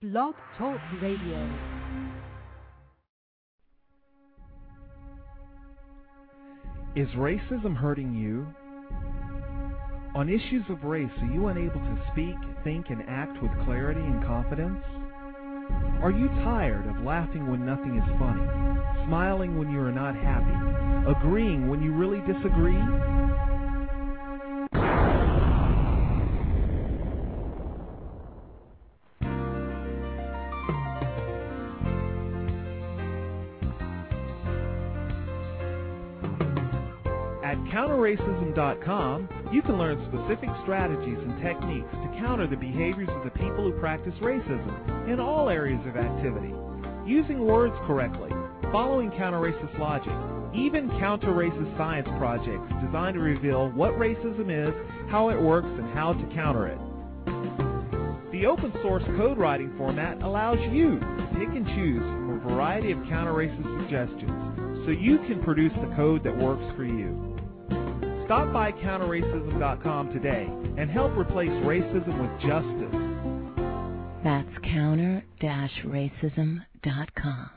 Blog Talk Radio. Is racism hurting you? On issues of race, are you unable to speak, think, and act with clarity and confidence? Are you tired of laughing when nothing is funny, smiling when you are not happy, agreeing when you really disagree? At counterracism.com, you can learn specific strategies and techniques to counter the behaviors of the people who practice racism in all areas of activity. Using words correctly, following counter-racist logic, even counter-racist science projects designed to reveal what racism is, how it works, and how to counter it. The open-source code writing format allows you to pick and choose from a variety of counter-racist suggestions so you can produce the code that works for you. Stop by counterracism.com today and help replace racism with justice. That's counter-racism.com.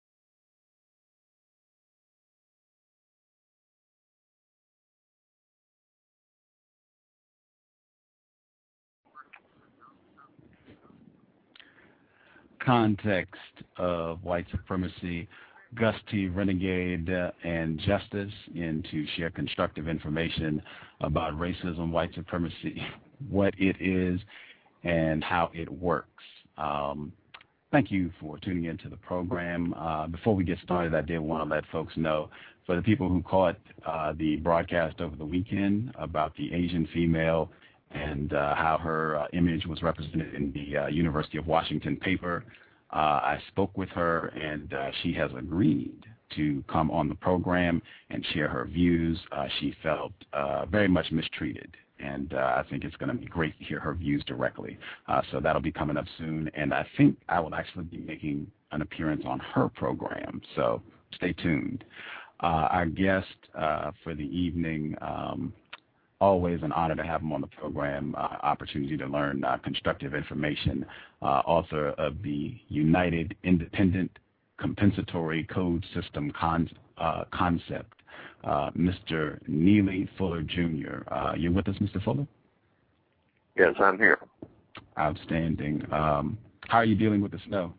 Context of white supremacy, Gus T. Renegade and Justice in to share constructive information about racism, white supremacy, what it is, and how it works. Thank you for tuning into the program. Before we get started, I did want to let folks know, for the people who caught the broadcast over the weekend about the Asian female and how her image was represented in the University of Washington paper, I spoke with her, and she has agreed to come on the program and share her views. She felt very much mistreated, and I think it's going to be great to hear her views directly. So that'll be coming up soon, and I think I will actually be making an appearance on her program, so stay tuned. Our guest for the evening, always an honor to have him on the program, opportunity to learn constructive information, author of the United Independent Compensatory Code System Concept, Mr. Neely Fuller, Jr. You with us, Mr. Fuller? Yes, I'm here. Outstanding. How are you dealing with the snow?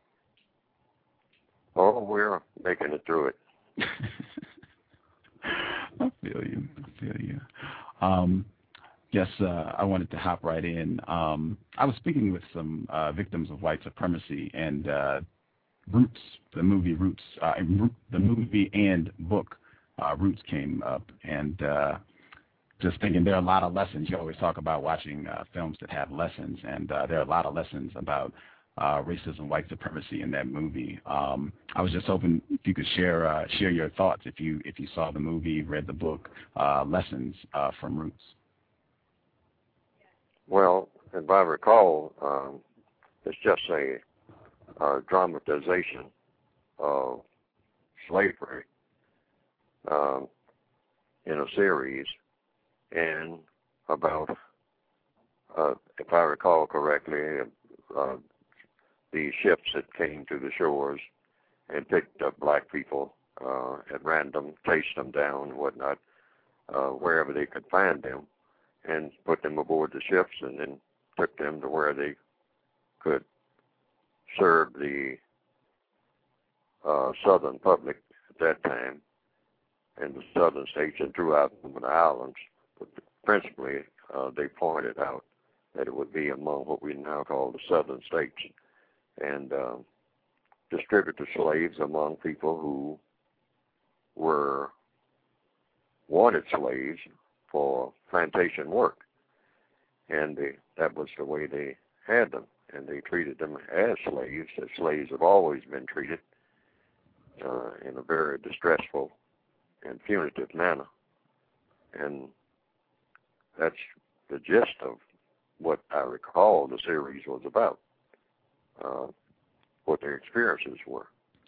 Oh, we're making it through it. I feel you. Yes, I wanted to hop right in. I was speaking with some victims of white supremacy, and Roots, the movie Roots, the movie and book Roots came up, and just thinking there are a lot of lessons. You always talk about watching films that have lessons, and there are a lot of lessons about racism, white supremacy in that movie. I was just hoping if you could share your thoughts if you saw the movie, read the book, lessons from Roots. Well, if I recall, it's just a dramatization of slavery in a series, and about, if I recall correctly, the ships that came to the shores and picked up black people at random, chased them down and whatnot, wherever they could find them, and put them aboard the ships, and then took them to where they could serve the southern public at that time, and the southern states and throughout the islands. But principally, they pointed out that it would be among what we now call the southern states, and distribute the slaves among people who wanted slaves for plantation work, and that was the way they had them, and they treated them as slaves, as slaves have always been treated, in a very distressful and punitive manner. And that's the gist of what I recall the series was about. What their experiences were.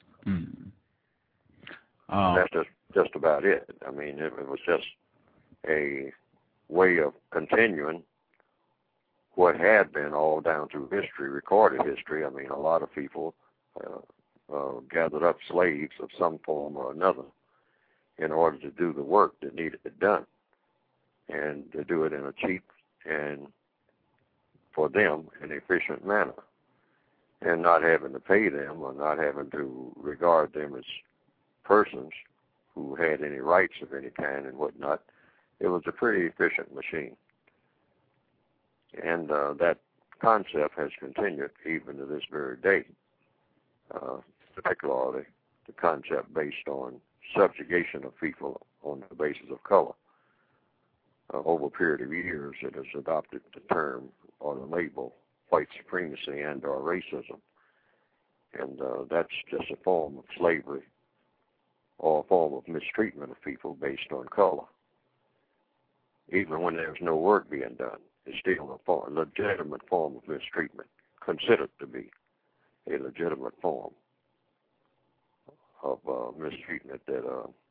That's just about it. I mean, it was just a way of continuing what had been all down through history, recorded history. I mean, a lot of people gathered up slaves of some form or another in order to do the work that needed to be done, and to do it in a cheap and, for them, an efficient manner, and not having to pay them or not having to regard them as persons who had any rights of any kind and whatnot. It was a pretty efficient machine. And that concept has continued even to this very day, particularly the concept based on subjugation of people on the basis of color. Over a period of years, it has adopted the term or the label white supremacy and or racism. And that's just a form of slavery or a form of mistreatment of people based on color. Even when there's no work being done, it's still a legitimate form of mistreatment, considered to be a legitimate form of mistreatment that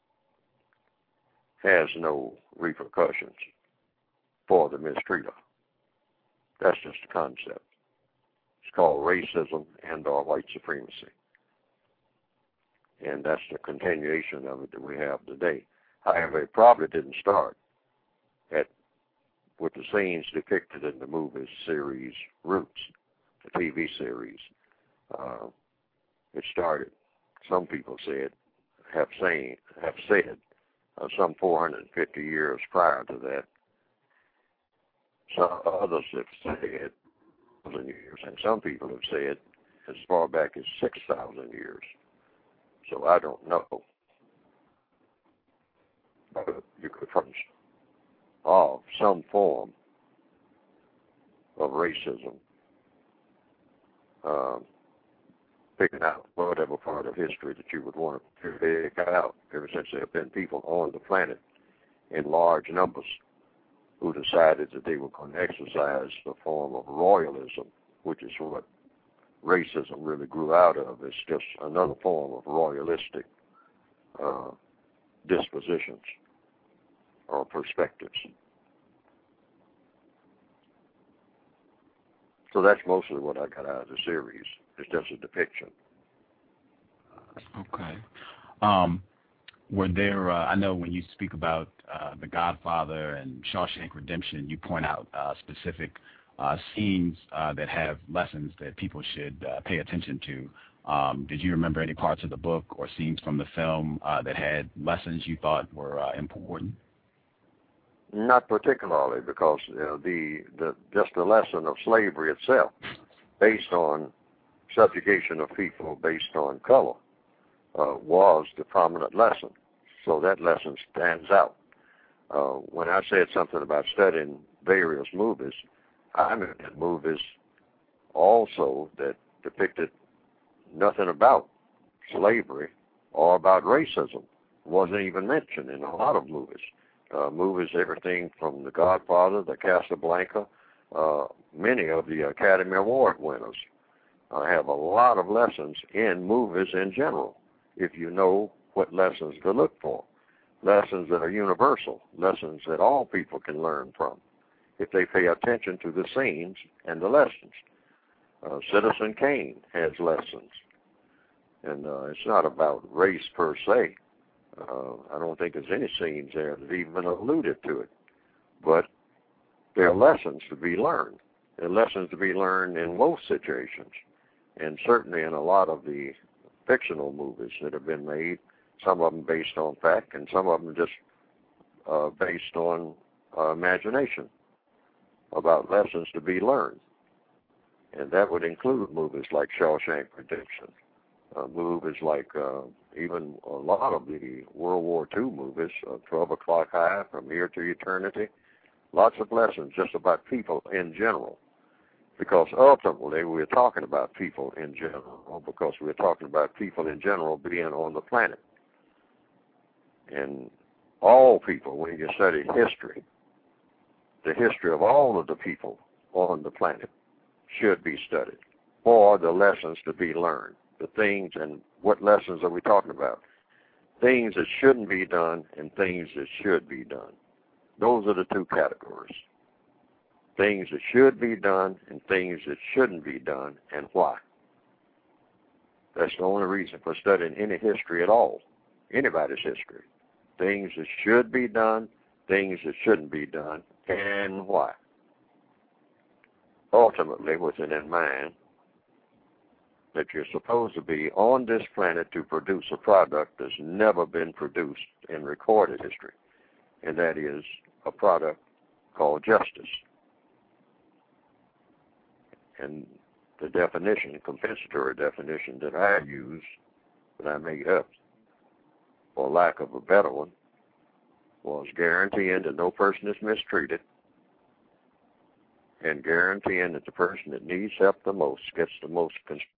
has no repercussions for the mistreater. That's just a concept. It's called racism and or white supremacy. And that's the continuation of it that we have today. However, it probably didn't start with the scenes depicted in the movie series Roots, the TV series. It started, some people have said some 450 years prior to that. Some others have said 1,000 years, and some people have said as far back as 6,000 years. So I don't know. You could of some form of racism, picking out whatever part of history that you would want to pick out, ever since there have been people on the planet in large numbers who decided that they were going to exercise the form of royalism, which is what racism really grew out of. It's just another form of royalistic dispositions or perspectives. So that's mostly what I got out of the series. It's just a depiction. Okay. Were there, I know when you speak about The Godfather and Shawshank Redemption, you point out specific scenes that have lessons that people should pay attention to. Did you remember any parts of the book or scenes from the film that had lessons you thought were important? Not particularly, because just the lesson of slavery itself, based on subjugation of people based on color, was the prominent lesson. So that lesson stands out. When I said something about studying various movies, I meant movies also that depicted nothing about slavery or about racism. Wasn't even mentioned in a lot of movies. Movies, everything from The Godfather, The Casablanca, many of the Academy Award winners have a lot of lessons in movies in general, if you know what lessons to look for. Lessons that are universal, lessons that all people can learn from, if they pay attention to the scenes and the lessons. Citizen Kane has lessons, and it's not about race per se. I don't think there's any scenes there that even alluded to it. But there are lessons to be learned. There are lessons to be learned in most situations, and certainly in a lot of the fictional movies that have been made, some of them based on fact, and some of them just based on imagination, about lessons to be learned. And that would include movies like Shawshank Redemption, movies like even a lot of the World War II movies, 12 O'Clock High, From Here to Eternity. Lots of lessons just about people in general, because ultimately we're talking about people in general, because we're talking about people in general being on the planet. And all people, when you study history, the history of all of the people on the planet should be studied for the lessons to be learned. The things, and what lessons are we talking about? Things that shouldn't be done and things that should be done. Those are the two categories. things that should be done and things that shouldn't be done, and why. That's the only reason for studying any history at all, anybody's history. Things that should be done, things that shouldn't be done, and why. Ultimately, with it in mind that you're supposed to be on this planet to produce a product that's never been produced in recorded history, and that is a product called justice. And the definition, compensatory definition that I use, that I made up, for lack of a better one, was guaranteeing that no person is mistreated and guaranteeing that the person that needs help the most gets the most.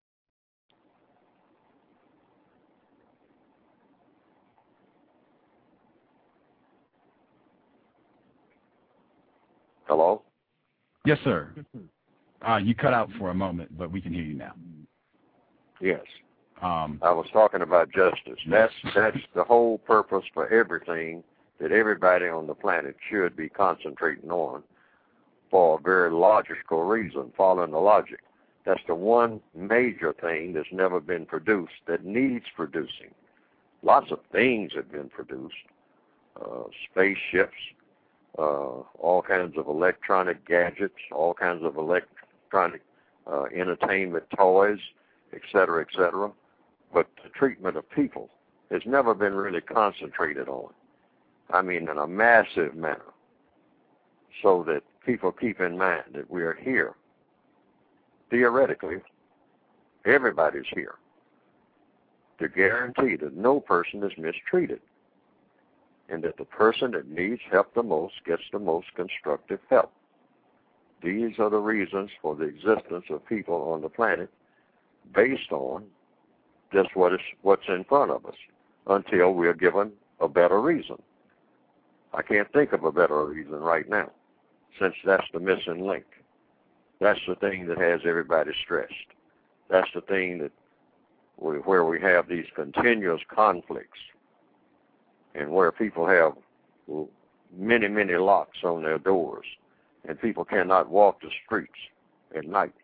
Hello? Yes, sir. You cut out for a moment, but we can hear you now. Yes. I was talking about justice. That's the whole purpose for everything that everybody on the planet should be concentrating on, for a very logical reason, following the logic. That's the one major thing that's never been produced that needs producing. Lots of things have been produced, spaceships, all kinds of electronic gadgets, all kinds of electronic entertainment toys, etc., etc. But the treatment of people has never been really concentrated on. I mean, in a massive manner, so that people keep in mind that we are here. Theoretically, everybody's here to guarantee that no person is mistreated and that the person that needs help the most gets the most constructive help. These are the reasons for the existence of people on the planet, based on just what's in front of us, until we're given a better reason. I can't think of a better reason right now, since that's the missing link. That's the thing that has everybody stressed. That's the thing that where we have these continuous conflicts, and where people have many, many locks on their doors, and people cannot walk the streets at night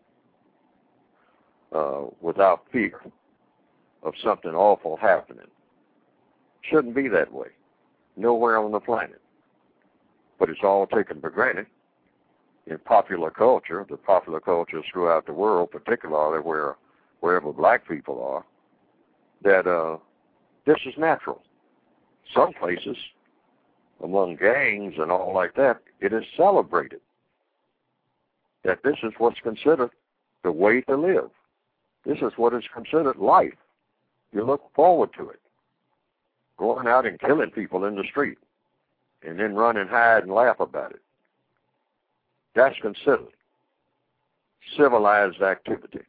without fear of something awful happening. Shouldn't be that way. Nowhere on the planet. But it's all taken for granted in popular culture, the popular cultures throughout the world, particularly wherever black people are, that this is natural. Some places, among gangs and all like that, it is celebrated that this is what's considered the way to live. This is what is considered life. You look forward to it. Going out and killing people in the street and then run and hide and laugh about it. That's considered civilized activity,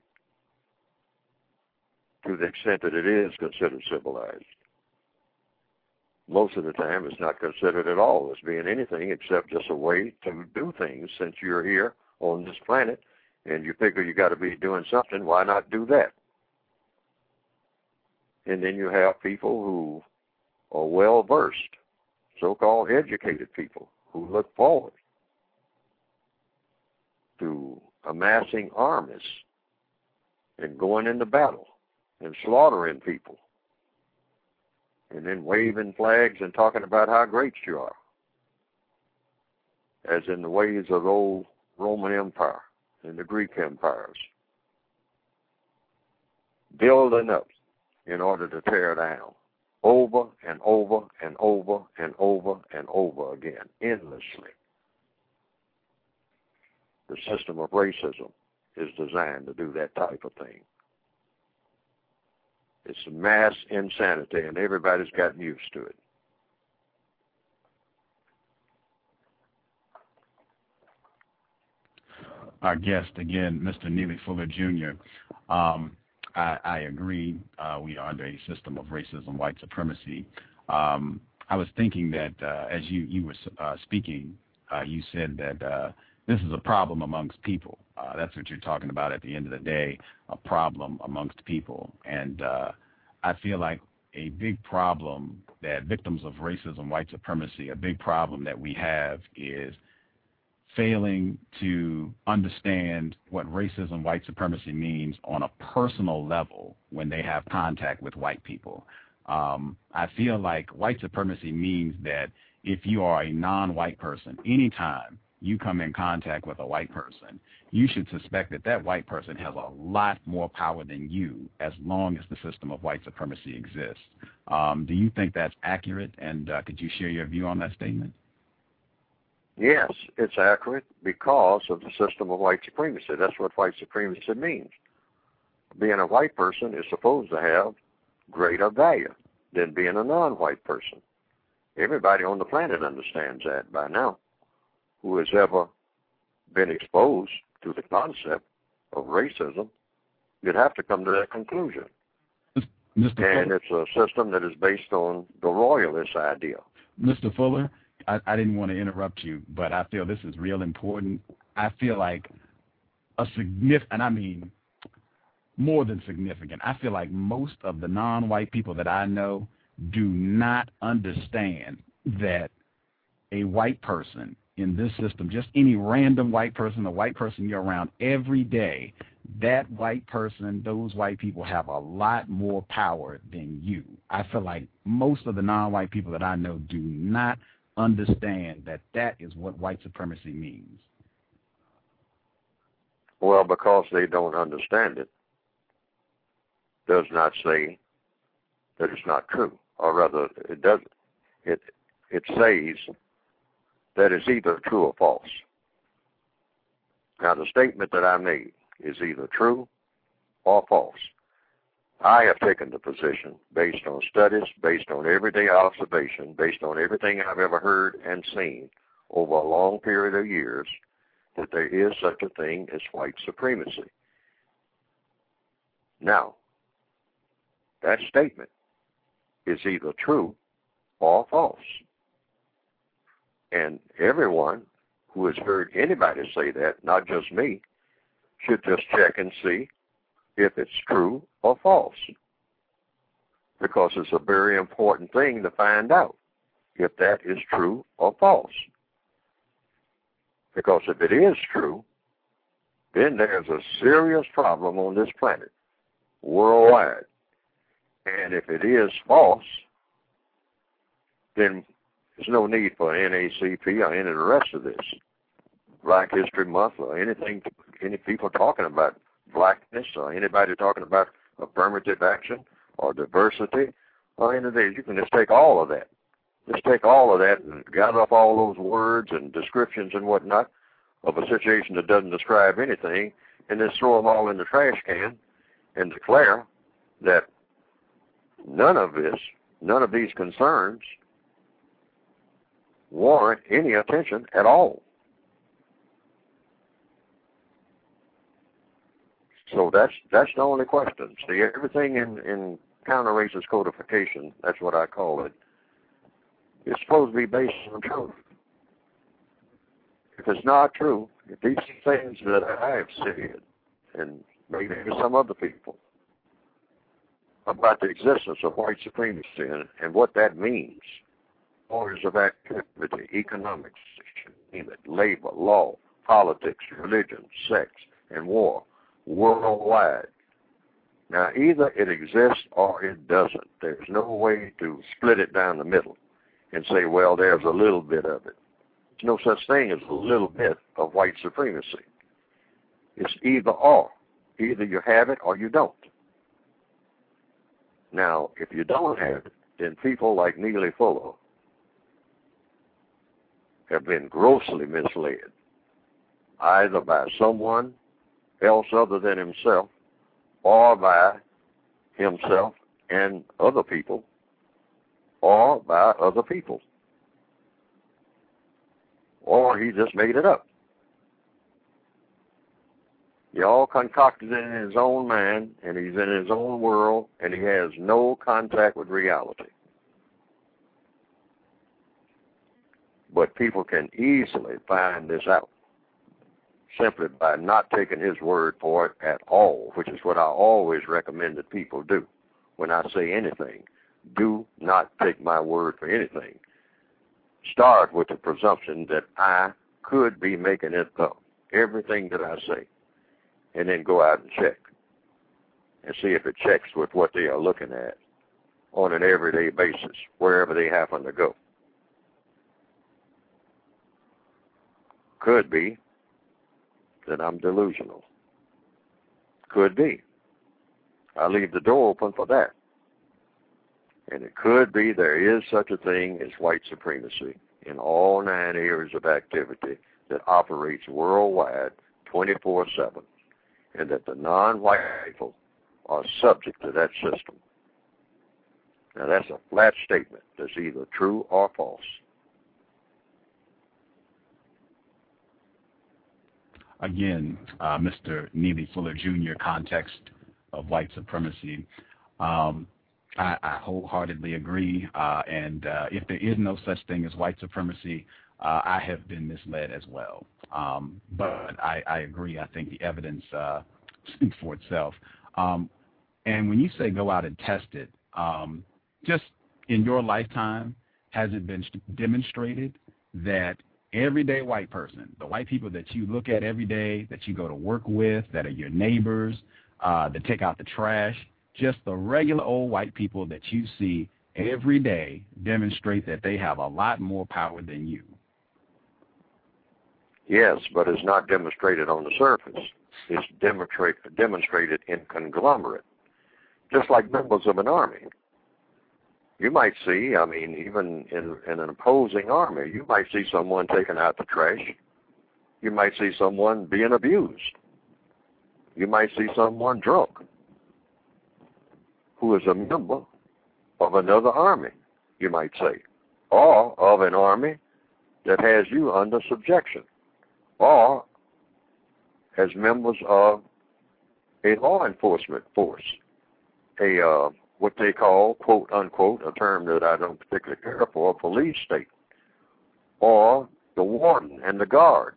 to the extent that it is considered civilized. Most of the time, it's not considered at all as being anything except just a way to do things. Since you're here on this planet and you figure you got to be doing something, why not do that? And then you have people who are well-versed, so-called educated people, who look forward to amassing armies and going into battle and slaughtering people, and then waving flags and talking about how great you are, as in the ways of the old Roman Empire and the Greek empires, building up in order to tear down over and over and over and over and over again, endlessly. The system of racism is designed to do that type of thing. It's mass insanity, and everybody's gotten used to it. Our guest, again, Mr. Neely Fuller, Jr., I agree. We are under a system of racism, white supremacy. I was thinking that as you were speaking, you said that this is a problem amongst people. That's what you're talking about at the end of the day, a problem amongst people. And I feel like a big problem that victims of racism, white supremacy, a big problem that we have is failing to understand what racism, white supremacy means on a personal level when they have contact with white people. I feel like white supremacy means that if you are a non-white person, anytime you come in contact with a white person, you should suspect that that white person has a lot more power than you as long as the system of white supremacy exists. Do you think that's accurate, and could you share your view on that statement? Yes, it's accurate because of the system of white supremacy. That's what white supremacy means. Being a white person is supposed to have greater value than being a non-white person. Everybody on the planet understands that by now, who has ever been exposed to the concept of racism. You'd have to come to that conclusion. And it's a system that is based on the royalist idea. Mr. Fuller, I didn't want to interrupt you, but I feel this is real important. I feel like a significant, and I mean more than significant, I feel like most of the non-white people that I know do not understand that a white person in this system, just any random white person, a white person you're around every day, that white person, those white people have a lot more power than you. I feel like most of the non-white people that I know do not understand that that is what white supremacy means. Well, because they don't understand it, does not say that it's not true, or rather, it doesn't. It says that it's either true or false. Now, the statement that I made is either true or false. I have taken the position based on studies, based on everyday observation, based on everything I've ever heard and seen over a long period of years, that there is such a thing as white supremacy. Now, that statement is either true or false. And everyone who has heard anybody say that, not just me, should just check and see if it's true or false. Because it's a very important thing to find out if that is true or false. Because if it is true, then there's a serious problem on this planet, worldwide. And if it is false, then there's no need for NAACP or any of the rest of this. Black History Month or anything, any people talking about blackness or anybody talking about affirmative action or diversity or any of these. You can just take all of that. Just take all of that and gather up all those words and descriptions and whatnot of a situation that doesn't describe anything and then throw them all in the trash can and declare that none of these concerns warrant any attention at all. So that's the only question. See, everything in counter-racist codification, that's what I call it, is supposed to be based on truth. If it's not true, if these things that I have said, and maybe some other people, about the existence of white supremacy and what that means, orders of activity, economics, labor, law, politics, religion, sex, and war, worldwide. Now, either it exists or it doesn't. There's no way to split it down the middle and say, well, there's a little bit of it. There's no such thing as a little bit of white supremacy. It's either or. Either you have it or you don't. Now, if you don't have it, then people like Neely Fuller have been grossly misled, either by someone else other than himself, or by himself and other people, or by other people. Or he just made it up. He all concocted it in his own mind, and he's in his own world, and he has no contact with reality. But people can easily find this out simply by not taking his word for it at all, which is what I always recommend that people do when I say anything. Do not take my word for anything. Start with the presumption that I could be making it up, everything that I say, and then go out and check and see if it checks with what they are looking at on an everyday basis, wherever they happen to go. Could be that I'm delusional. Could be. I leave the door open for that. And it could be there is such a thing as white supremacy in all 9 areas of activity that operates worldwide 24/7, and that the non-white people are subject to that system. Now that's a flat statement that's either true or false. Again, Mr. Neely Fuller Jr., context of white supremacy. I wholeheartedly agree, and if there is no such thing as white supremacy, I have been misled as well. But I agree. I think the evidence speaks for itself. And when you say go out and test it, just in your lifetime, has it been demonstrated that everyday white person, the white people that you look at every day, that you go to work with, that are your neighbors, that take out the trash, just the regular old white people that you see every day demonstrate that they have a lot more power than you? Yes, but it's not demonstrated on the surface. It's demonstrated in conglomerate, just like members of an army. You might see, even in an opposing army, you might see someone taking out the trash. You might see someone being abused. You might see someone drunk who is a member of another army, you might say, or of an army that has you under subjection, or as members of a law enforcement force, what they call, quote, unquote, a term that I don't particularly care for, a police state, or the warden and the guards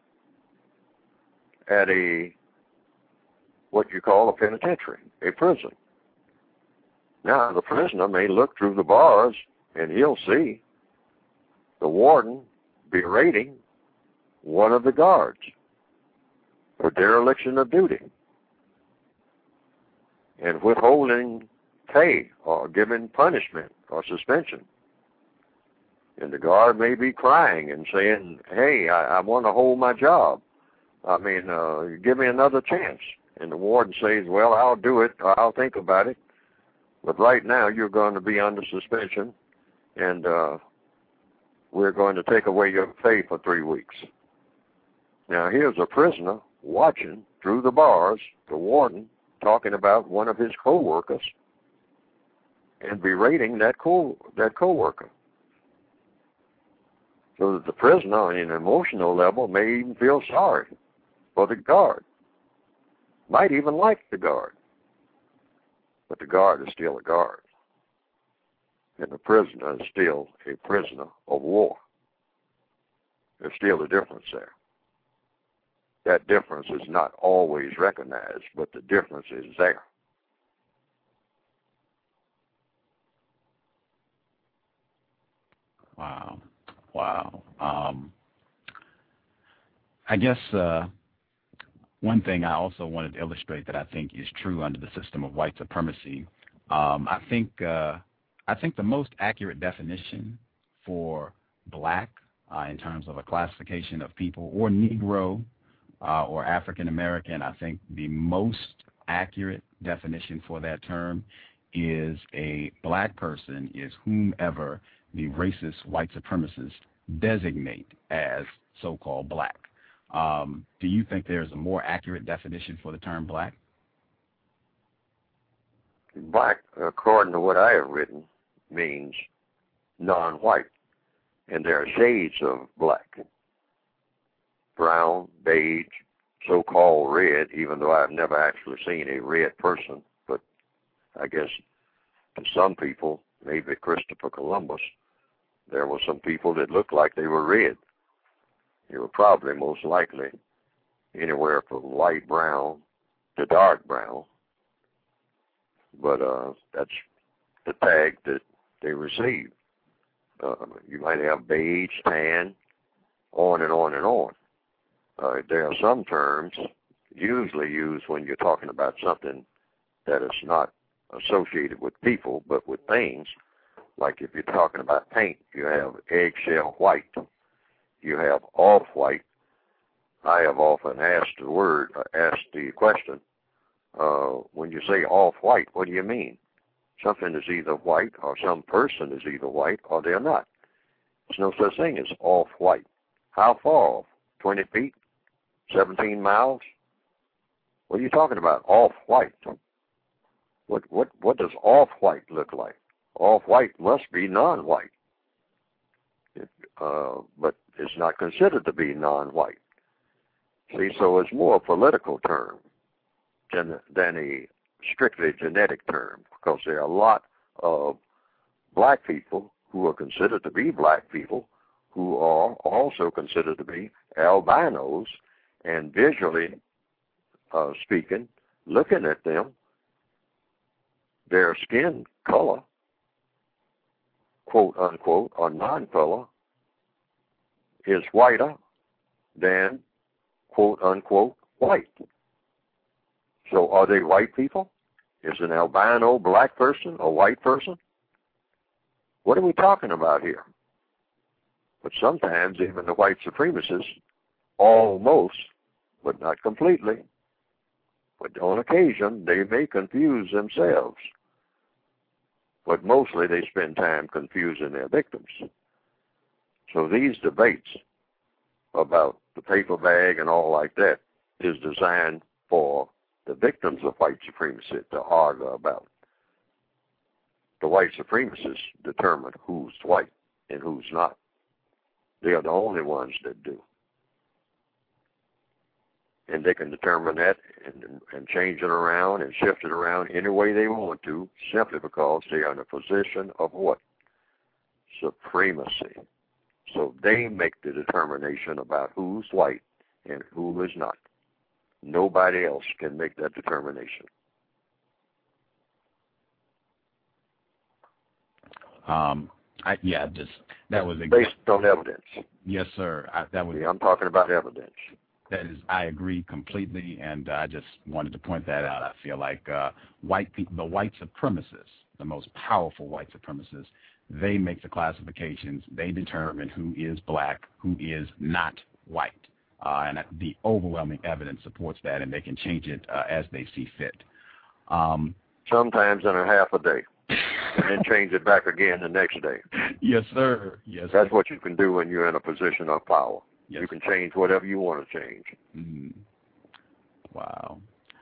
at what you call a penitentiary, a prison. Now, the prisoner may look through the bars and he'll see the warden berating one of the guards for dereliction of duty and withholding pay or giving punishment or suspension. And the guard may be crying and saying, hey, I want to hold my job. Give me another chance. And the warden says, well, I'll do it, or I'll think about it. But right now you're going to be under suspension, and we're going to take away your pay for 3 weeks. Now here's a prisoner watching through the bars, the warden talking about one of his co-workers and berating that co-worker. So that the prisoner, on an emotional level, may even feel sorry for the guard. Might even like the guard. But the guard is still a guard. And the prisoner is still a prisoner of war. There's still a difference there. That difference is not always recognized, but the difference is there. Wow. I guess one thing I also wanted to illustrate that I think is true under the system of white supremacy, I think the most accurate definition for black in terms of a classification of people, or Negro or African American, I think the most accurate definition for that term is a black person is whomever the racist white supremacists designate as so-called black. Do you think there's a more accurate definition for the term black? Black, according to what I have written, means non-white. And there are shades of black. Brown, beige, so-called red, even though I've never actually seen a red person. But I guess to some people, maybe Christopher Columbus, there were some people that looked like they were red. They were probably most likely anywhere from light brown to dark brown. But that's the tag that they received. You might have beige, tan, on and on and on. There are some terms usually used when you're talking about something that is not associated with people but with things. Like if you're talking about paint, you have eggshell white, you have off-white. I have often asked the question, when you say off-white, what do you mean? Something is either white or some person is either white or they're not. There's no such thing as off-white. How far off? 20 feet? 17 miles? What are you talking about, off-white? What does off-white look like? Off-white must be non-white. But it's not considered to be non-white. See, so it's more a political term than a strictly genetic term, because there are a lot of black people who are considered to be black people who are also considered to be albinos, and visually speaking, looking at them, their skin color, quote unquote, or non-color, is whiter than, quote unquote, white. So are they white people? Is an albino black person a white person? What are we talking about here? But sometimes even the white supremacists, almost, but not completely, but on occasion, they may confuse themselves. But mostly they spend time confusing their victims. So these debates about the paper bag and all like that is designed for the victims of white supremacy to argue about. The white supremacists determine who's white and who's not. They are the only ones that do. And they can determine that and change it around and shift it around any way they want to, simply because they are in a position of what? Supremacy. So they make the determination about who's white and who is not. Nobody else can make that determination. That was based on evidence. Yes, sir. I'm talking about evidence. That is, I agree completely, and I just wanted to point that out. I feel like the white supremacists, the most powerful white supremacists, they make the classifications. They determine who is black, who is not white, and the overwhelming evidence supports that, and they can change it as they see fit. Sometimes in a half a day, and then change it back again the next day. Yes, sir. Yes. That's what you can do when you're in a position of power. Yes. You can change whatever you want to change. Mm-hmm. Wow.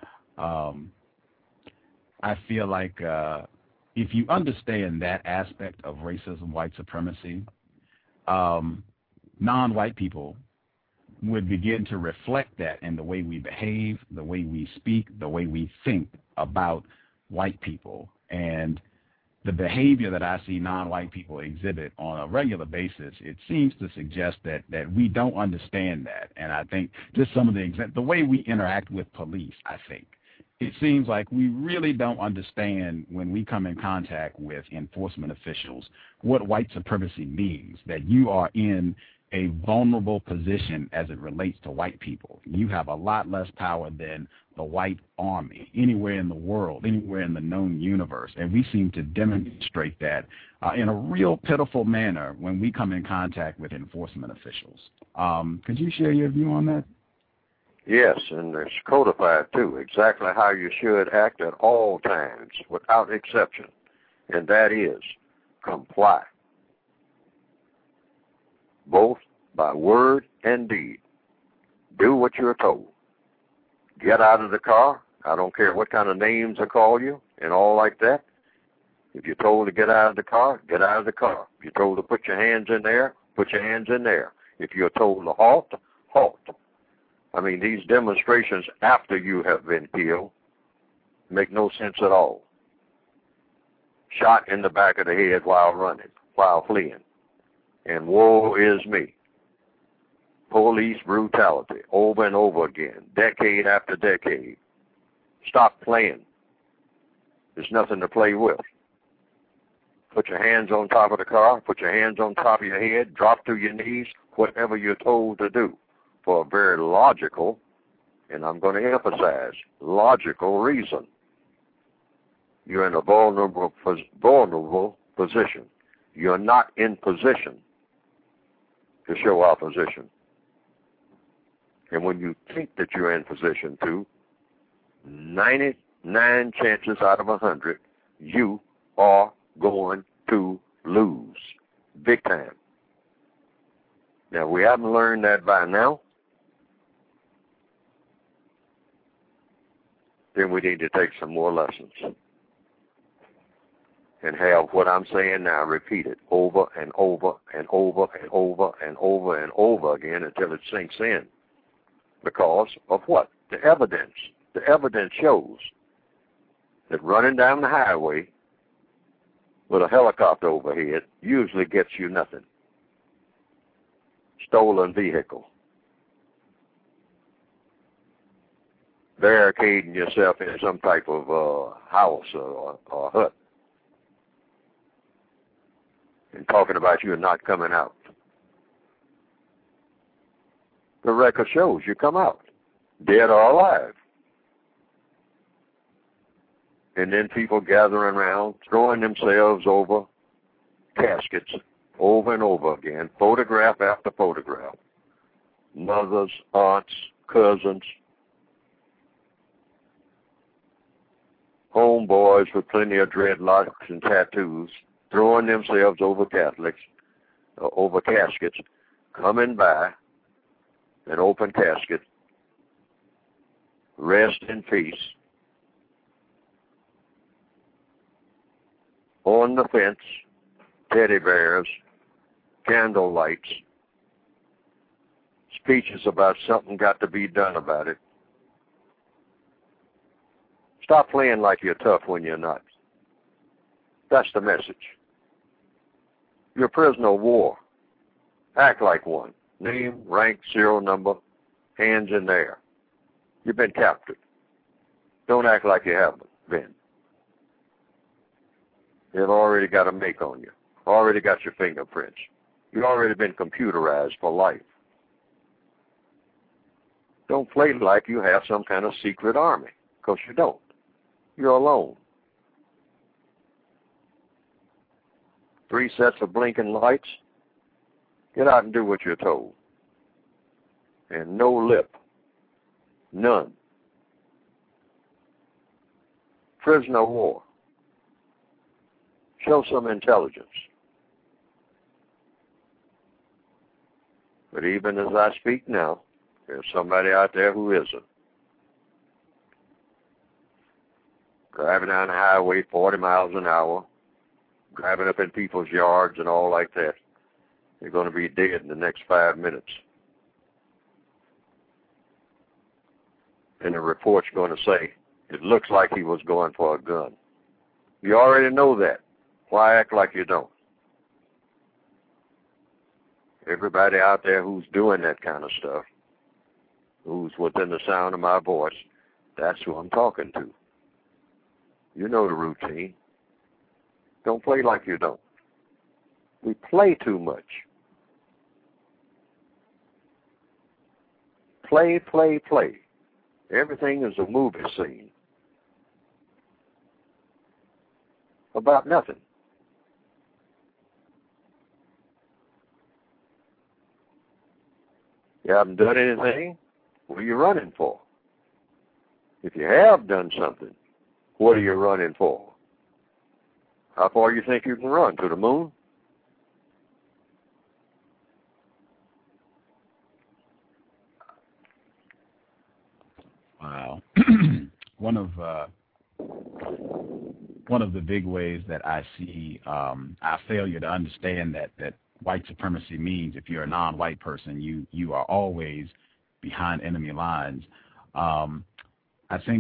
I feel like if you understand that aspect of racism, white supremacy, non-white people would begin to reflect that in the way we behave, the way we speak, the way we think about white people. And the behavior that I see non-white people exhibit on a regular basis, it seems to suggest that we don't understand that. And I think just some of the way we interact with police, I think, it seems like we really don't understand when we come in contact with enforcement officials what white supremacy means, that you are in a vulnerable position as it relates to white people. You have a lot less power than the white army anywhere in the world, anywhere in the known universe. And we seem to demonstrate that in a real pitiful manner when we come in contact with enforcement officials. Could you share your view on that? Yes, and it's codified too, exactly how you should act at all times, without exception, and that is comply, both by word and deed. Do what you're told. Get out of the car. I don't care what kind of names I call you and all like that. If you're told to get out of the car, get out of the car. If you're told to put your hands in there, put your hands in there. If you're told to halt, halt. I mean, these demonstrations after you have been killed make no sense at all. Shot in the back of the head while running, while fleeing. And woe is me. Police brutality over and over again, decade after decade. Stop playing. There's nothing to play with. Put your hands on top of the car. Put your hands on top of your head. Drop to your knees. Whatever you're told to do for a very logical, and I'm going to emphasize, logical reason. You're in a vulnerable position. You're not in position to show opposition. And when you think that you're in position to, 99 chances out of 100, you are going to lose big time. Now, we haven't learned that by now. Then we need to take some more lessons and have what I'm saying now repeated over and over and over and over and over and over again until it sinks in. Because of what? The evidence. The evidence shows that running down the highway with a helicopter overhead usually gets you nothing. Stolen vehicle. Barricading yourself in some type of house or hut. And talking about you not coming out. The record shows you come out, dead or alive. And then people gathering around, throwing themselves over caskets over and over again, photograph after photograph. Mothers, aunts, cousins, homeboys with plenty of dreadlocks and tattoos, throwing themselves over Catholics, over caskets, coming by an open casket, rest in peace. On the fence, teddy bears, candle lights, speeches about something got to be done about it. Stop playing like you're tough when you're not. That's the message. You're a prisoner of war. Act like one. Name, rank, serial number, hands in the air. You've been captured. Don't act like you haven't been. They've already got a make on you. Already got your fingerprints. You've already been computerized for life. Don't play like you have some kind of secret army, because you don't. You're alone. 3 sets of blinking lights. Get out and do what you're told. And no lip. None. Prisoner of war. Show some intelligence. But even as I speak now, there's somebody out there who isn't. Driving down the highway 40 miles an hour, driving up in people's yards and all like that. They're going to be dead in the next 5 minutes. And the report's going to say, it looks like he was going for a gun. You already know that. Why act like you don't? Everybody out there who's doing that kind of stuff, who's within the sound of my voice, that's who I'm talking to. You know the routine. Don't play like you don't. We play too much. Play, play, play. Everything is a movie scene. About nothing. You haven't done anything? What are you running for? If you have done something, what are you running for? How far do you think you can run? To the moon? Wow. One of the big ways that I see our failure to understand that white supremacy means if you're a non-white person, you are always behind enemy lines. I think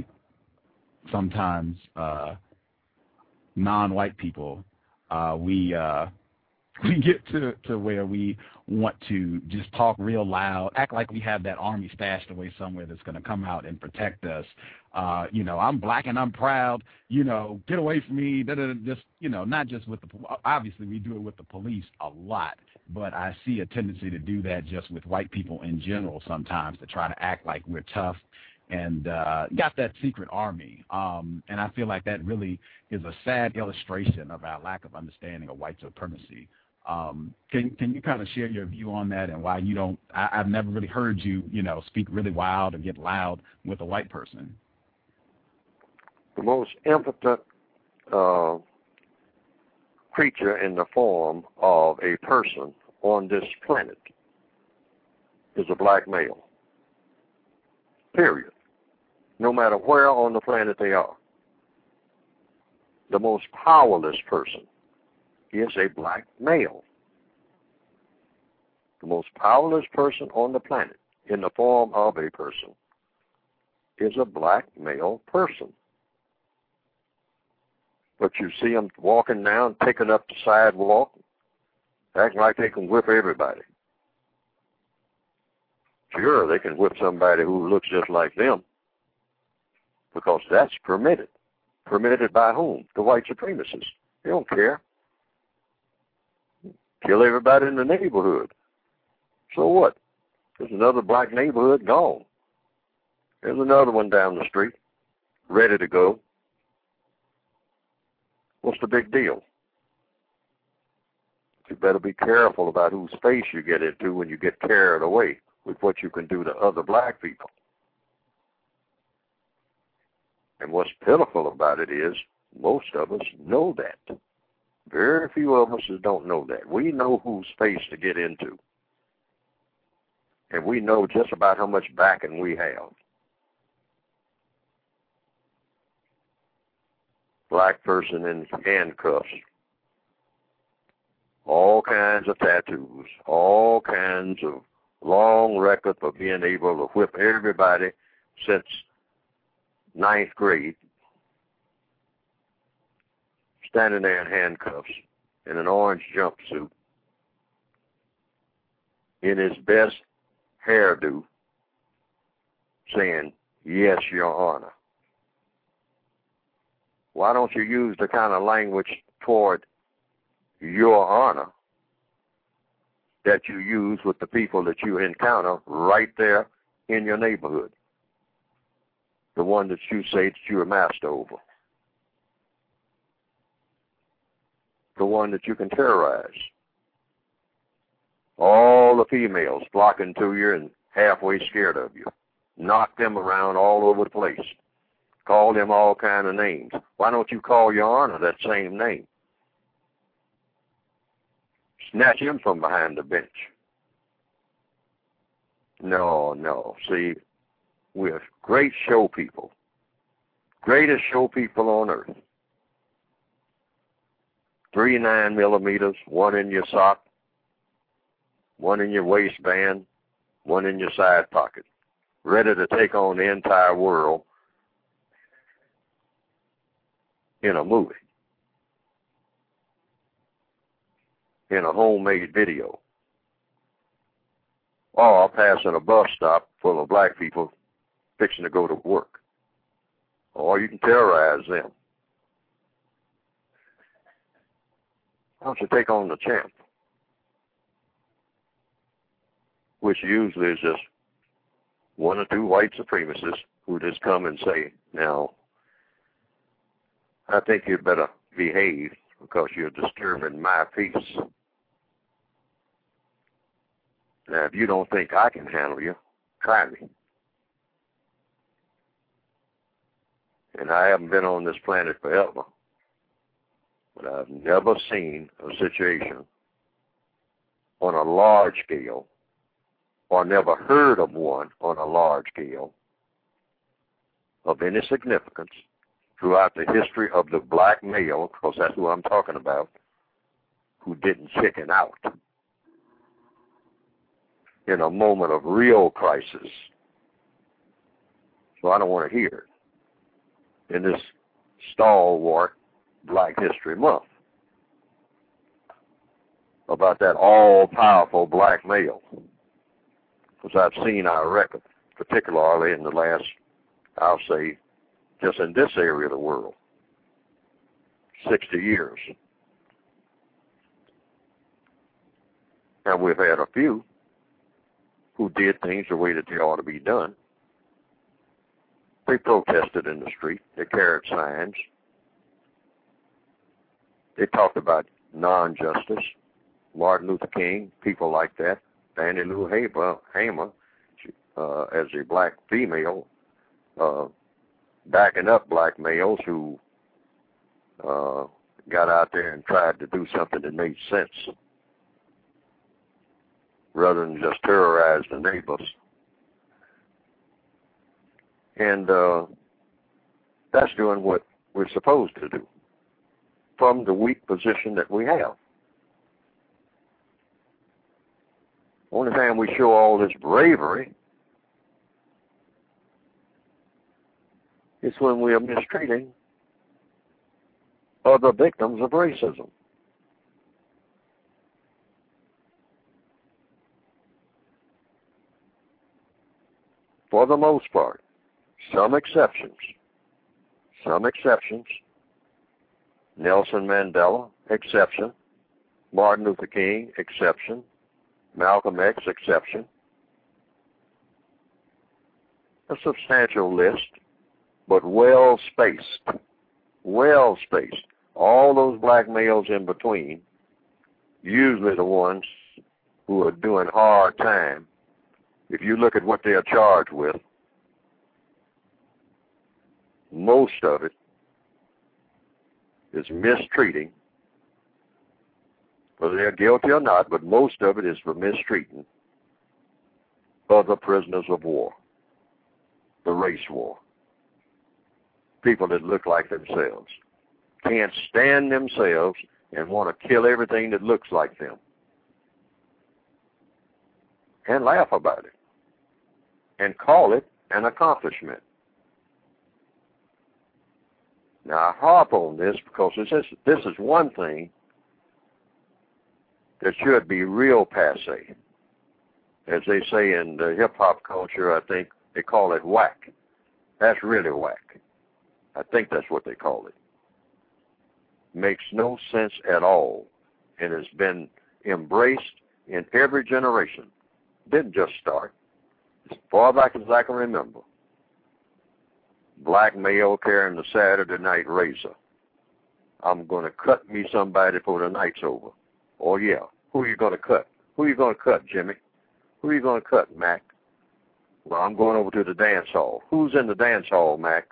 sometimes non-white people, we we get to where we want to just talk real loud, act like we have that army stashed away somewhere that's going to come out and protect us. I'm black and I'm proud, get away from me. Just, not just with obviously we do it with the police a lot, but I see a tendency to do that just with white people in general sometimes, to try to act like we're tough and got that secret army. And I feel like that really is a sad illustration of our lack of understanding of white supremacy. Can you kind of share your view on that and why you don't? I've never really heard you, speak really wild or get loud with a white person. The most impotent creature in the form of a person on this planet is a black male. Period. No matter where on the planet they are. The most powerless person is a black male. The most powerless person on the planet in the form of a person is a black male person. But you see them walking down, picking up the sidewalk, acting like they can whip everybody. Sure, they can whip somebody who looks just like them, because that's permitted. Permitted by whom? The white supremacists. They don't care. Kill everybody in the neighborhood. So what? There's another black neighborhood gone. There's another one down the street, ready to go. What's the big deal? You better be careful about whose face you get into when you get carried away with what you can do to other black people. And what's pitiful about it is most of us know that. Very few of us don't know that. We know whose face to get into. And we know just about how much backing we have. Black person in handcuffs. All kinds of tattoos. All kinds of long record for being able to whip everybody since 9th grade. Standing there in handcuffs in an orange jumpsuit in his best hairdo saying, "Yes, Your Honor." Why don't you use the kind of language toward Your Honor that you use with the people that you encounter right there in your neighborhood? The one that you say that you're a master over. The one that you can terrorize. All the females flocking to you and halfway scared of you. Knock them around all over the place. Call them all kind of names. Why don't you call Your Honor that same name? Snatch him from behind the bench. No. See, we're great show people. Greatest show people on earth. 3 9mm, one in your sock, one in your waistband, one in your side pocket. Ready to take on the entire world in a movie. In a homemade video. Or passing a bus stop full of black people fixing to go to work. Or you can terrorize them. Why don't you take on the champ? Which usually is just 1 or 2 white supremacists who just come and say, "Now, I think you'd better behave because you're disturbing my peace. Now, if you don't think I can handle you, try me." And I haven't been on this planet forever, but I've never seen a situation on a large scale, or never heard of one on a large scale, of any significance throughout the history of the black male, because that's who I'm talking about, who didn't chicken out in a moment of real crisis. So I don't want to hear it in this stalwart Black History Month. about that all-powerful black male, because I've seen our record, particularly in the last, I'll say, just in this area of the world, 60 years. Now, we've had a few who did things the way that they ought to be done. They protested in the street. They carried signs. They talked about non-justice. Martin Luther King, people like that. Fannie Lou Hamer, as a black female, backing up black males who got out there and tried to do something that made sense, rather than just terrorize the neighbors. And that's doing what we're supposed to do from the weak position that we have. Only time we show all this bravery is when we are mistreating other victims of racism. For the most part, some exceptions. Nelson Mandela, exception. Martin Luther King, exception. Malcolm X, exception. A substantial list, but well-spaced. Well-spaced. All those black males in between, usually the ones who are doing hard time, if you look at what they are charged with, most of it is mistreating, whether they're guilty or not, but most of it is for mistreating other prisoners of war, the race war. People that look like themselves, can't stand themselves and want to kill everything that looks like them and laugh about it and call it an accomplishment. Now, I harp on this because this is one thing that should be real passe. As they say in the hip-hop culture, I think they call it whack. That's really whack. I think that's what they call it. Makes no sense at all, and has been embraced in every generation. Didn't just start. As far back as I can remember. Black male carrying the Saturday night razor. I'm going to cut me somebody before the night's over. Oh, yeah. Who are you going to cut? Who are you going to cut, Jimmy? Who are you going to cut, Mac? Well, I'm going over to the dance hall. Who's in the dance hall, Mac?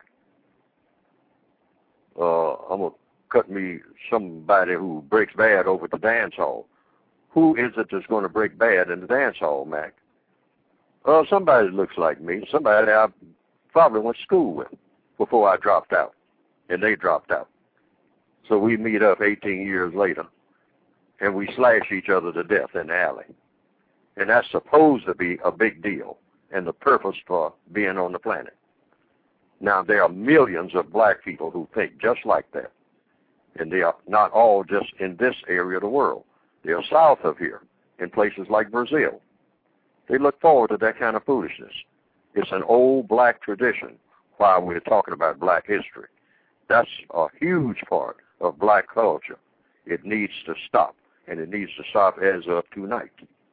I'm going to cut me somebody who breaks bad over at the dance hall. Who is it that's going to break bad in the dance hall, Mac? Somebody that looks like me. Somebody I probably went to school with before I dropped out, and they dropped out. So we meet up 18 years later, and we slash each other to death in the alley. And that's supposed to be a big deal and the purpose for being on the planet. Now, there are millions of black people who think just like that, and they are not all just in this area of the world. They are south of here, in places like Brazil. They look forward to that kind of foolishness. It's an old black tradition while we're talking about black history. That's a huge part of black culture. It needs to stop, and it needs to stop as of tonight.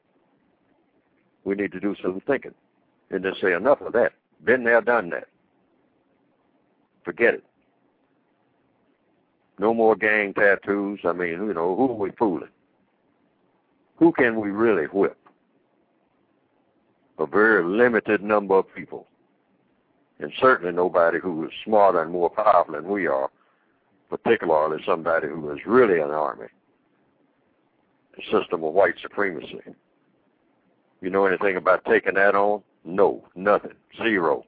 We need to do some thinking and just say enough of that. Been there, done that. Forget it. No more gang tattoos. I mean, who are we fooling? Who can we really whip? A very limited number of people. And certainly nobody who is smarter and more powerful than we are, particularly somebody who is really an army. A system of white supremacy. You know anything about taking that on? No, nothing, zero.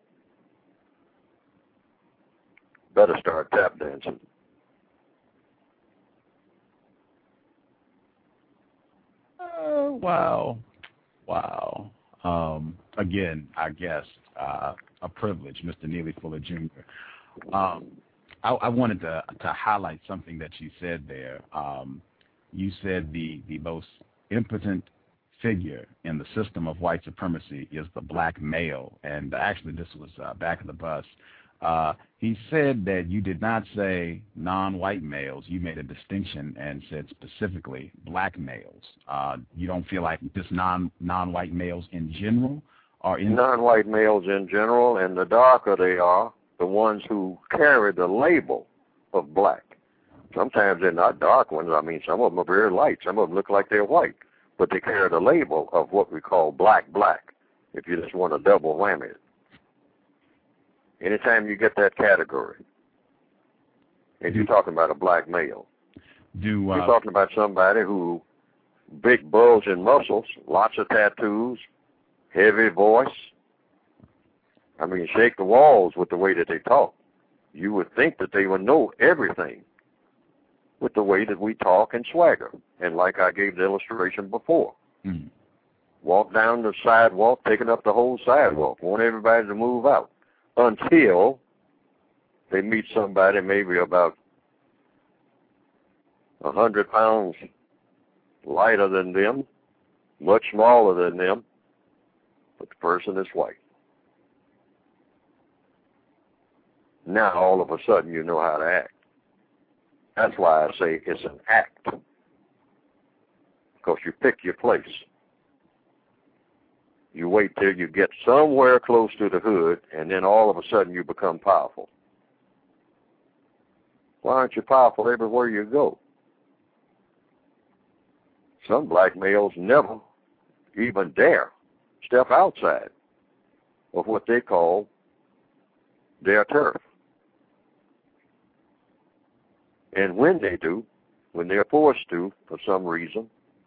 Better start tap dancing. Wow. Again, I guess a privilege, Mr. Neely Fuller Jr. I wanted to highlight something that you said there. you said the most impotent figure in the system of white supremacy is the black male. And actually, this was back of the bus. He said that you did not say non-white males. You made a distinction and said specifically black males. You don't feel like just non-white males in general? Or in non-white males in general, and the darker they are, the ones who carry the label of black. Sometimes they're not dark ones. I mean, some of them are very light. Some of them look like they're white. But they carry the label of what we call black, if you just want to double whammy it. Anytime you get that category, and you're talking about a black male, you're talking about somebody who big bulging muscles, lots of tattoos, heavy voice. I mean, shake the walls with the way that they talk. You would think that they would know everything with the way that we talk and swagger. And like I gave the illustration before, walk down the sidewalk, taking up the whole sidewalk, want everybody to move out until they meet somebody maybe about 100 pounds lighter than them, much smaller than them, but the person is white. Now all of a sudden you know how to act. That's why I say it's an act, because you pick your place. You wait till you get somewhere close to the hood, and then all of a sudden you become powerful. Why aren't you powerful everywhere you go? Some black males never even dare step outside of what they call their turf. And when they do, when they're forced to, for some reason,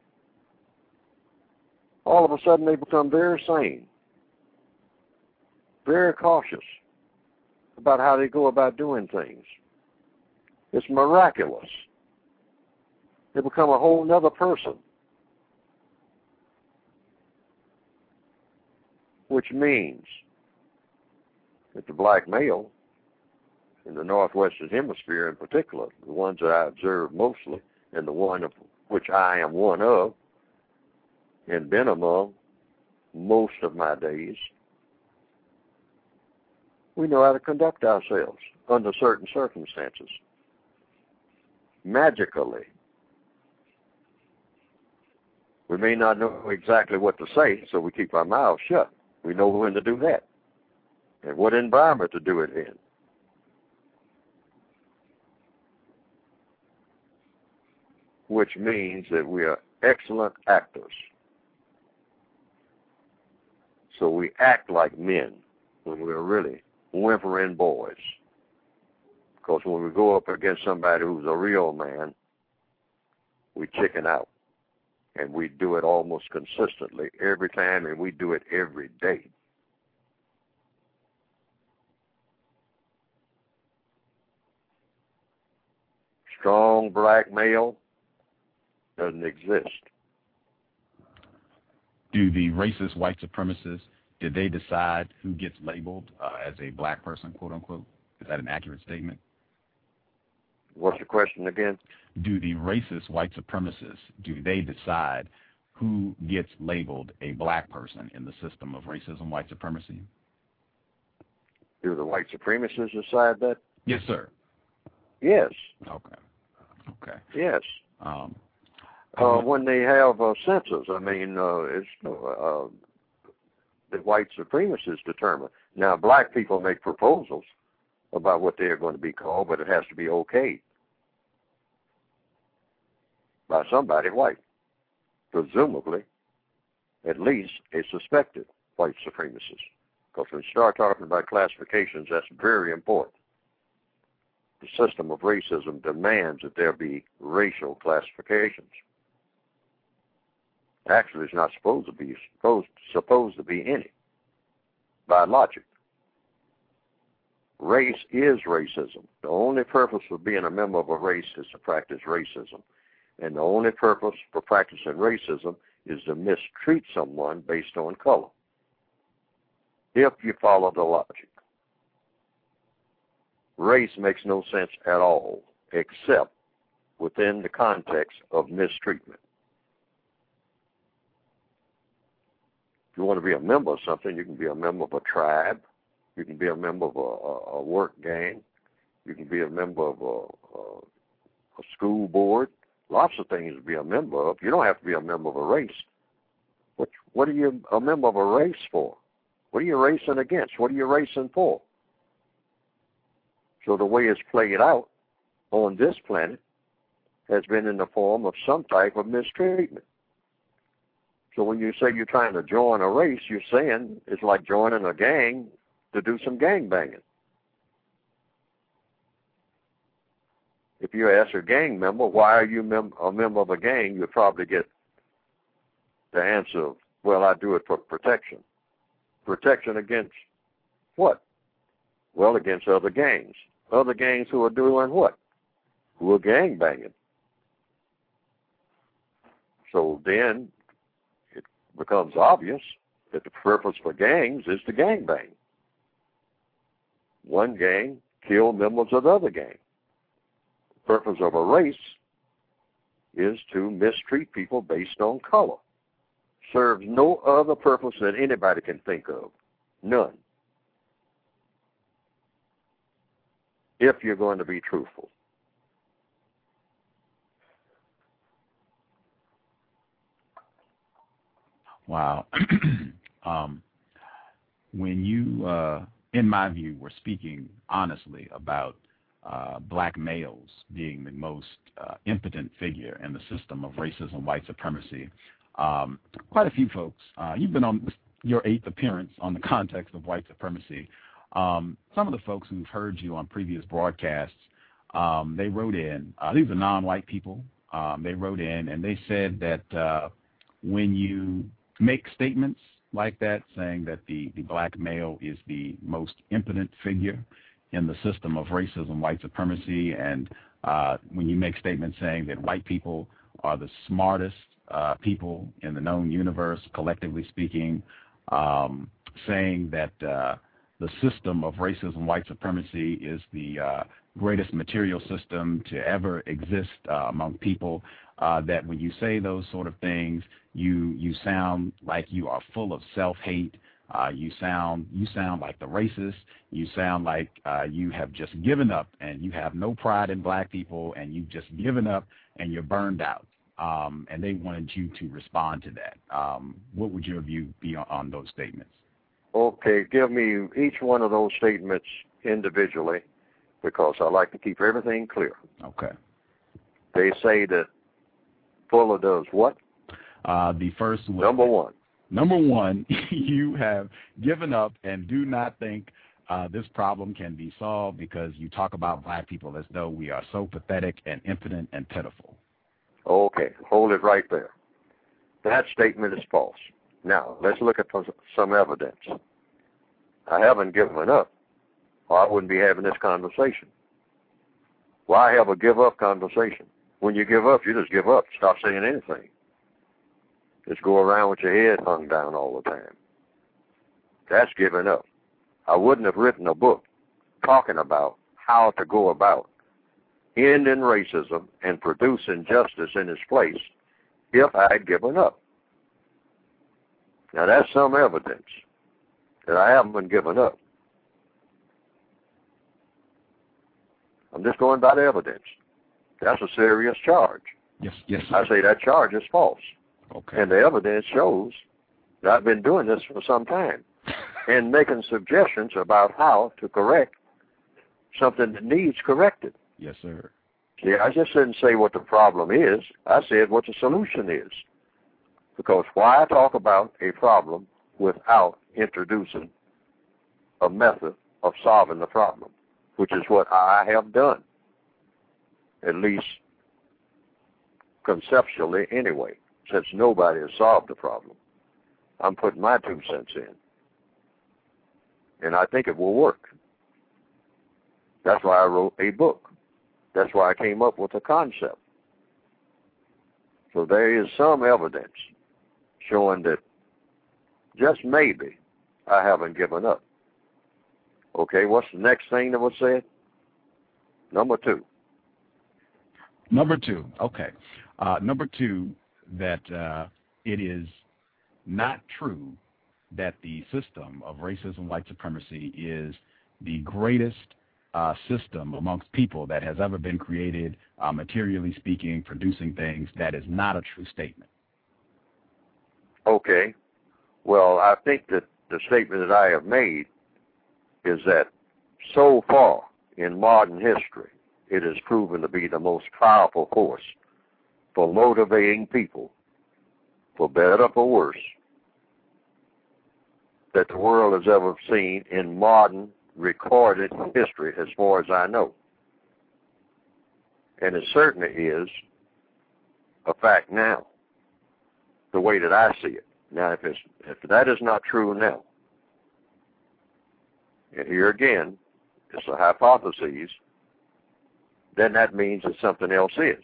all of a sudden they become very sane, very cautious about how they go about doing things. It's miraculous. They become a whole nother person. Which means that the black male in the Northwestern Hemisphere in particular, the ones that I observe mostly, and the one of which I am one of, and been among most of my days, we know how to conduct ourselves under certain circumstances. Magically. We may not know exactly what to say, so we keep our mouths shut. We know when to do that and what environment to do it in. Which means that we are excellent actors. So we act like men when we're really whimpering boys. Because when we go up against somebody who's a real man, we chicken out. And we do it almost consistently every time, and we do it every day. Strong black male doesn't exist. Do the racist white supremacists, did they decide who gets labeled as a black person, quote unquote? Is that an accurate statement? What's the question again? Do the racist white supremacists, do they decide who gets labeled a black person in the system of racism, white supremacy? Do the white supremacists decide that? Yes, sir. Yes. Okay. Yes. When they have census, I mean, it's the white supremacists determine. Now, black people make proposals about what they're going to be called, but it has to be okayed by somebody white, presumably at least a suspected white supremacist. Because when you start talking about classifications, that's very important. The system of racism demands that there be racial classifications. Actually, it's not supposed to be any, by logic. Race is racism. The only purpose for being a member of a race is to practice racism. And the only purpose for practicing racism is to mistreat someone based on color, if you follow the logic. Race makes no sense at all, except within the context of mistreatment. If you want to be a member of something, you can be a member of a tribe. You can be a member of a work gang. You can be a member of a school board. Lots of things to be a member of. You don't have to be a member of a race. What are you a member of a race for? What are you racing against? What are you racing for? So the way it's played out on this planet has been in the form of some type of mistreatment. So when you say you're trying to join a race, you're saying it's like joining a gang to do some gang banging. If you ask a gang member, why are you a member of a gang, you'll probably get the answer, well, I do it for protection. Protection against what? Well, against other gangs. Other gangs who are doing what? Who are gang banging. So then it becomes obvious that the purpose for gangs is to gang bang. One gang kill members of the other gang. The purpose of a race is to mistreat people based on color. Serves no other purpose that anybody can think of. None. If you're going to be truthful. Wow. When you, in my view, were speaking honestly about black males being the most impotent figure in the system of racism, white supremacy, quite a few folks, you've been on your 8th appearance on the context of white supremacy. Some of the folks who've heard you on previous broadcasts, they wrote in, these are non-white people, they wrote in and they said that when you make statements like that, saying that the black male is the most impotent figure in the system of racism, white supremacy, and when you make statements saying that white people are the smartest people in the known universe, collectively speaking, saying that the system of racism, white supremacy is the greatest material system to ever exist among people, that when you say those sort of things, you sound like you are full of self-hate. You sound like the racist. You sound like you have just given up and you have no pride in black people and you've just given up and you're burned out. And they wanted you to respond to that. What would your view be on those statements? Okay, give me each one of those statements individually because I like to keep everything clear. Okay. They say that Fuller does what? The first one. Number one, you have given up and do not think this problem can be solved because you talk about black people as though we are so pathetic and impotent and pitiful. Okay, hold it right there. That statement is false. Now, let's look at some evidence. I haven't given up, or I wouldn't be having this conversation. Why have a give-up conversation? When you give up, you just give up. Stop saying anything. Just go around with your head hung down all the time. That's giving up. I wouldn't have written a book talking about how to go about ending racism and producing justice in its place if I had given up. Now, that's some evidence that I haven't given up. I'm just going by the evidence. That's a serious charge. Yes, sir. I say that charge is false. Okay. And the evidence shows that I've been doing this for some time and making suggestions about how to correct something that needs corrected. Yes, sir. See, I just didn't say what the problem is. I said what the solution is. Because why talk about a problem without introducing a method of solving the problem, which is what I have done, at least conceptually anyway, since nobody has solved the problem. I'm putting my 2 cents in, and I think it will work. That's why I wrote a book. That's why I came up with a concept. So there is some evidence showing that just maybe I haven't given up. Okay, what's the next thing that was said? Number 2. Number two, okay. Number two, that it is not true that the system of racism, white supremacy is the greatest system amongst people that has ever been created, materially speaking, producing things. That is not a true statement. Okay. Well, I think that the statement that I have made is that so far in modern history, it has proven to be the most powerful force for motivating people, for better or for worse, that the world has ever seen in modern recorded history, as far as I know. And it certainly is a fact now, the way that I see it. Now, if that is not true now, and here again, it's a hypothesis, then that means that something else is.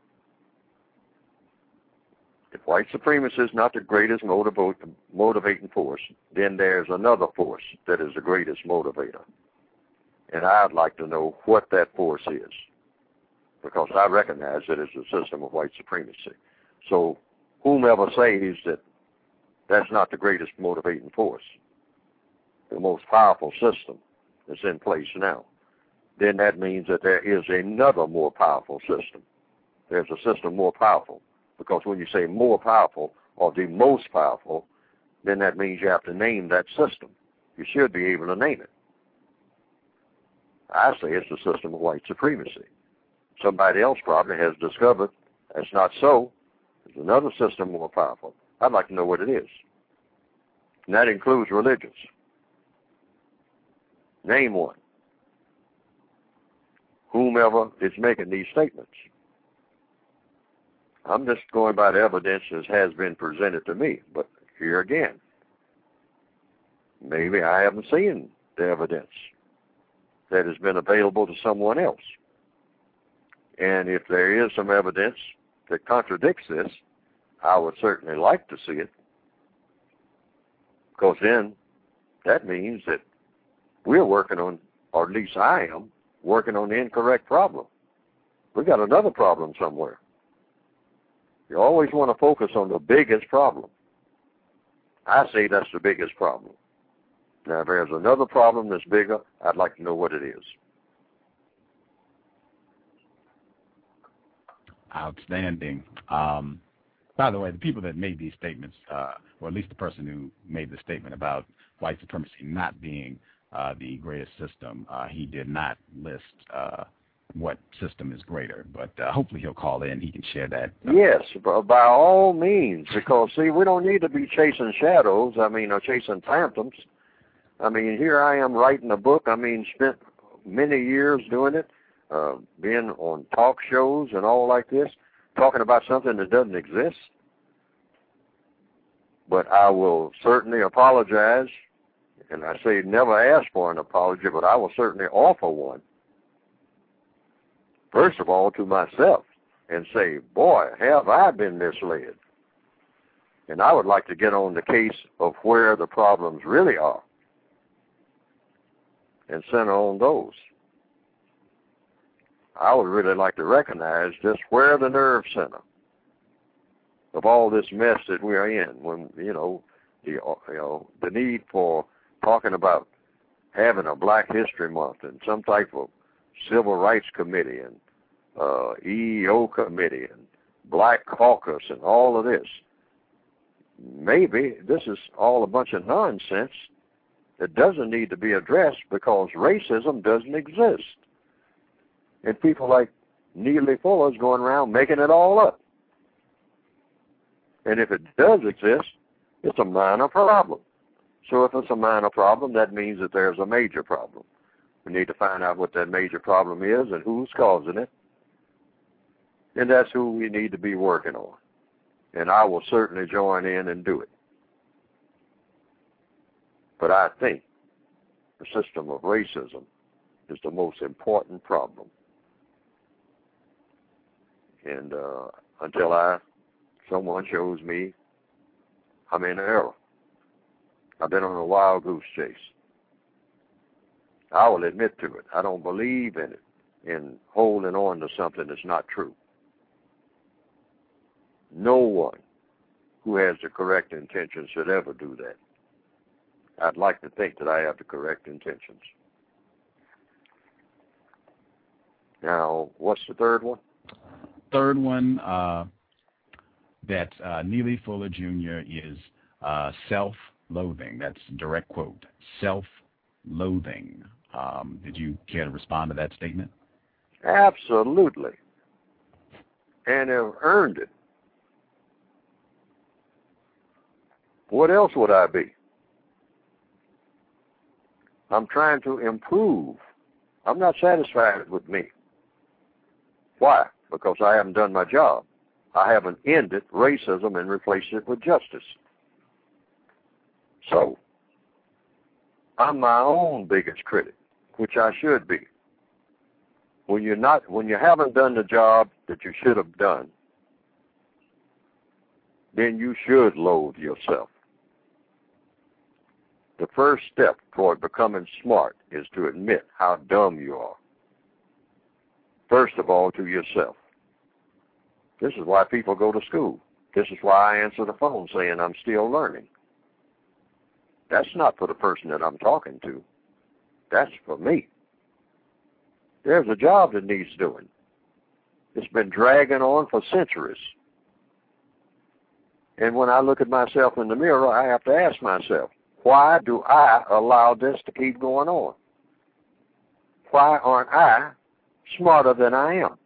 If white supremacy is not the greatest motivating force, then there's another force that is the greatest motivator. And I'd like to know what that force is, because I recognize that it's a system of white supremacy. So whomever says that that's not the greatest motivating force, the most powerful system that's in place now, then that means that there is another more powerful system. There's a system more powerful, because when you say more powerful or the most powerful, then that means you have to name that system. You should be able to name it. I say it's the system of white supremacy. Somebody else probably has discovered that's not so. There's another system more powerful. I'd like to know what it is. And that includes religions. Name one. Whomever is making these statements. I'm just going by the evidence as has been presented to me. But here again, maybe I haven't seen the evidence that has been available to someone else. And if there is some evidence that contradicts this, I would certainly like to see it, because then that means that we're working on, or at least I am, working on the incorrect problem. We've got another problem somewhere. You always want to focus on the biggest problem. I say that's the biggest problem. Now, if there's another problem that's bigger, I'd like to know what it is. Outstanding. By the way, the people that made these statements, or at least the person who made the statement about white supremacy not being the greatest system, he did not list what system is greater. But hopefully he'll call in. He can share that. Yes, by all means, because, see, we don't need to be chasing shadows, or chasing phantoms. Here I am writing a book. Spent many years doing it, being on talk shows and all like this, talking about something that doesn't exist. But I will certainly apologize, and I say never ask for an apology, but I will certainly offer one. First of all, to myself, and say, boy, have I been misled. And I would like to get on the case of where the problems really are and center on those. I would really like to recognize just where the nerve center of all this mess that we are in, when, the need for talking about having a Black History Month and some type of Civil Rights Committee and EEO Committee and Black Caucus and all of this. Maybe this is all a bunch of nonsense that doesn't need to be addressed, because racism doesn't exist. And people like Neely Fuller's going around making it all up. And if it does exist, it's a minor problem. So if it's a minor problem, that means that there's a major problem. We need to find out what that major problem is and who's causing it. And that's who we need to be working on. And I will certainly join in and do it. But I think the system of racism is the most important problem. And until someone shows me I'm in error, I've been on a wild goose chase. I will admit to it. I don't believe in it, in holding on to something that's not true. No one who has the correct intentions should ever do that. I'd like to think that I have the correct intentions. Now, what's the third one? Third one, that Neely Fuller Jr. is self-loathing. That's a direct quote. Self-loathing. Did you care to respond to that statement? Absolutely. And have earned it. What else would I be? I'm trying to improve. I'm not satisfied with me. Why? Because I haven't done my job. I haven't ended racism and replaced it with justice. So, I'm my own biggest critic, which I should be. When you haven't done the job that you should have done, then you should loathe yourself. The first step toward becoming smart is to admit how dumb you are. First of all, to yourself. This is why people go to school. This is why I answer the phone saying I'm still learning. That's not for the person that I'm talking to. That's for me. There's a job that needs doing. It's been dragging on for centuries. And when I look at myself in the mirror, I have to ask myself, why do I allow this to keep going on? Why aren't I smarter than I am?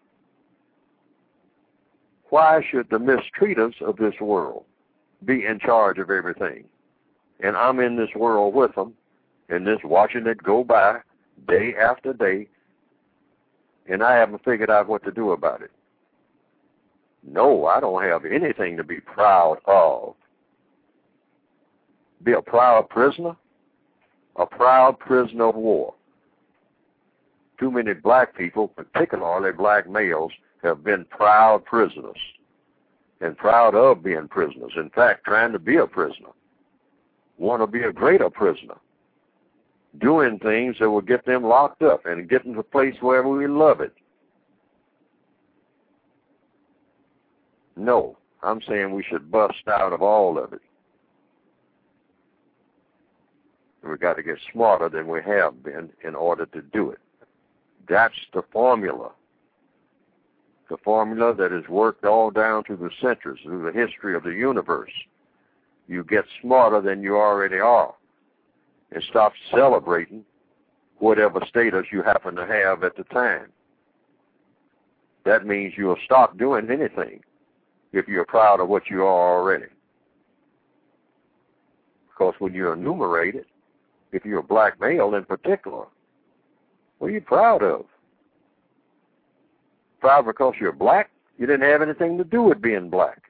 Why should the mistreaters of this world be in charge of everything? And I'm in this world with them, and just watching it go by day after day, and I haven't figured out what to do about it. No, I don't have anything to be proud of. Be a proud prisoner? A proud prisoner of war. Too many black people, particularly black males, have been proud prisoners and proud of being prisoners. In fact, trying to be a prisoner. Want to be a greater prisoner. Doing things that will get them locked up and get them to a place where we love it. No, I'm saying we should bust out of all of it. We've got to get smarter than we have been in order to do it. That's the formula. The formula that has worked all down through the centuries, through the history of the universe. You get smarter than you already are and stop celebrating whatever status you happen to have at the time. That means you'll stop doing anything if you're proud of what you are already. Because when you enumerate it, if you're a black male in particular, what are you proud of? Proud because you're black? You didn't have anything to do with being black.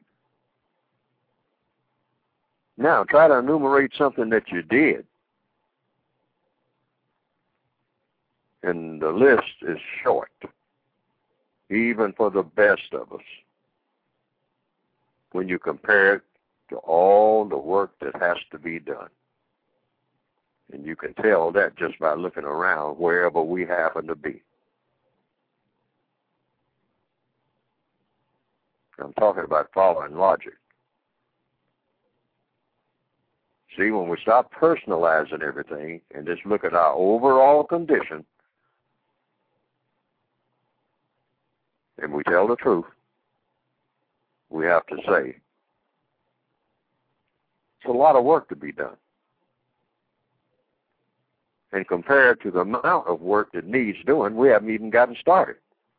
Now, try to enumerate something that you did. And the list is short, even for the best of us, when you compare it to all the work that has to be done. And you can tell that just by looking around wherever we happen to be. I'm talking about following logic. See, when we stop personalizing everything and just look at our overall condition, and we tell the truth, we have to say, it's a lot of work to be done. And compared to the amount of work that needs doing, we haven't even gotten started.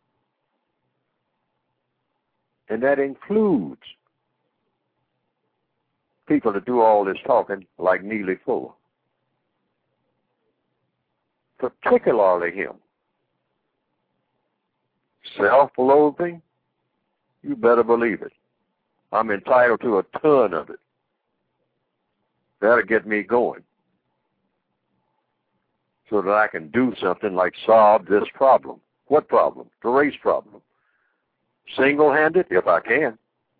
And that includes people that do all this talking like Neely Fuller. Particularly him. Self-loathing, you better believe it. I'm entitled to a ton of it. That'll get me going so that I can do something like solve this problem. What problem? The race problem. Single-handed, if I can.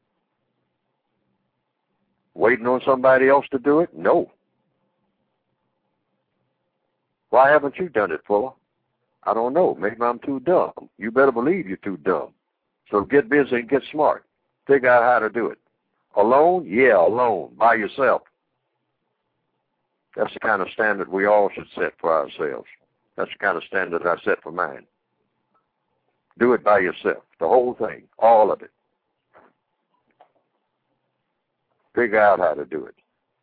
Waiting on somebody else to do it? No. Why haven't you done it, Fuller? I don't know. Maybe I'm too dumb. You better believe you're too dumb. So get busy and get smart. Figure out how to do it. Alone? Yeah, alone, by yourself. That's the kind of standard we all should set for ourselves. That's the kind of standard I set for mine. Do it by yourself, the whole thing, all of it. Figure out how to do it.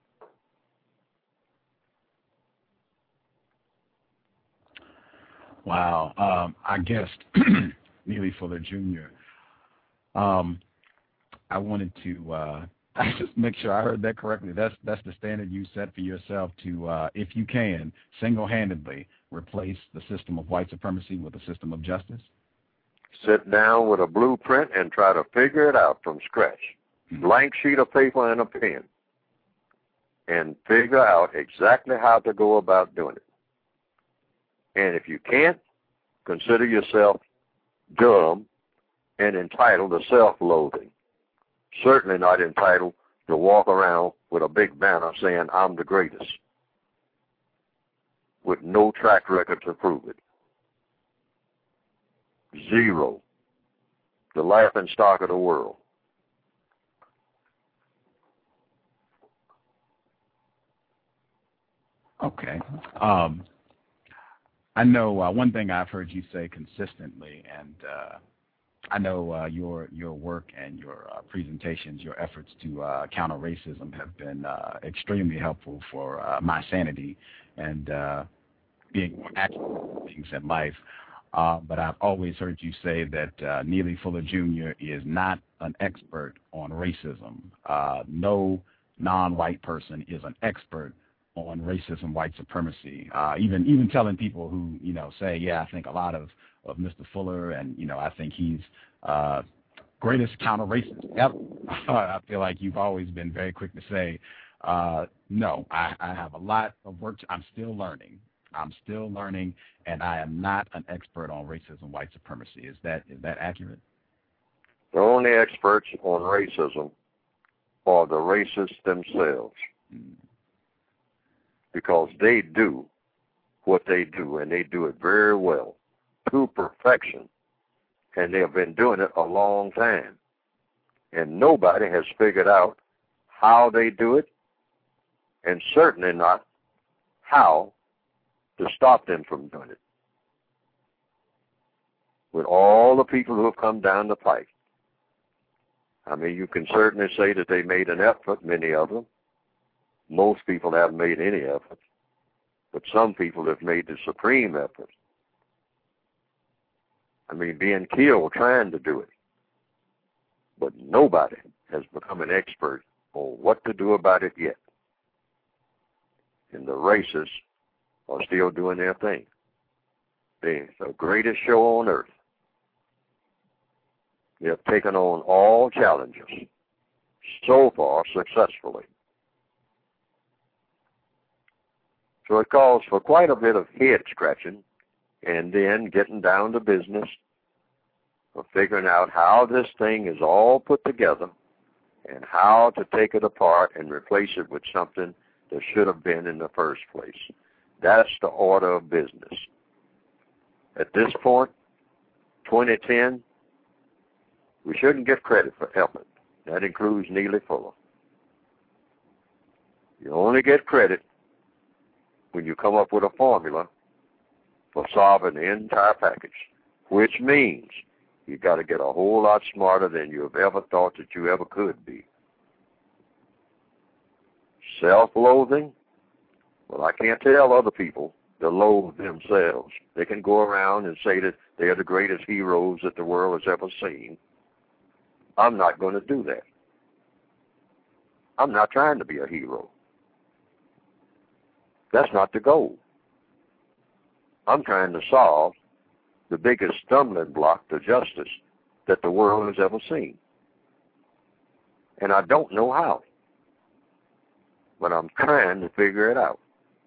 Wow. Our guest, Neely Fuller Jr., I wanted to just make sure I heard that correctly. That's the standard you set for yourself to, if you can, single-handedly replace the system of white supremacy with a system of justice? Sit down with a blueprint and try to figure it out from scratch. Blank sheet of paper and a pen. And figure out exactly how to go about doing it. And if you can't, consider yourself dumb and entitled to self-loathing. Certainly not entitled to walk around with a big banner saying, I'm the greatest, with no track record to prove it. Zero. The laughing stock of the world. Okay. I know one thing I've heard you say consistently, and I know your work and your presentations, your efforts to counter racism have been extremely helpful for my sanity and being more accurate in things in life. But I've always heard you say that Neely Fuller Jr. is not an expert on racism. No non-white person is an expert on racism, white supremacy. Even telling people who, say, yeah, I think a lot of Mr. Fuller, and, I think he's greatest counter-racist ever. I feel like you've always been very quick to say, no, I have a lot of work. I'm still learning, and I am not an expert on racism, white supremacy. Is that accurate? The only experts on racism are the racists themselves. Because they do what they do, and they do it very well, to perfection. And they have been doing it a long time. And nobody has figured out how they do it, and certainly not how to stop them from doing it. With all the people who have come down the pike, I mean, you can certainly say that they made an effort, many of them. Most people haven't made any effort, but some people have made the supreme effort. I mean, being killed trying to do it. But nobody has become an expert on what to do about it yet. And the racists are still doing their thing. They're the greatest show on earth. They have taken on all challenges, so far successfully. So it calls for quite a bit of head scratching and then getting down to business of figuring out how this thing is all put together and how to take it apart and replace it with something that should have been in the first place. That's the order of business. At this point, 2010, we shouldn't get credit for effort. That includes Neely Fuller. You only get credit when you come up with a formula for solving the entire package, which means you got to get a whole lot smarter than you have ever thought that you ever could be. Self-loathing? Well, I can't tell other people to loathe themselves. They can go around and say that they are the greatest heroes that the world has ever seen. I'm not going to do that. I'm not trying to be a hero. That's not the goal. I'm trying to solve the biggest stumbling block to justice that the world has ever seen. And I don't know how. But I'm trying to figure it out.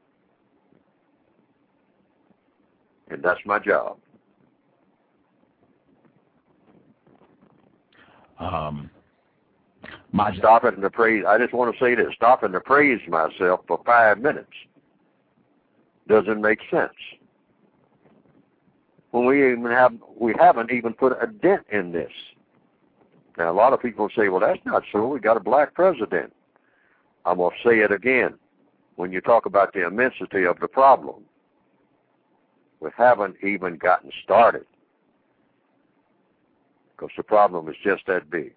And that's my job. Stopping to praise. I just want to say this. Stopping to praise myself for 5 minutes doesn't make sense. When we haven't even put a dent in this. Now, a lot of people say, well, that's not so. We got a black president. I'm going to say it again. When you talk about the immensity of the problem, we haven't even gotten started because the problem is just that big.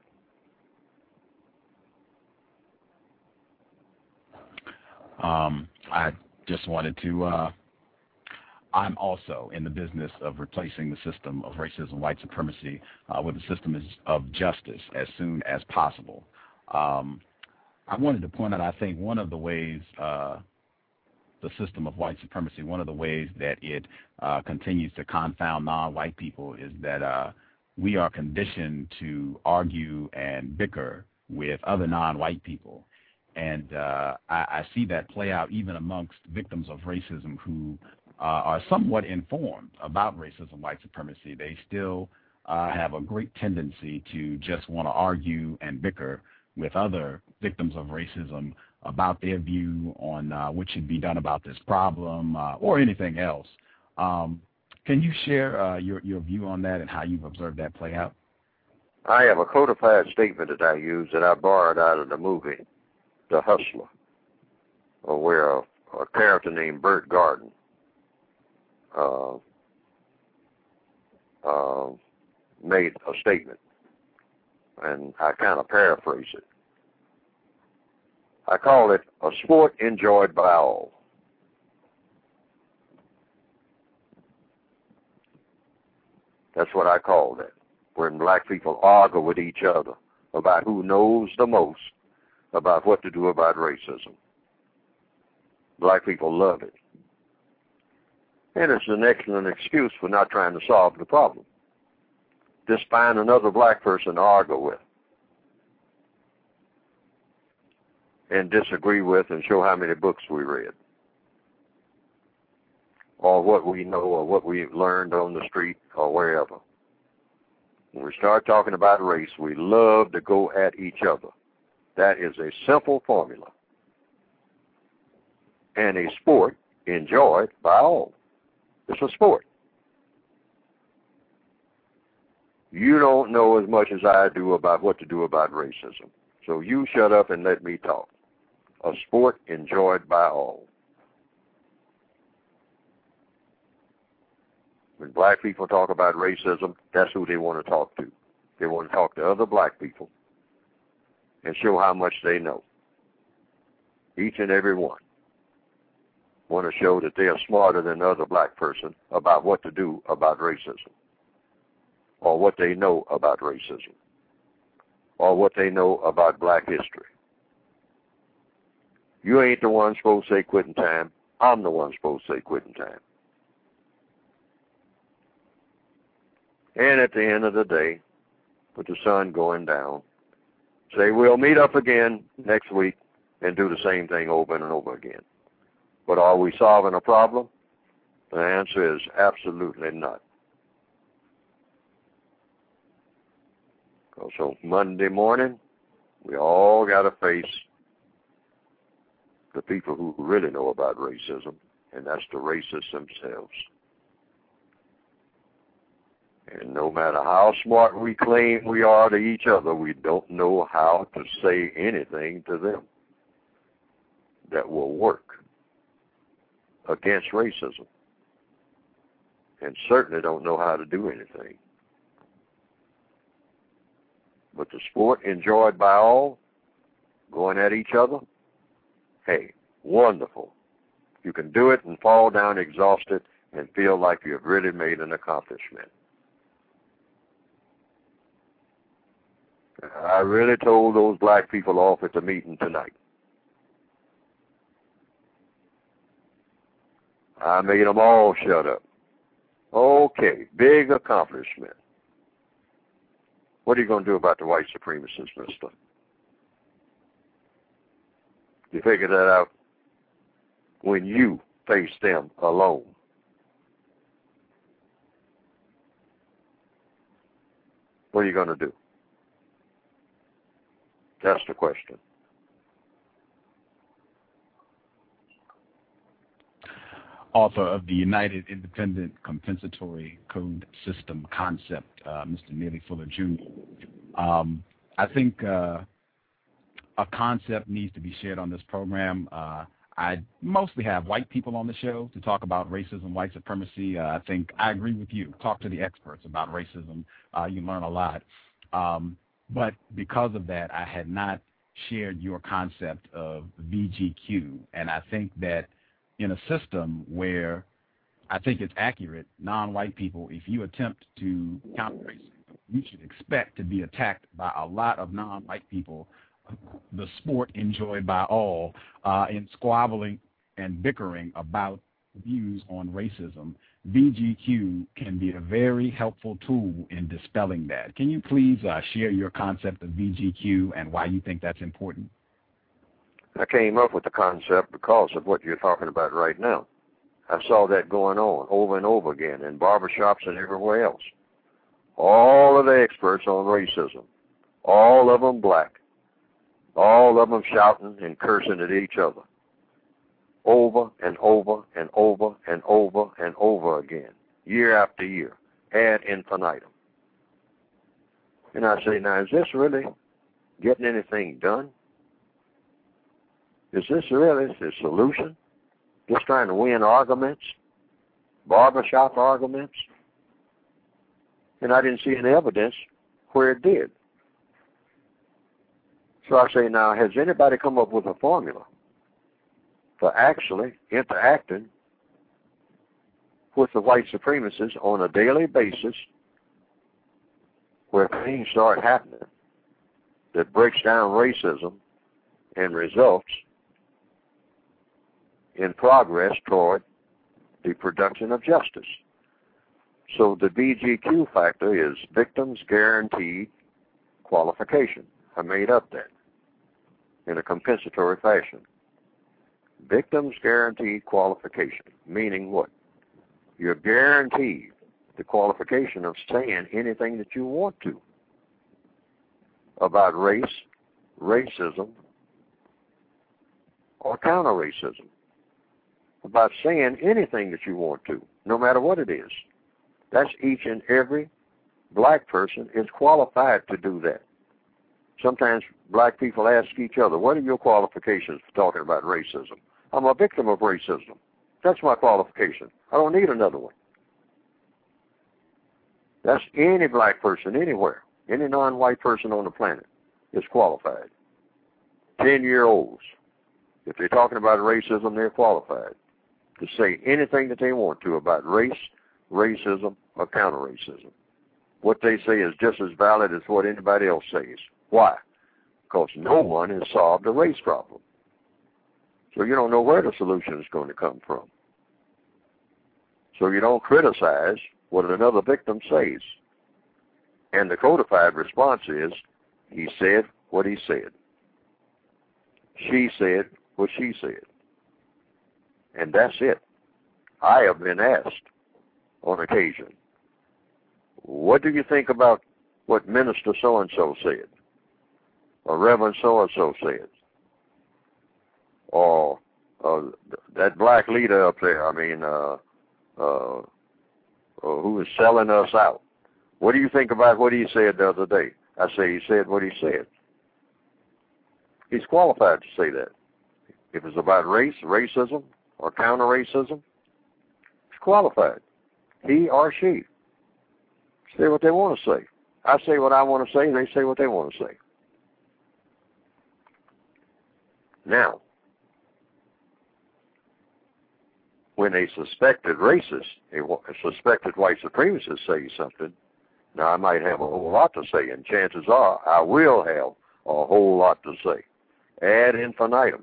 I just wanted to, I'm also in the business of replacing the system of racism, white supremacy, with a system of justice as soon as possible. I wanted to point out, I think one of the ways the system of white supremacy, one of the ways that it continues to confound non-white people is that we are conditioned to argue and bicker with other non-white people. And I see that play out even amongst victims of racism who are somewhat informed about racism, white supremacy. They still have a great tendency to just want to argue and bicker with other victims of racism about their view on what should be done about this problem or anything else. Can you share your view on that and how you've observed that play out? I have a codified statement that I use that I borrowed out of the movie The Hustler, where a character named Bert Garden made a statement, and I kind of paraphrase it. I call it a sport enjoyed by all. That's what I call it, when black people argue with each other about who knows the most about what to do about racism. Black people love it. And it's an excellent excuse for not trying to solve the problem. Just find another black person to argue with and disagree with and show how many books we read or what we know or what we've learned on the street or wherever. When we start talking about race, we love to go at each other. That is a simple formula and a sport enjoyed by all. It's a sport. You don't know as much as I do about what to do about racism, so you shut up and let me talk. A sport enjoyed by all. When black people talk about racism, that's who they want to talk to. They want to talk to other black people and show how much they know. Each and every one want to show that they are smarter than the other black person about what to do about racism, or what they know about racism, or what they know about black history. You ain't the one supposed to say quitting time. I'm the one supposed to say quitting time. And at the end of the day, with the sun going down, say we'll meet up again next week and do the same thing over and over again. But are we solving a problem? The answer is absolutely not. So Monday morning, we all got to face the people who really know about racism, and that's the racists themselves. And no matter how smart we claim we are to each other, we don't know how to say anything to them that will work against racism, and certainly don't know how to do anything. But the sport enjoyed by all, going at each other, hey, wonderful. You can do it and fall down exhausted and feel like you've really made an accomplishment. I really told those black people off at the meeting tonight. I made them all shut up. Okay, big accomplishment. What are you going to do about the white supremacists, mister? You figure that out when you face them alone. What are you going to do? That's the question. Author of the United Independent Compensatory Code System Concept, Mr. Neely Fuller Jr. I think a concept needs to be shared on this program. I mostly have white people on the show to talk about racism, white supremacy. I think I agree with you. Talk to the experts about racism. You learn a lot. But because of that, I had not shared your concept of VGQ. And I think that in a system where I think it's accurate, non-white people, if you attempt to counter racism, you should expect to be attacked by a lot of non-white people, the sport enjoyed by all, in squabbling and bickering about views on racism. VGQ can be a very helpful tool in dispelling that. Can you please share your concept of VGQ and why you think that's important? I came up with the concept because of what you're talking about right now. I saw that going on over and over again in barbershops and everywhere else. All of the experts on racism, all of them black, all of them shouting and cursing at each other, over and over and over and over and over again, year after year, ad infinitum. And I say, now, is this really getting anything done? Is this really the solution? Just trying to win arguments, barbershop arguments? And I didn't see any evidence where it did. So I say, now, has anybody come up with a formula for actually interacting with the white supremacists on a daily basis where things start happening that breaks down racism and results in progress toward the production of justice? So the VGQ factor is victims guaranteed qualification. I made up that in a compensatory fashion. Victims guaranteed qualification, meaning what? You're guaranteed the qualification of saying anything that you want to about race, racism, or counter-racism, about saying anything that you want to, no matter what it is. That's each and every black person is qualified to do that. Sometimes black people ask each other, what are your qualifications for talking about racism? I'm a victim of racism. That's my qualification. I don't need another one. That's any black person anywhere, any non-white person on the planet is qualified. 10-year-olds, if they're talking about racism, they're qualified to say anything that they want to about race, racism, or counter-racism. What they say is just as valid as what anybody else says. Why? Because no one has solved the race problem. So you don't know where the solution is going to come from. So you don't criticize what another victim says. And the codified response is, he said what he said. She said what she said. And that's it. I have been asked on occasion, what do you think about what Minister so-and-so said? Or Reverend so-and-so said? Or that black leader up there, who is selling us out. What do you think about what he said the other day? I say he said what he said. He's qualified to say that. If it's about race, racism, or counter-racism, he's qualified. He or she. Say what they want to say. I say what I want to say, they say what they want to say. Now, when a suspected racist, a suspected white supremacist says something, now I might have a whole lot to say, and chances are I will have a whole lot to say. Ad infinitum.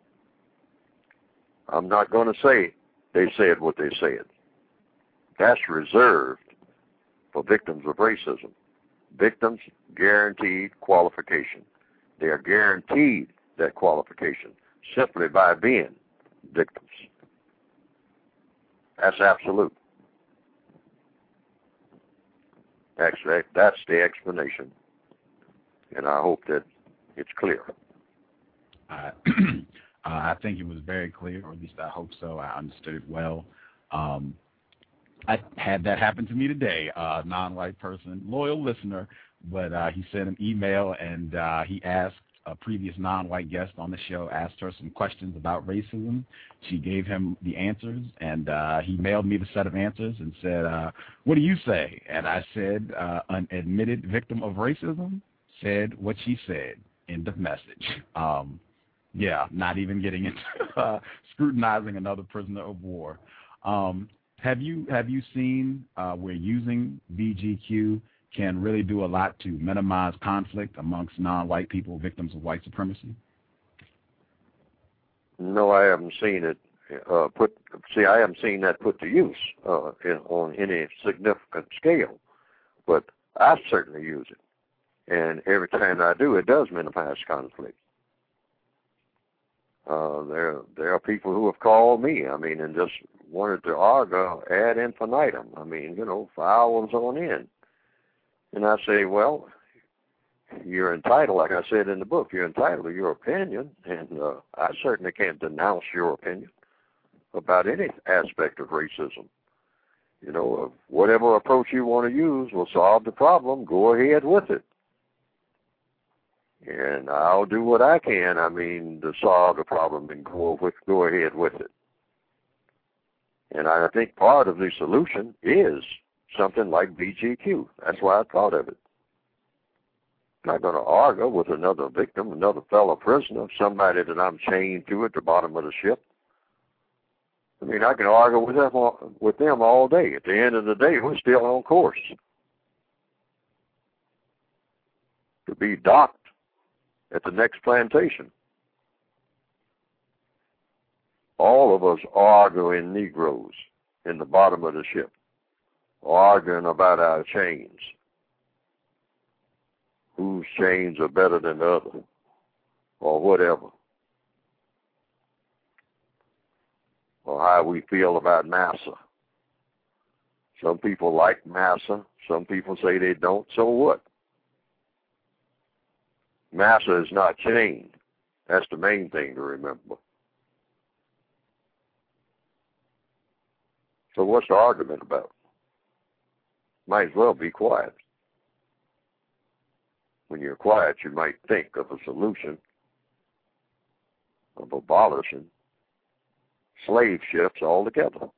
I'm not going to say they said what they said. That's reserved for victims of racism. Victims guaranteed qualification. They are guaranteed that qualification simply by being victims. That's absolute. Actually, that's the explanation, and I hope that it's clear. I think it was very clear, or at least I hope so. I understood it well. I had that happen to me today. Non-white person, loyal listener, but he sent an email and he asked a previous non-white guest on the show, asked her some questions about racism. She gave him the answers, and he mailed me the set of answers and said, what do you say? And I said, an admitted victim of racism said what she said. End of message. Yeah, not even getting into scrutinizing another prisoner of war. Have you seen where using VGQ can really do a lot to minimize conflict amongst non-white people, victims of white supremacy? No, I haven't seen it I haven't seen that put to use on any significant scale, but I certainly use it. And every time I do, it does minimize conflict. There are people who have called me, and just wanted to argue ad infinitum. For hours on end. And I say, well, you're entitled, like I said in the book, you're entitled to your opinion, and I certainly can't denounce your opinion about any aspect of racism. Whatever approach you want to use will solve the problem. Go ahead with it. And I'll do what I can, to solve the problem and go ahead with it. And I think part of the solution is something like VGQ. That's why I thought of it. I'm not going to argue with another victim, another fellow prisoner, somebody that I'm chained to at the bottom of the ship. I can argue with them all day. At the end of the day, we're still on course to be docked at the next plantation. All of us arguing Negroes in the bottom of the ship, arguing about our chains. Whose chains are better than the other, or whatever. Or how we feel about Massa. Some people like Massa, some people say they don't, so what? Massa is not chained. That's the main thing to remember. So what's the argument about? Might as well be quiet. When you're quiet, you might think of a solution of abolishing slave ships altogether.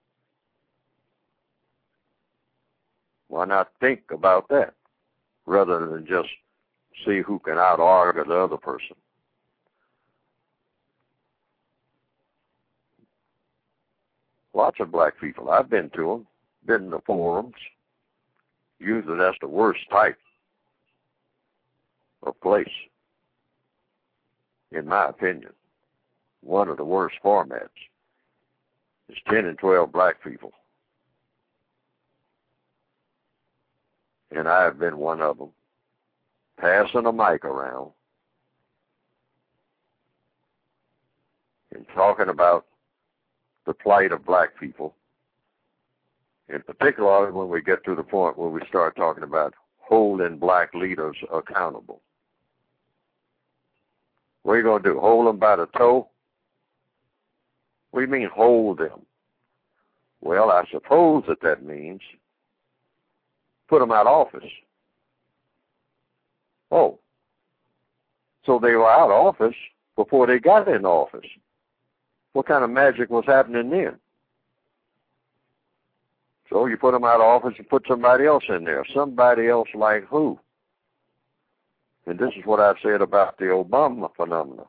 Why not think about that rather than just see who can out-argue the other person? Lots of black people, I've been to them, been in the forums. Usually that's the worst type of place, in my opinion. One of the worst formats is 10 and 12 black people. And I've been one of them, passing a mic around and talking about the plight of black people, in particular when we get to the point where we start talking about holding black leaders accountable. What are you going to do, hold them by the toe? What do you mean hold them? Well, I suppose that means put them out of office. Oh, so they were out of office before they got in office. What kind of magic was happening then? So you put them out of office and put somebody else in there. Somebody else like who? And this is what I've said about the Obama phenomenon.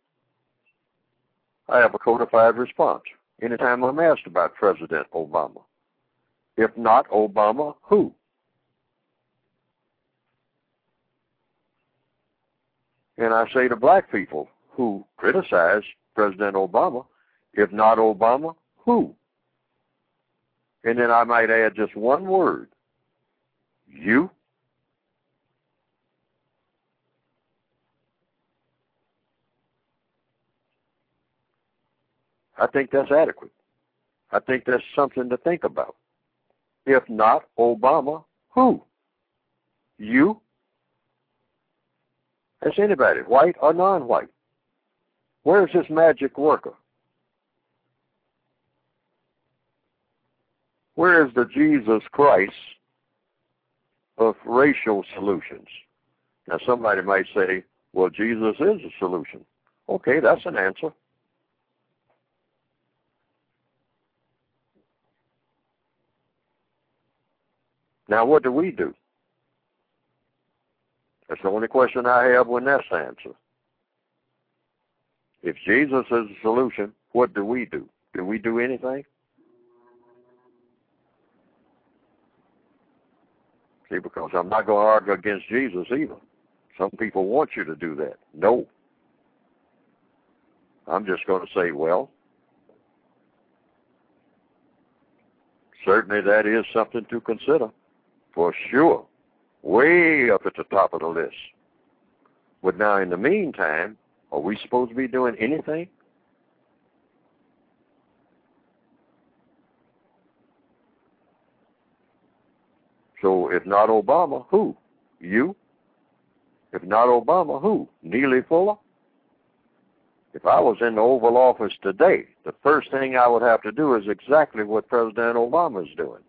I have a codified response anytime I'm asked about President Obama. If not Obama, who? And I say to black people who criticize President Obama, if not Obama, who? And then I might add just one word, you. I think that's adequate. I think that's something to think about. If not Obama, who? You? That's anybody, white or non-white. Where's this magic worker? Where is the Jesus Christ of racial solutions? Now, somebody might say, well, Jesus is a solution. Okay, that's an answer. Now, what do we do? That's the only question I have when that's the answer. If Jesus is the solution, what do we do? Do we do anything? See, because I'm not going to argue against Jesus either. Some people want you to do that. No. I'm just going to say, well, certainly that is something to consider, for sure, way up at the top of the list. But now, in the meantime, are we supposed to be doing anything? So if not Obama, who? You? If not Obama, who? Neely Fuller? If I was in the Oval Office today, the first thing I would have to do is exactly what President Obama is doing.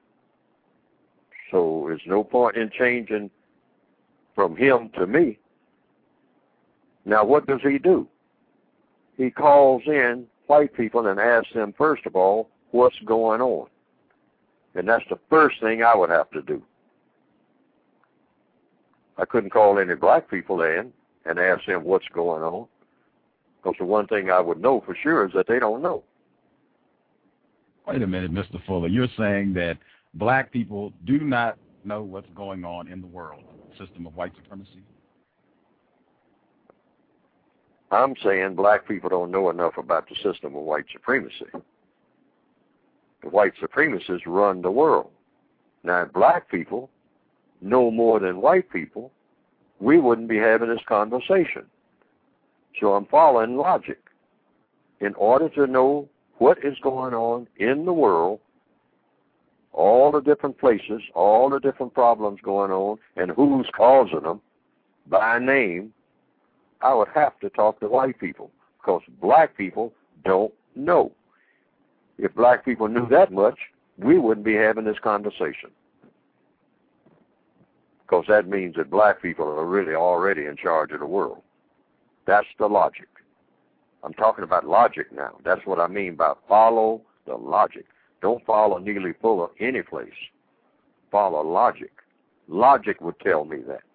So there's no point in changing from him to me. Now, what does he do? He calls in white people and asks them, first of all, what's going on? And that's the first thing I would have to do. I couldn't call any black people in and ask them what's going on, because the one thing I would know for sure is that they don't know. Wait a minute, Mr. Fuller. You're saying that black people do not know what's going on in the world, system of white supremacy? I'm saying black people don't know enough about the system of white supremacy. The white supremacists run the world. Now, if black people know more than white people, we wouldn't be having this conversation. So I'm following logic. In order to know what is going on in the world, all the different places, all the different problems going on, and who's causing them by name, I would have to talk to white people, because black people don't know. If black people knew that much, we wouldn't be having this conversation, because that means that black people are really already in charge of the world. That's the logic. I'm talking about logic now. That's what I mean by follow the logic. Don't follow Neely Fuller any place. Follow logic. Logic would tell me that.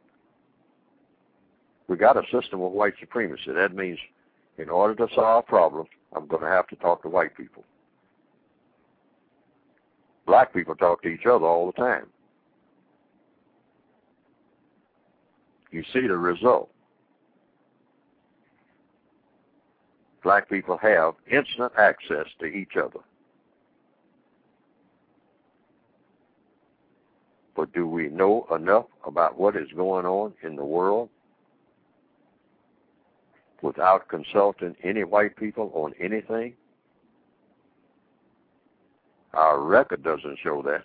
We got a system of white supremacy. That means in order to solve problems, I'm going to have to talk to white people. Black people talk to each other all the time. You see the result. Black people have instant access to each other. But do we know enough about what is going on in the world without consulting any white people on anything? Our record doesn't show that.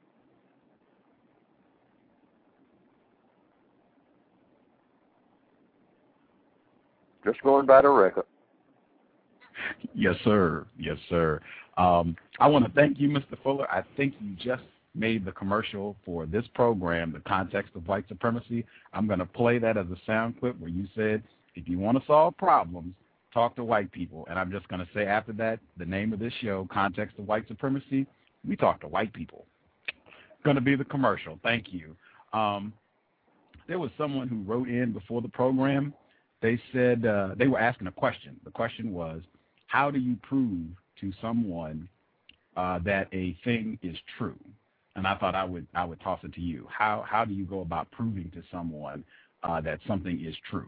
Just going by the record. Yes, sir. Yes, sir. I want to thank you, Mr. Fuller. I think you just made the commercial for this program, The Context of White Supremacy. I'm going to play that as a sound clip where you said, if you want to solve problems, talk to white people. And I'm just going to say after that, the name of this show, Context of White Supremacy, we talk to white people. Going to be the commercial. Thank you. There was someone who wrote in before the program. They said they were asking a question. The question was, how do you prove to someone that a thing is true? And I thought I would toss it to you. How do you go about proving to someone that something is true?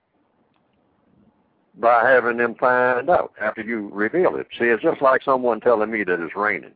By having them find out after you reveal it. See, it's just like someone telling me that it's raining.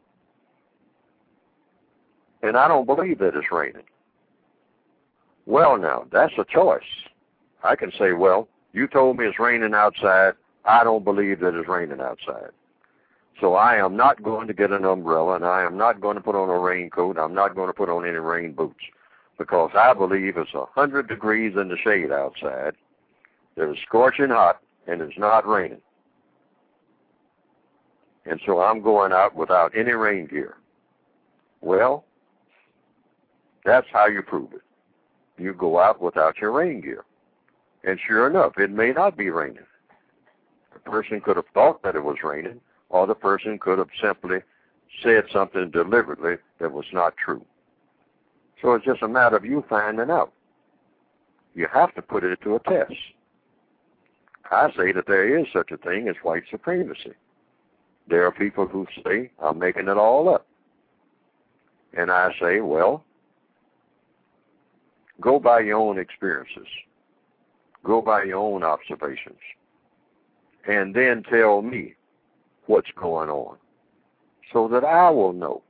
And I don't believe that it's raining. Well, now, that's a choice. I can say, well, you told me it's raining outside. I don't believe that it's raining outside. So I am not going to get an umbrella, and I am not going to put on a raincoat. I'm not going to put on any rain boots, because I believe it's 100 degrees in the shade outside. That it's scorching hot, and it's not raining. And so I'm going out without any rain gear. Well, that's how you prove it. You go out without your rain gear. And sure enough, it may not be raining. The person could have thought that it was raining, or the person could have simply said something deliberately that was not true. So it's just a matter of you finding out. You have to put it to a test. I say that there is such a thing as white supremacy. There are people who say, I'm making it all up. And I say, well, go by your own experiences. Go by your own observations. And then tell me what's going on so that I will know.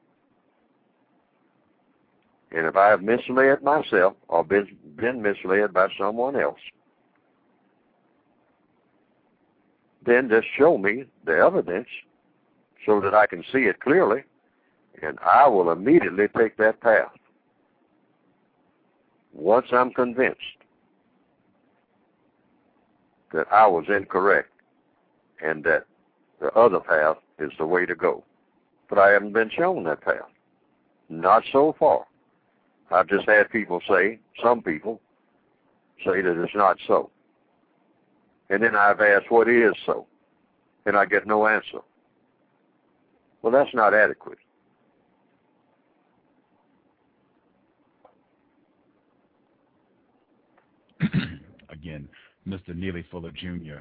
And if I have misled myself or been misled by someone else, then just show me the evidence so that I can see it clearly, and I will immediately take that path. Once I'm convinced that I was incorrect and that the other path is the way to go. But I haven't been shown that path. Not so far. I've just had people say, some people say that it's not so. And then I've asked what is so, and I get no answer. Well, that's not adequate. Again, Mr. Neely Fuller Jr.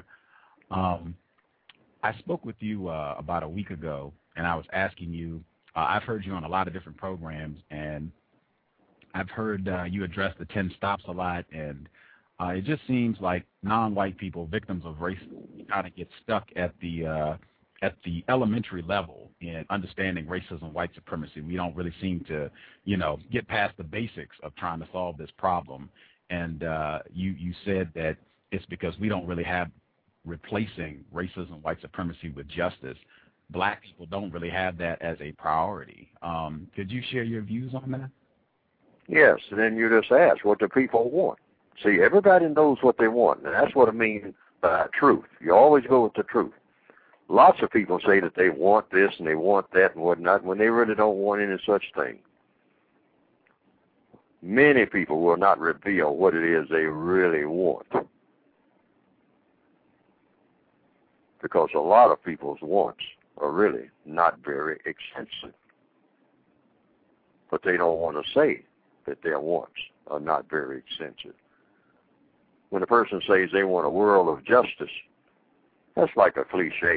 I spoke with you about a week ago, and I was asking you, I've heard you on a lot of different programs, and I've heard you address the 10 stops a lot, and it just seems like non-white people, victims of race, kind of get stuck at the elementary level in understanding racism, white supremacy. We don't really seem to, get past the basics of trying to solve this problem. And you said that it's because we don't really have replacing racism, white supremacy with justice. Black people don't really have that as a priority. Could you share your views on that? Yes, and then you just ask, what do people want? See, everybody knows what they want, and that's what I mean by truth. You always go with the truth. Lots of people say that they want this and they want that and whatnot when they really don't want any such thing. Many people will not reveal what it is they really want, because a lot of people's wants are really not very extensive. But they don't want to say that their wants are not very extensive. When a person says they want a world of justice, that's like a cliche.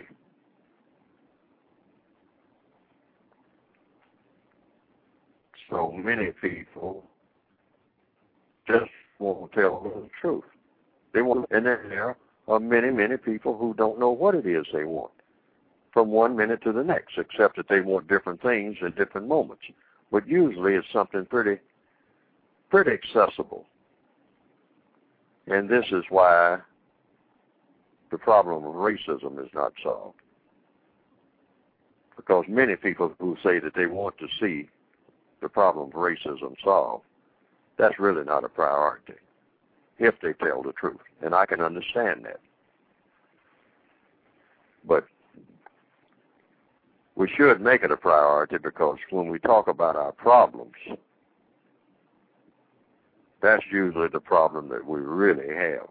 So many people just won't tell the truth. They want, and then there are many, many people who don't know what it is they want from one minute to the next, except that they want different things in different moments. But usually it's something pretty accessible. And this is why the problem of racism is not solved. Because many people who say that they want to see the problem of racism solved, that's really not a priority, if they tell the truth. And I can understand that. But we should make it a priority, because when we talk about our problems, that's usually the problem that we really have.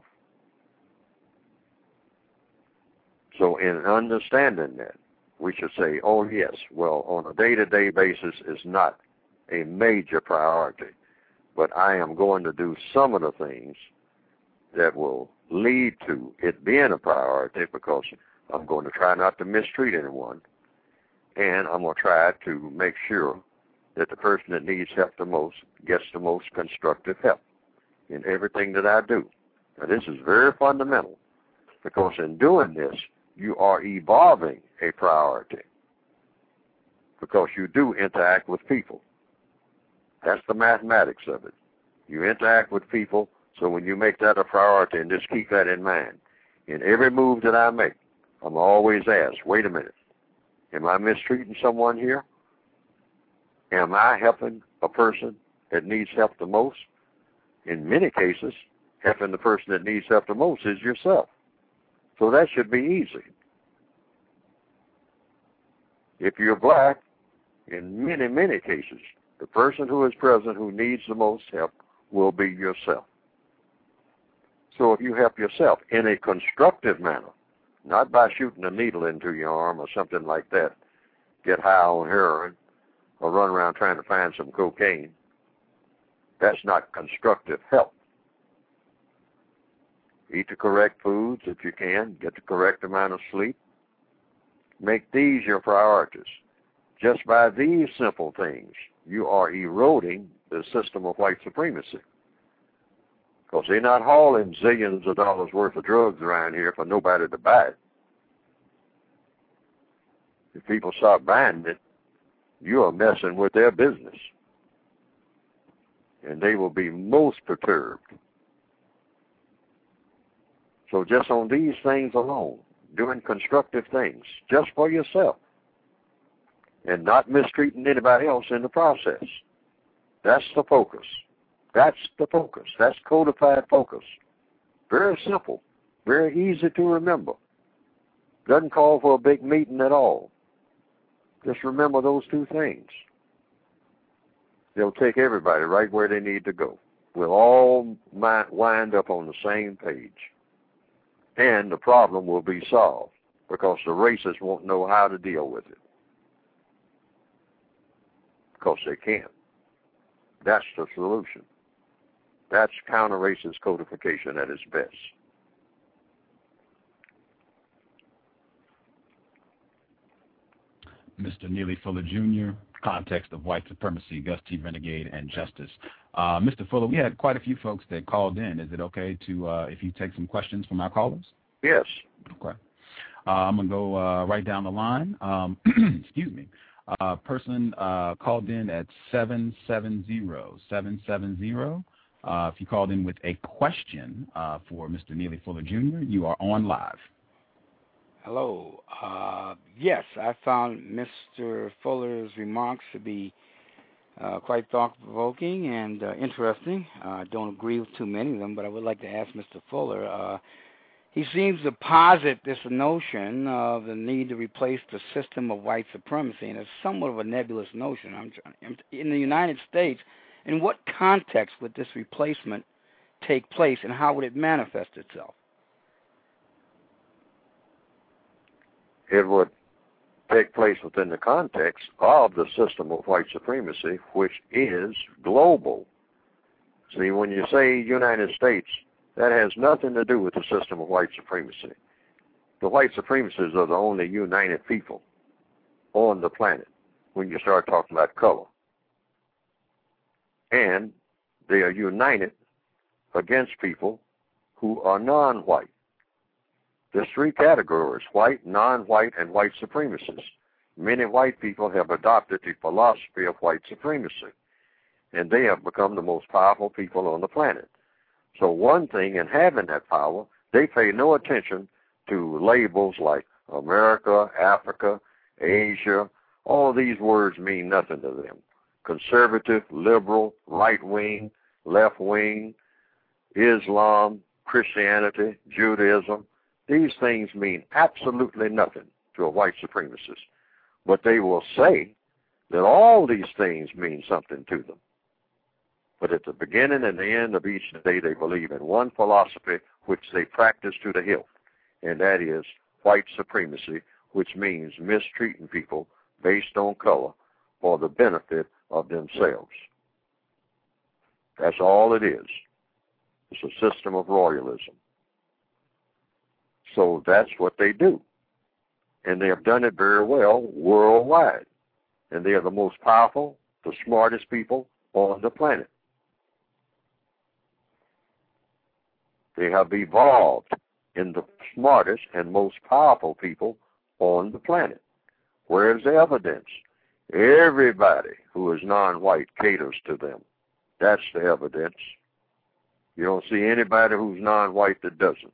So in understanding that, we should say, oh yes, well, on a day-to-day basis is not a major priority, but I am going to do some of the things that will lead to it being a priority, because I'm going to try not to mistreat anyone, and I'm going to try to make sure that the person that needs help the most gets the most constructive help in everything that I do. Now, this is very fundamental, because in doing this, you are evolving a priority, because you do interact with people. That's the mathematics of it. You interact with people, so when you make that a priority, and just keep that in mind, in every move that I make, I'm always asked, wait a minute, am I mistreating someone here? Am I helping a person that needs help the most? In many cases, helping the person that needs help the most is yourself. So that should be easy. If you're black in many, many cases, the person who is present who needs the most help will be yourself. So if you help yourself in a constructive manner, not by shooting a needle into your arm or something like that, get high on heroin, or run around trying to find some cocaine, that's not constructive help. Eat the correct foods if you can, get the correct amount of sleep. Make these your priorities. Just by these simple things, you are eroding the system of white supremacy. Because they're not hauling zillions of dollars worth of drugs around here for nobody to buy it. If people start buying it, you are messing with their business. And they will be most perturbed. So just on these things alone, doing constructive things, just for yourself, and not mistreating anybody else in the process. That's the focus. That's the focus. That's codified focus. Very simple. Very easy to remember. Doesn't call for a big meeting at all. Just remember those two things. They'll take everybody right where they need to go. We'll all wind up on the same page. And the problem will be solved because the racists won't know how to deal with it. Because they can't. That's the solution. That's counter-racist codification at its best. Mr. Neely Fuller, Jr., Context of White Supremacy, Gus T. Renegade, and Justice. Mr. Fuller, we had quite a few folks that called in. Is it okay to, if you take some questions from our callers? Yes. Okay. I'm going to go right down the line. Excuse me. Person called in at 770. If you called in with a question for Mr. Neely Fuller, Jr., you are on live. Hello. Yes, I found Mr. Fuller's remarks to be quite thought-provoking and interesting. I don't agree with too many of them, but I would like to ask Mr. Fuller. He seems to posit this notion of the need to replace the system of white supremacy, and it's somewhat of a nebulous notion. In the United States, in what context would this replacement take place, and how would it manifest itself? It would take place within the context of the system of white supremacy, which is global. See, when you say United States, that has nothing to do with the system of white supremacy. The white supremacists are the only united people on the planet when you start talking about color. And they are united against people who are non-white. There's three categories: white, non-white, and white supremacists. Many white people have adopted the philosophy of white supremacy, and they have become the most powerful people on the planet. So one thing in having that power, they pay no attention to labels like America, Africa, Asia. All of these words mean nothing to them. Conservative, liberal, right-wing, left-wing, Islam, Christianity, Judaism. These things mean absolutely nothing to a white supremacist. But they will say that all these things mean something to them. But at the beginning and the end of each day, they believe in one philosophy which they practice to the hilt, and that is white supremacy, which means mistreating people based on color for the benefit of themselves. That's all it is. It's a system of royalism. So that's what they do. And they have done it very well worldwide. And they are the most powerful, the smartest people on the planet. They have evolved in the smartest and most powerful people on the planet. Where's the evidence? Everybody who is non-white caters to them. That's the evidence. You don't see anybody who's non-white that doesn't.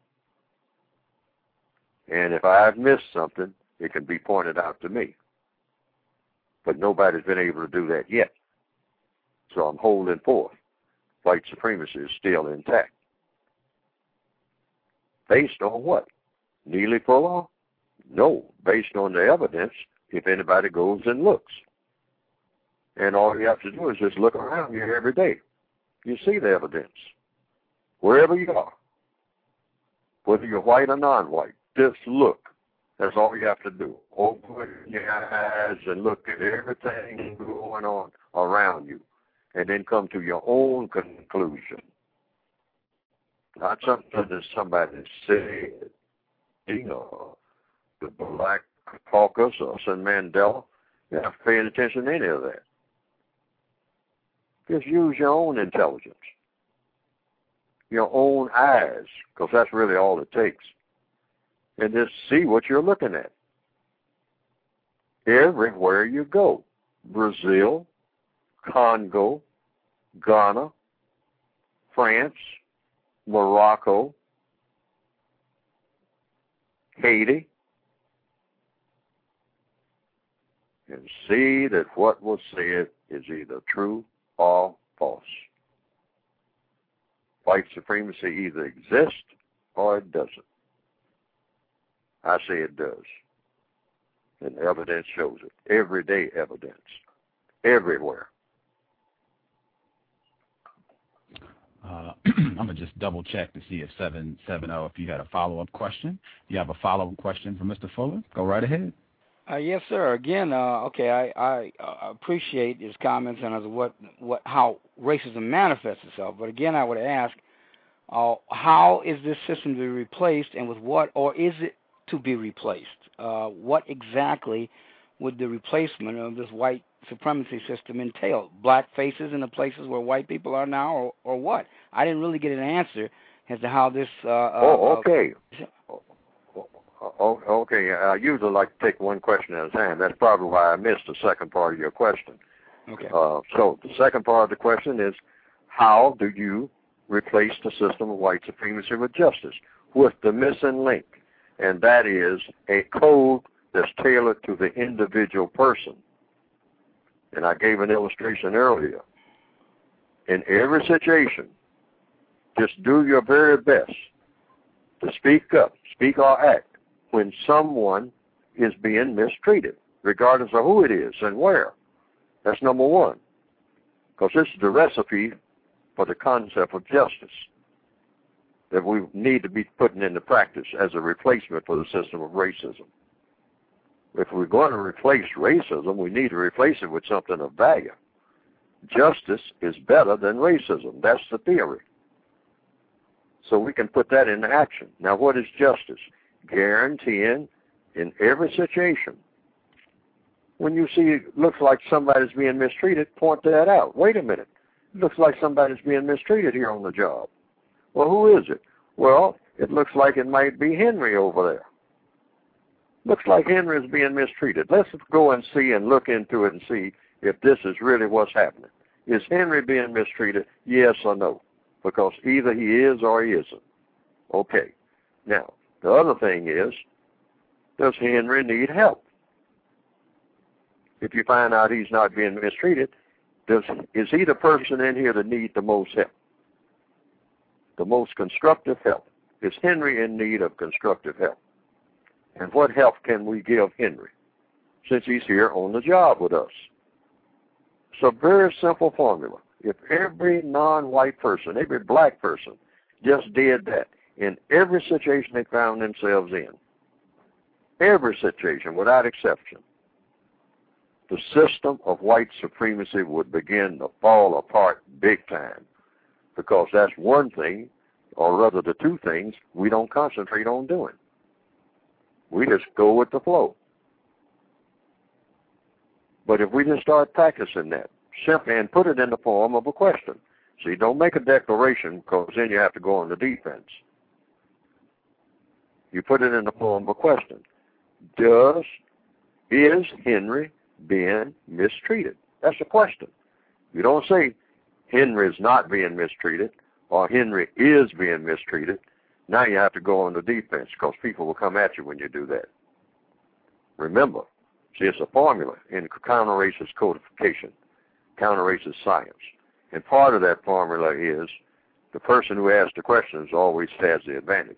And if I've missed something, it can be pointed out to me. But nobody's been able to do that yet. So I'm holding forth. White supremacy is still intact. Based on what? Neely Fuller? No, based on the evidence, if anybody goes and looks. And all you have to do is just look around you every day. You see the evidence. Wherever you are, whether you're white or non-white, just look. That's all you have to do. Open your eyes and look at everything going on around you, and then come to your own conclusion. Not something that somebody said. You know, the Black Caucus or Nelson Mandela. You're not paying attention to any of that. Just use your own intelligence, your own eyes, because that's really all it takes. And just see what you're looking at. Everywhere you go, Brazil, Congo, Ghana, France, Morocco, Haiti, and see that what was said is either true or false. White supremacy either exists or it doesn't. I say it does. And the evidence shows it. Everyday evidence. Everywhere. I'm going to just double check to see if 770, if you had a follow-up question. You have a follow-up question for Mr. Fuller? Go right ahead. Yes, sir. Again, I appreciate his comments on how racism manifests itself. But again, I would ask, how is this system to be replaced, and with what, or is it to be replaced? What exactly would the replacement of this white supremacy system entail? Black faces in the places where white people are now, or what? I didn't really get an answer as to how this... okay. Okay, I usually like to take one question at a time. That's probably why I missed the second part of your question. Okay. So the second part of the question is, how do you replace the system of white supremacy with justice? With the missing link, and that is a code that's tailored to the individual person. And I gave an illustration earlier. In every situation, just do your very best to speak up, speak or act, when someone is being mistreated, regardless of who it is and where. That's number one. Because this is the recipe for the concept of justice that we need to be putting into practice as a replacement for the system of racism. If we're going to replace racism, we need to replace it with something of value. Justice is better than racism. That's the theory. So we can put that into action. Now, what is justice? Guaranteeing in every situation, when you see it looks like somebody's being mistreated, point that out. Wait a minute. It looks like somebody's being mistreated here on the job. Well, who is it? Well, it looks like it might be Henry over there. Looks like Henry's being mistreated. Let's go and see and look into it and see if this is really what's happening. Is Henry being mistreated? Yes or no? Because either he is or he isn't. Okay. Now, the other thing is, does Henry need help? If you find out he's not being mistreated, is he the person in here that needs the most help? The most constructive help? Is Henry in need of constructive help? And what help can we give Henry since he's here on the job with us? It's a very simple formula. If every non-white person, every black person just did that in every situation they found themselves in, every situation without exception, the system of white supremacy would begin to fall apart big time, because that's one thing, or rather the two things, we don't concentrate on doing. We just go with the flow. But if we just start practicing that, simply, and put it in the form of a question. See, don't make a declaration, because then you have to go on the defense. You put it in the form of a question. Is Henry being mistreated? That's a question. You don't say Henry is not being mistreated or Henry is being mistreated. Now you have to go on the defense, because people will come at you when you do that. Remember, see, it's a formula in counter-racist codification, counter-racist science. And part of that formula is the person who asks the questions always has the advantage.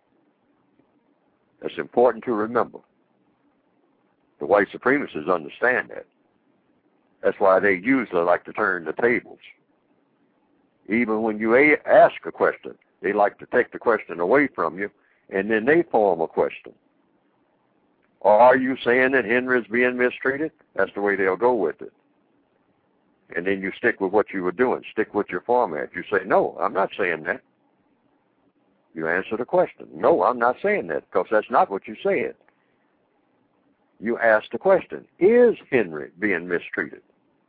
That's important to remember. The white supremacists understand that. That's why they usually like to turn the tables. Even when you ask a question, they like to take the question away from you, and then they form a question. Are you saying that Henry is being mistreated? That's the way they'll go with it. And then you stick with what you were doing. Stick with your format. You say, no, I'm not saying that. You answer the question. No, I'm not saying that, because that's not what you said. You ask the question, is Henry being mistreated?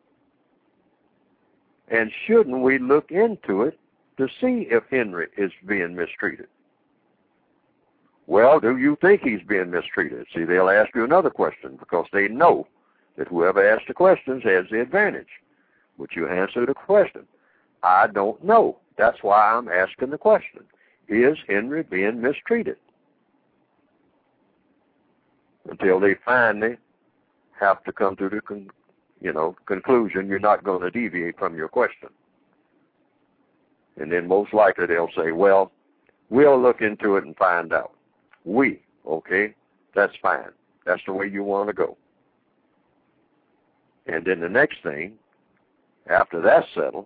And shouldn't we look into it to see if Henry is being mistreated? Well, do you think he's being mistreated? See, they'll ask you another question, because they know that whoever asks the questions has the advantage. But you answer the question. I don't know. That's why I'm asking the question. Is Henry being mistreated? Until they finally have to come to the conclusion you're not going to deviate from your question. And then most likely they'll say, well, we'll look into it and find out. Okay, that's fine. That's the way you want to go. And then the next thing, after that's settled,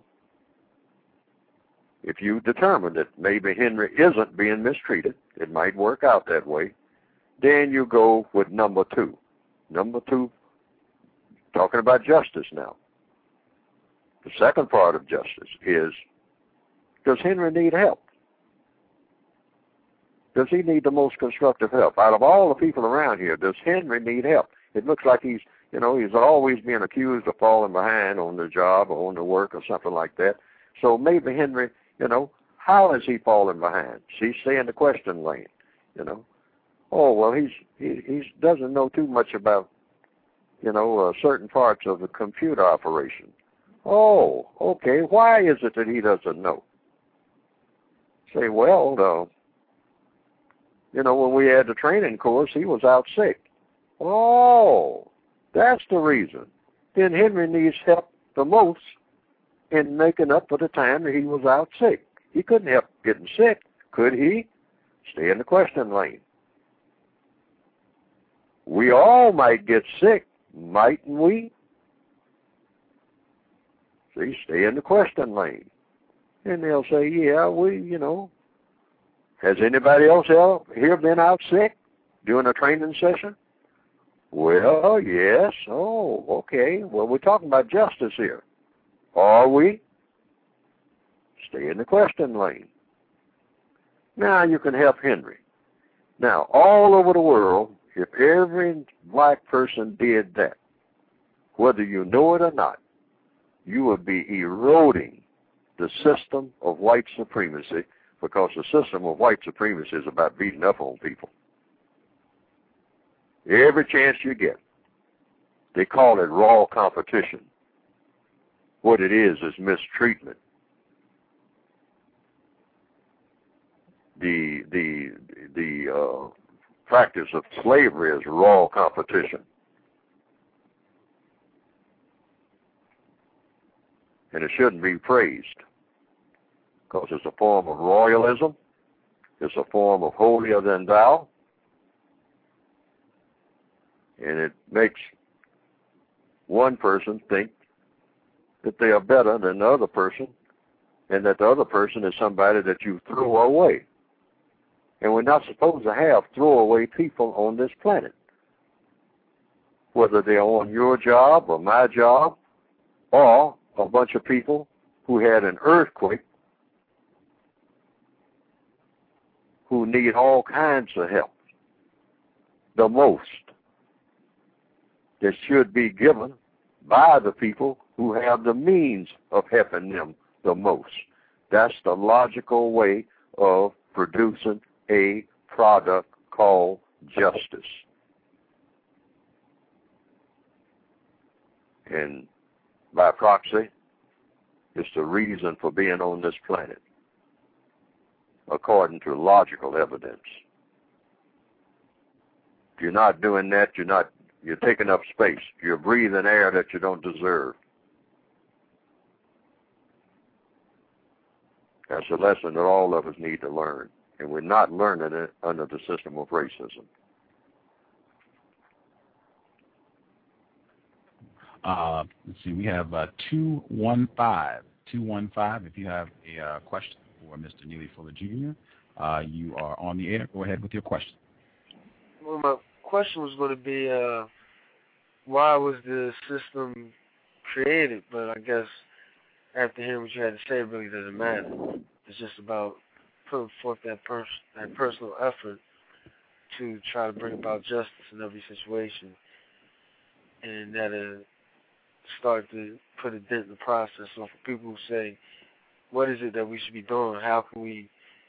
if you determine that maybe Henry isn't being mistreated, it might work out that way, then you go with number 2. Number 2, talking about justice now. The second part of justice is, does Henry need help? Does he need the most constructive help? Out of all the people around here, does Henry need help? It looks like he's always being accused of falling behind on the job or on the work or something like that. So maybe Henry, how is he falling behind? See, stay in the question lane, Oh, well, he doesn't know too much about, certain parts of the computer operation. Oh, okay. Why is it that he doesn't know? Say, well, when we had the training course, he was out sick. Oh, that's the reason. Then Henry needs help the most in making up for the time that he was out sick. He couldn't help getting sick, could he? Stay in the question lane. We all might get sick, mightn't we? See, stay in the question lane. And they'll say, yeah, has anybody else here been out sick during a training session? Well, yes. Oh, okay. Well, we're talking about justice here. Are we? Stay in the question lane. Now you can help Henry. Now, all over the world, if every black person did that, whether you know it or not, you would be eroding the system of white supremacy, because the system of white supremacy is about beating up on people. Every chance you get. They call it raw competition. What it is mistreatment. The practice of slavery is raw competition. And it shouldn't be praised, because it's a form of royalism. It's a form of holier than thou. And it makes one person think that they are better than the other person, and that the other person is somebody that you throw away. And we're not supposed to have throwaway people on this planet, whether they're on your job or my job, or a bunch of people who had an earthquake who need all kinds of help. The most that should be given by the people who have the means of helping them the most. That's the logical way of producing a product called justice. And by proxy, it's the reason for being on this planet, according to logical evidence. If you're not doing that, you're taking up space. You're breathing air that you don't deserve. That's a lesson that all of us need to learn, and we're not learning it under the system of racism. Let's see, we have 215. 215, if you have a question for Mr. Neely Fuller Jr., you are on the air. Go ahead with your question. Well, my question was going to be, why was the system created? But I guess after hearing what you had to say, it really doesn't matter. It's just about putting forth that personal effort to try to bring about justice in every situation, and that'll start to put a dent in the process. So for people who say, what is it that we should be doing? How can we,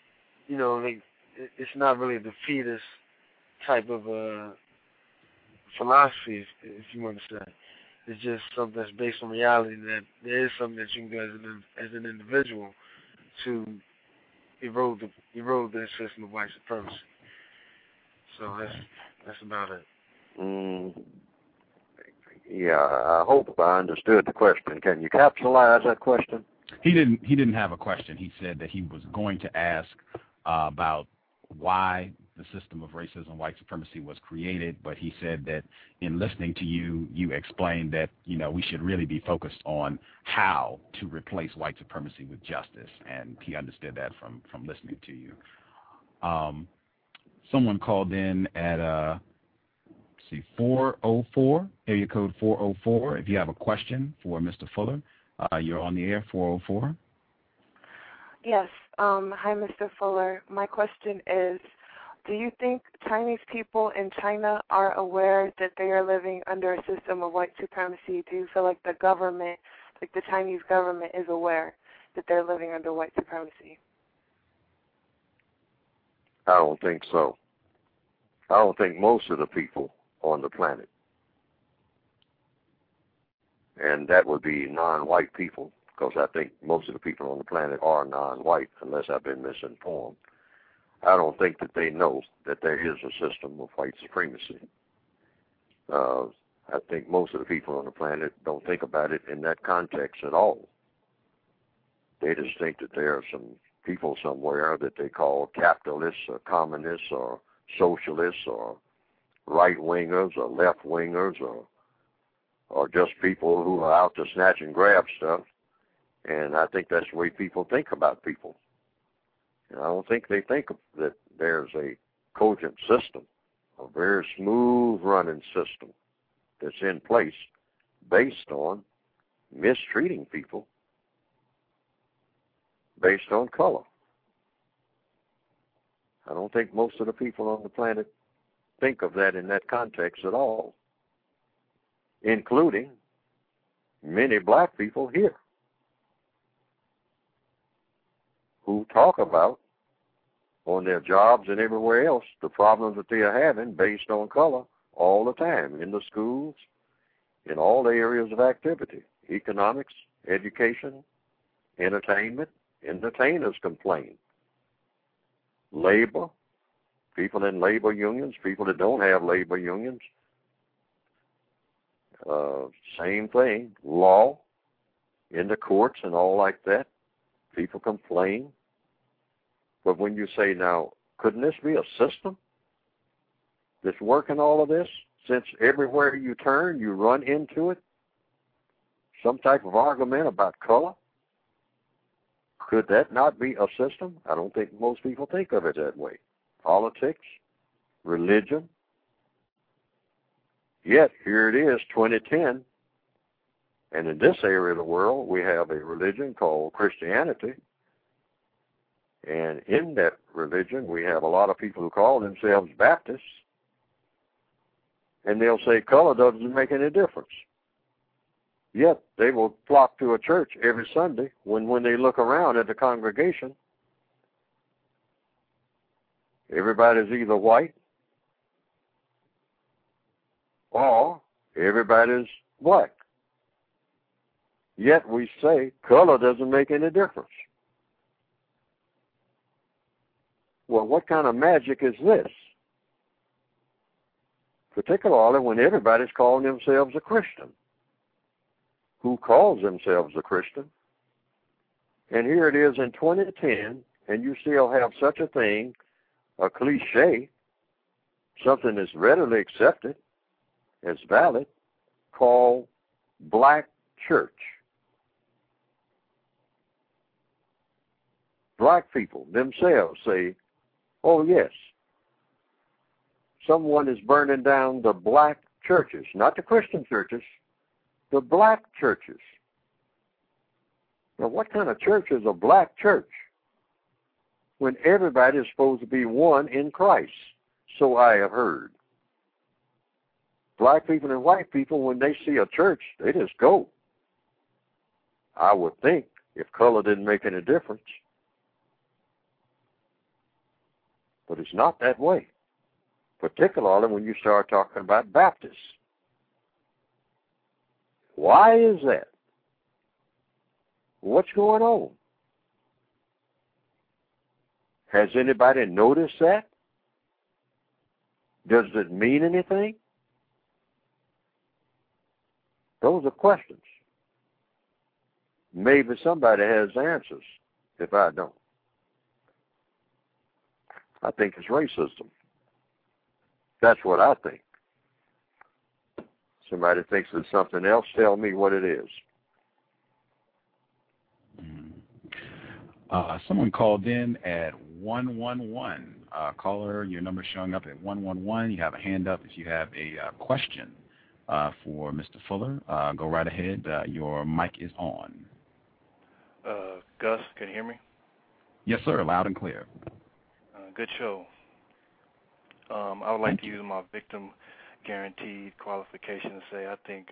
it's not really a defeatist type of philosophy, if you want to say. It's just something that's based on reality, that there is something that you can do as an individual to erode the system of white supremacy. So that's about it. Yeah, I hope I understood the question. Can you capsulize that question? He didn't have a question. He said that he was going to ask about why the system of racism, white supremacy was created, but he said that in listening to you, you explained that, we should really be focused on how to replace white supremacy with justice, and he understood that from listening to you. Someone called in at 404, area code 404. If you have a question for Mr. Fuller, you're on the air, 404. Yes. Hi, Mr. Fuller. My question is, do you think Chinese people in China are aware that they are living under a system of white supremacy? Do you feel like the government, like the Chinese government, is aware that they're living under white supremacy? I don't think so. I don't think most of the people on the planet, and that would be non-white people, because I think most of the people on the planet are non-white, unless I've been misinformed. I don't think that they know that there is a system of white supremacy. I think most of the people on the planet don't think about it in that context at all. They just think that there are some people somewhere that they call capitalists or communists or socialists or right-wingers or left-wingers or just people who are out to snatch and grab stuff. And I think that's the way people think about people. And I don't think they think that there's a cogent system, a very smooth-running system that's in place based on mistreating people based on color. I don't think most of the people on the planet think of that in that context at all, including many black people here who talk about on their jobs and everywhere else the problems that they are having based on color all the time, in the schools, in all the areas of activity, economics, education, entertainment. Entertainers complain. Labor, people in labor unions, people that don't have labor unions, same thing. Law, in the courts and all like that, people complain. But when you say, now, couldn't this be a system that's working all of this? Since everywhere you turn, you run into it, some type of argument about color. Could that not be a system? I don't think most people think of it that way. Politics, religion. Yet, here it is, 2010, and in this area of the world, we have a religion called Christianity. And in that religion, we have a lot of people who call themselves Baptists, and they'll say color doesn't make any difference. Yet they will flock to a church every Sunday when they look around at the congregation. Everybody's either white or everybody's black. Yet we say color doesn't make any difference. Well, what kind of magic is this? Particularly when everybody's calling themselves a Christian. Who calls themselves a Christian? And here it is in 2010, and you still have such a thing, a cliche, something that's readily accepted as valid, called black church. Black people themselves say, oh yes, someone is burning down the black churches, not the Christian churches, the black churches. Now, what kind of church is a black church when everybody is supposed to be one in Christ? So I have heard. Black people and white people, when they see a church, they just go. I would think, if color didn't make any difference. But it's not that way, particularly when you start talking about Baptists. Why is that? What's going on? Has anybody noticed that? Does it mean anything? Those are questions. Maybe somebody has answers if I don't. I think it's racism. That's what I think. Somebody thinks it's something else, tell me what it is. Someone called in at 111. Caller, your number showing up at 111. You have a hand up if you have a question for Mr. Fuller. Go right ahead. Your mic is on. Gus, can you hear me? Yes, sir. Loud and clear. Good show. I would like to use my victim guaranteed qualification to say I think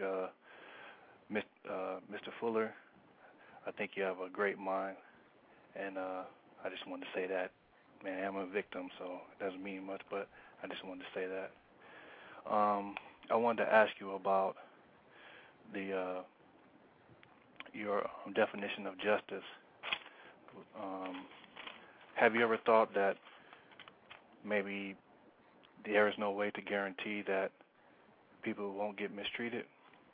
Mr. Fuller, I think you have a great mind, and I just wanted to say that. Man, I'm a victim, so it doesn't mean much, but I just wanted to say that. I wanted to ask you about your definition of justice. Have you ever thought that maybe there is no way to guarantee that people won't get mistreated?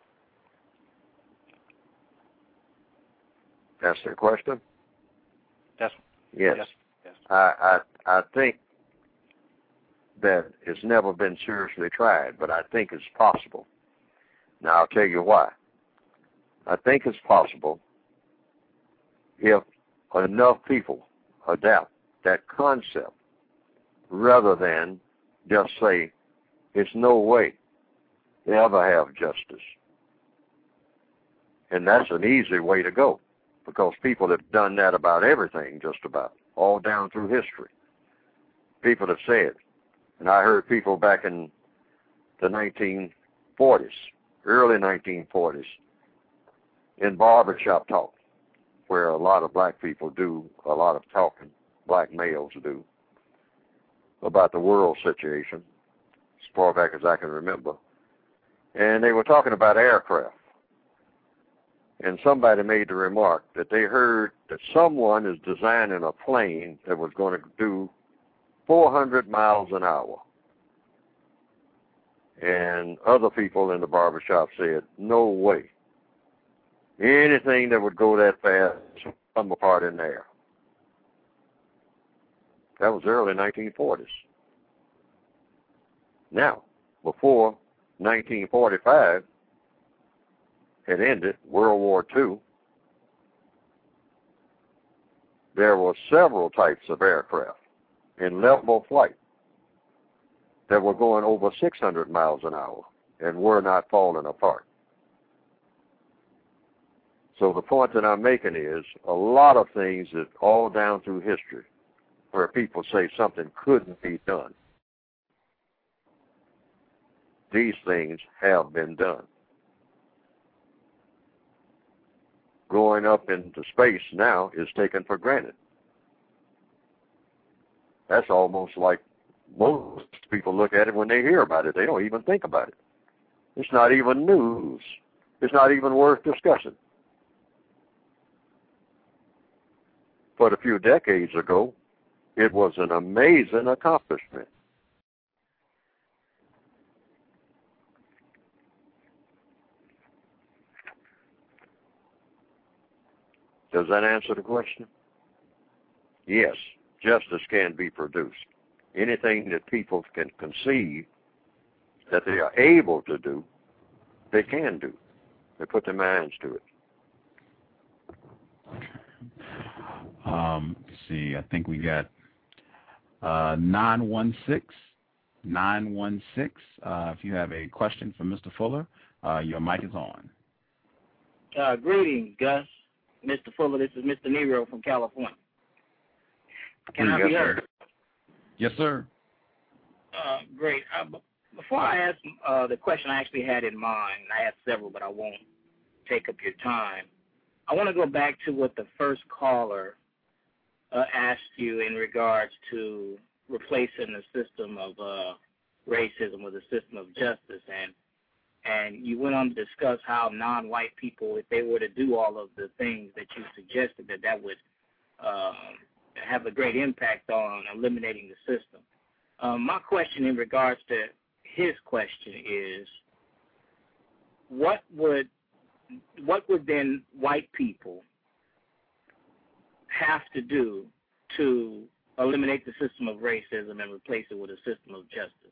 That's the question? Yes. Yes. I think that it's never been seriously tried, but I think it's possible. Now, I'll tell you why. I think it's possible if enough people adapt that concept rather than just say, it's no way they ever have justice. And that's an easy way to go, because people have done that about everything, just about, all down through history. People have said, and I heard people back in the 1940s, early 1940s, in barbershop talk, where a lot of black people do a lot of talking, black males do, about the world situation, as far back as I can remember. And they were talking about aircraft. And somebody made the remark that they heard that someone is designing a plane that was going to do 400 miles an hour. And other people in the barbershop said, no way. Anything that would go that fast would come apart in the air. That was early 1940s. Now, before 1945 had ended, World War II, there were several types of aircraft in level flight that were going over 600 miles an hour and were not falling apart. So the point that I'm making is a lot of things that all down through history where people say something couldn't be done, these things have been done. Going up into space now is taken for granted. That's almost like most people look at it when they hear about it. They don't even think about it. It's not even news. It's not even worth discussing. But a few decades ago, it was an amazing accomplishment. Does that answer the question? Yes, justice can be produced. Anything that people can conceive that they are able to do, they can do. They put their minds to it. See, I think we got 916. 916. If you have a question for Mr. Fuller, your mic is on. Greetings, Gus. Mr. Fuller, this is Mr. Nero from California. Can I be heard? Yes, sir. Great. Before I ask the question I actually had in mind, I have several, but I won't take up your time. I want to go back to what the first caller asked you in regards to replacing the system of racism with a system of justice, and you went on to discuss how non-white people, if they were to do all of the things that you suggested, that would have a great impact on eliminating the system. My question in regards to his question is, what would then white people have to do to eliminate the system of racism and replace it with a system of justice?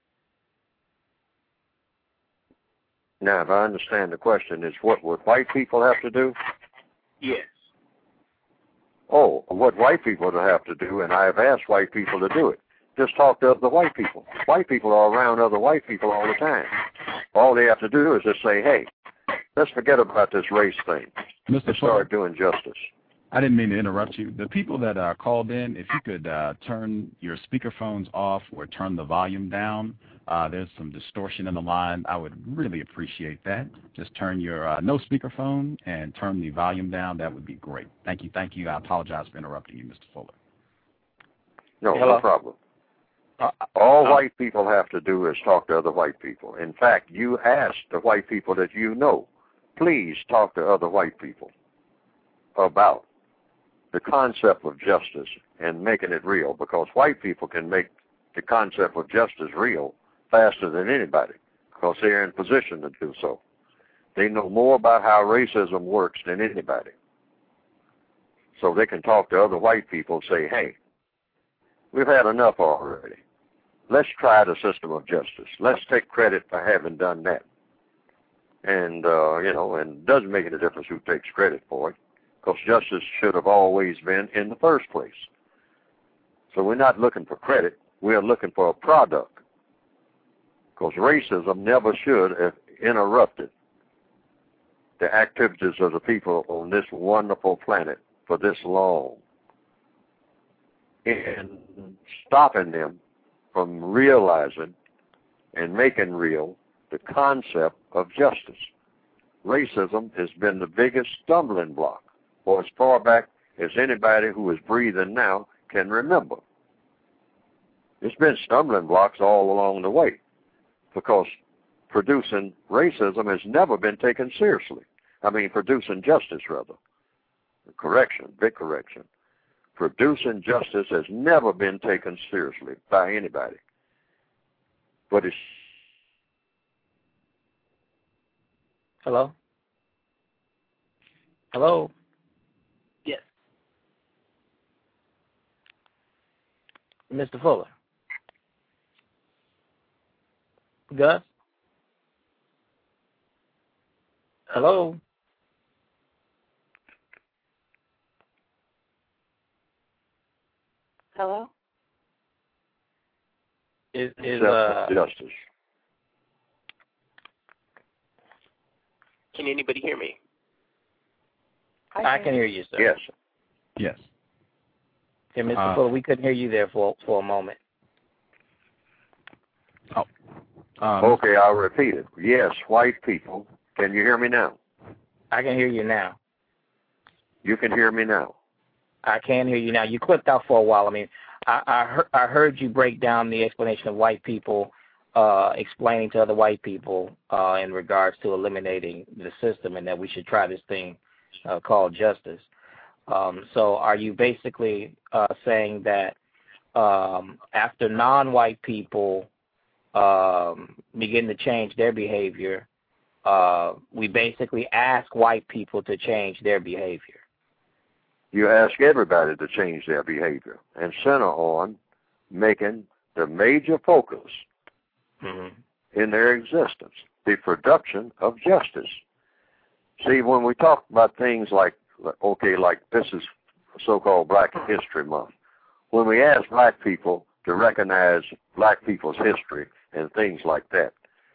Now, if I understand the question, is what would white people have to do? Yes. Oh, what white people have to do, and I have asked white people to do it. Just talk to other white people. White people are around other white people all the time. All they have to do is just say, hey, let's forget about this race thing. Mr. Start doing justice. I didn't mean to interrupt you. The people that are called in, if you could turn your speakerphones off or turn the volume down, there's some distortion in the line. I would really appreciate that. Just turn your no speakerphone and turn the volume down. That would be great. Thank you. Thank you. I apologize for interrupting you, Mr. Fuller. No, no problem. All white people have to do is talk to other white people. In fact, you ask the white people that you know, please talk to other white people about the concept of justice and making it real, because white people can make the concept of justice real faster than anybody because they're in position to do so. They know more about how racism works than anybody. So they can talk to other white people and say, hey, we've had enough already. Let's try the system of justice. Let's take credit for having done that. And, and it doesn't make any difference who takes credit for it, because justice should have always been in the first place. So we're not looking for credit. We're looking for a product, because racism never should have interrupted the activities of the people on this wonderful planet for this long, and stopping them from realizing and making real the concept of justice. Racism has been the biggest stumbling block for as far back as anybody who is breathing now can remember. There's been stumbling blocks all along the way, because producing racism has never been taken seriously. Producing justice, rather. Big correction. Producing justice has never been taken seriously by anybody. But it's... Hello? Hello? Yes. Mr. Fuller? Gus? Hello? Hello? Is justice. Can anybody hear me? I can hear you, sir. Yes. Yes. Okay, Mr. Fuller, we couldn't hear you there for a moment. Okay, I'll repeat it. Yes, white people. Can you hear me now? I can hear you now. You can hear me now. I can hear you now. You clipped out for a while. I heard you break down the explanation of white people explaining to other white people in regards to eliminating the system, and that we should try this thing called justice. So are you basically saying that after non-white people begin to change their behavior, we basically ask white people to change their behavior? You ask everybody to change their behavior and center on making the major focus in their existence the production of justice. See, when we talk about things like, okay, like this is so-called Black History Month, when we ask black people to recognize black people's history and things like that,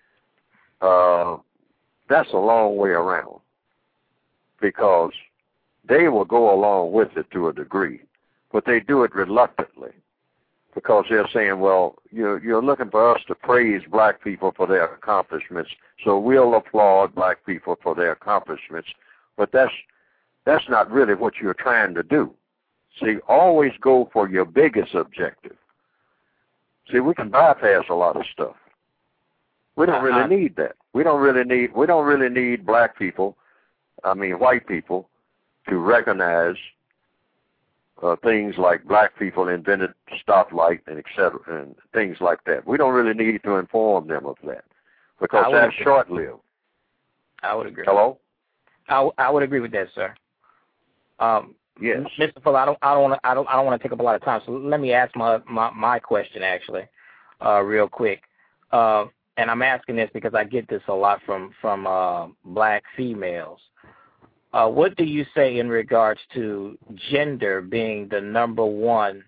that's a long way around, because they will go along with it to a degree, but they do it reluctantly, because they're saying, well, you're looking for us to praise black people for their accomplishments, so we'll applaud black people for their accomplishments, but that's not really what you're trying to do. See, always go for your biggest objective. See, we can bypass a lot of stuff. We don't really need that. We don't really need black people, white people, to recognize things like black people invented stoplight and et cetera, and things like that. We don't really need to inform them of that, because that's short-lived. I would agree. Hello? I would agree with that, sir. Yes. Mr. Fuller, I don't want to take up a lot of time, so let me ask my question actually, real quick. And I'm asking this because I get this a lot from black females. What do you say in regards to gender being the number one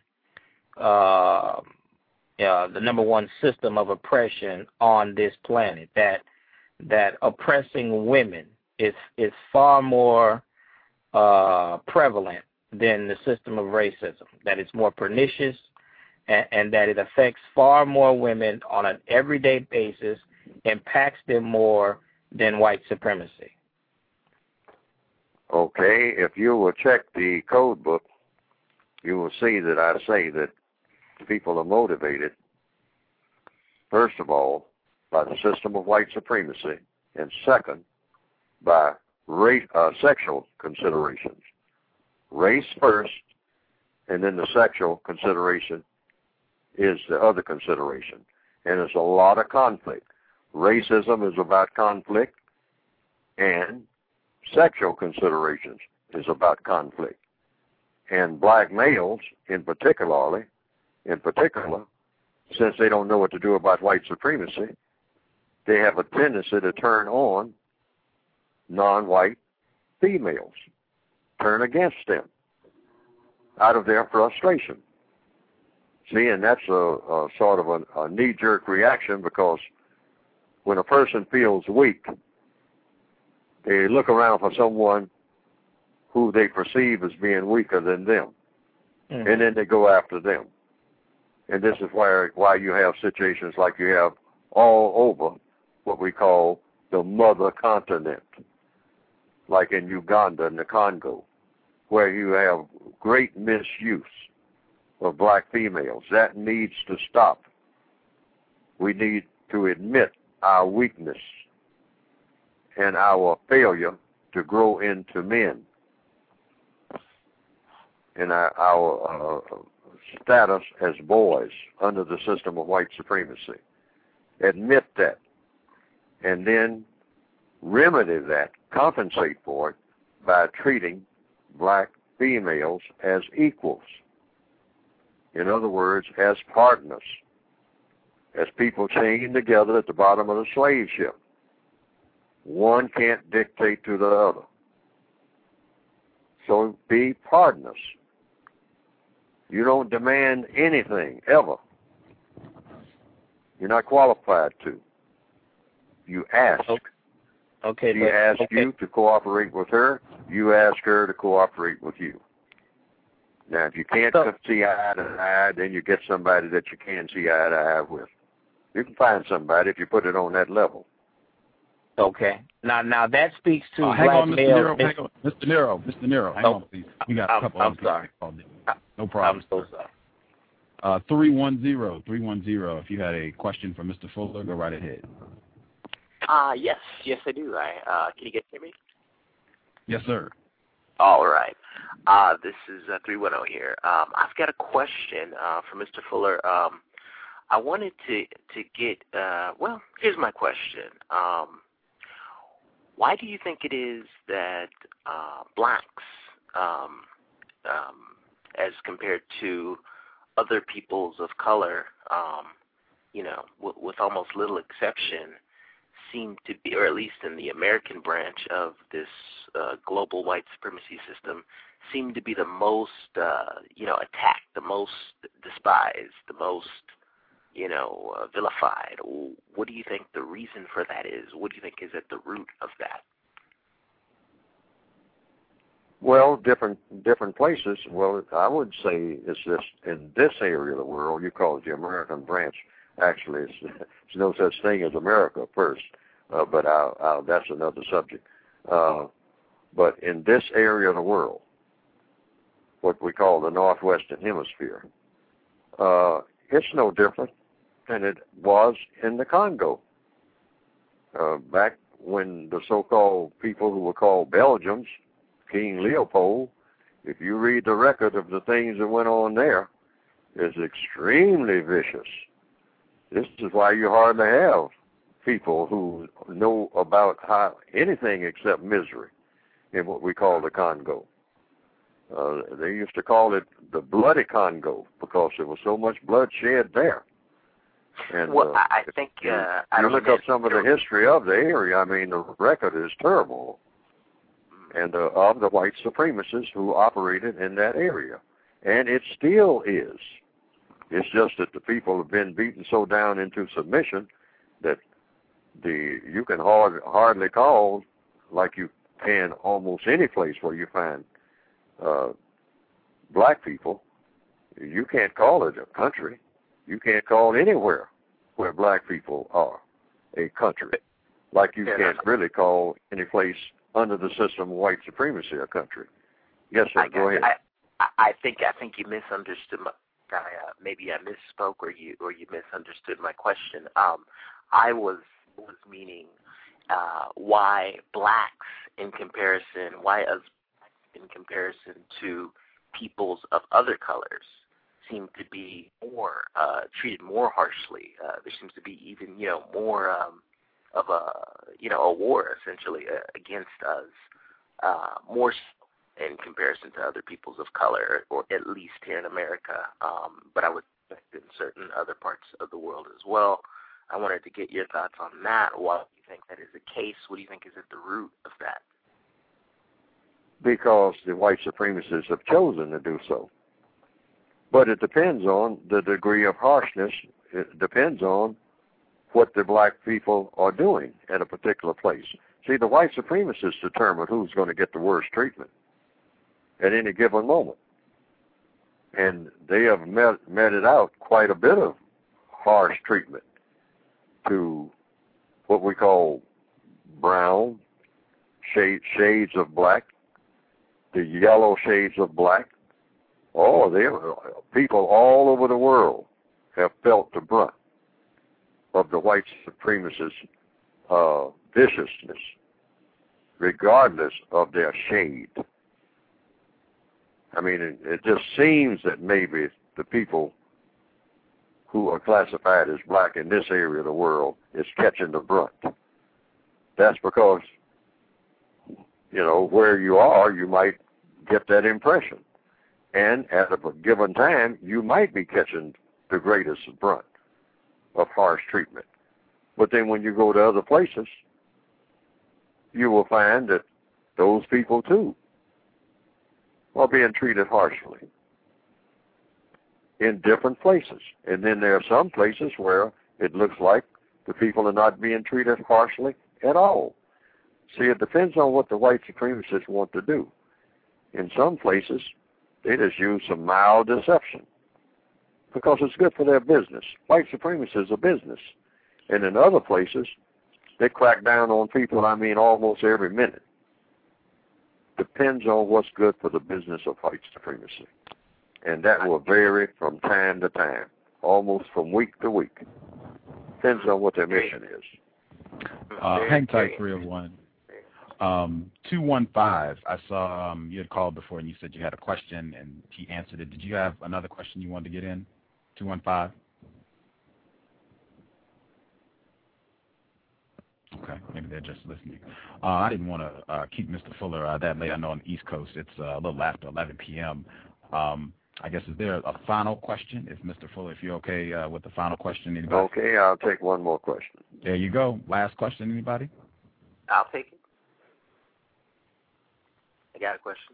system of oppression on this planet? That oppressing women is far more prevalent than the system of racism. That it's more pernicious, and that it affects far more women on an everyday basis, impacts them more than white supremacy. Okay, if you will check the code book, you will see that I say that people are motivated, first of all, by the system of white supremacy, and second, by sexual considerations. Race first, and then the sexual consideration is the other consideration. And there's a lot of conflict. Racism is about conflict, and sexual considerations is about conflict. And black males, in particular, since they don't know what to do about white supremacy, they have a tendency to turn on non-white females, turn against them out of their frustration. See, and that's a sort of a knee-jerk reaction, because when a person feels weak, they look around for someone who they perceive as being weaker than them, and then they go after them. And this is why you have situations like you have all over what we call the mother continent, like in Uganda and the Congo, where you have great misuse of black females. That needs to stop. We need to admit our weakness and our failure to grow into men, and our status as boys under the system of white supremacy. Admit that, and then remedy that, compensate for it by treating black females as equals. In other words, as partners, as people chained together at the bottom of the slave ship. One can't dictate to the other. So be partners. You don't demand anything, ever. You're not qualified to. You ask. Okay. She asks you to cooperate with her. You ask her to cooperate with you. Now, if you can't see eye to eye, then you get somebody that you can see eye to eye with. You can find somebody if you put it on that level. Okay. Now that speaks to hang black on, Mr. male. Nero, hang on. Mr. Nero, hang on, please. We got a couple I'm sorry. No problem. I'm so sorry. 310. If you had a question for Mr. Fuller, go right ahead. Yes, I do. Can you get to me? Yes, sir. All right. This is 310 here. I've got a question for Mr. Fuller. I wanted to get, here's my question. Why do you think it is that blacks, as compared to other peoples of color, with almost little exception, seem to be, or at least in the American branch of this global white supremacy system, seem to be the most, attacked, the most despised, the most, vilified. What do you think the reason for that is? What do you think is at the root of that? Well, different places. Well, I would say it's just in this area of the world, you call it the American branch. Actually, there's no such thing as America first, but that's another subject. But in this area of the world, what we call the Northwestern Hemisphere, it's no different than it was in the Congo. Back when the so-called people who were called Belgians, King Leopold, if you read the record of the things that went on there, it's extremely vicious. This is why you hardly have people who know about anything except misery in what we call the Congo. They used to call it the bloody Congo because there was so much blood shed there. And well, I think you look up some of the history of the area. I mean, the record is terrible, and of the white supremacists who operated in that area, and it still is. It's just that the people have been beaten so down into submission that you can hardly call, like you can almost any place where you find black people, you can't call it a country. You can't call anywhere where black people are a country, like you can't really call any place under the system of white supremacy a country. Yes, sir. Go ahead. I think you misunderstood maybe I misspoke or you misunderstood my question. I was meaning why blacks in comparison to peoples of other colors seem to be more treated more harshly. There seems to be even more of a war essentially against us, more so in comparison to other peoples of color, or at least here in America. But I would expect in certain other parts of the world as well. I wanted to get your thoughts on that. Why do you think that is the case? What do you think is at the root of that? Because the white supremacists have chosen to do so. But it depends on the degree of harshness. It depends on what the black people are doing at a particular place. See, the white supremacists determine who's going to get the worst treatment at any given moment. And they have meted out quite a bit of harsh treatment to what we call brown, shades of black, the yellow shades of black. People all over the world have felt the brunt of the white supremacists' viciousness, regardless of their shade. I mean, it just seems that maybe the people who are classified as black in this area of the world is catching the brunt. That's because, where you are, you might get that impression. And at a given time, you might be catching the greatest brunt of harsh treatment. But then when you go to other places, you will find that those people, too, are being treated harshly in different places. And then there are some places where it looks like the people are not being treated harshly at all. See, it depends on what the white supremacists want to do. In some places, they just use some mild deception because it's good for their business. White supremacy is a business. And in other places, they crack down on people, almost every minute. Depends on what's good for the business of white supremacy. And that will vary from time to time, almost from week to week. Depends on what their mission is. Hang tight, 301. 215, I saw you had called before and you said you had a question and he answered it. Did you have another question you wanted to get in? 215? Okay, maybe they're just listening. I didn't want to keep Mr. Fuller that late. I know on the East Coast it's a little after 11 p.m. I guess, is there a final question? If Mr. Fuller, if you're okay with the final question, anybody? Okay, I'll take one more question. There you go. Last question, anybody? I'll take it. I got a question.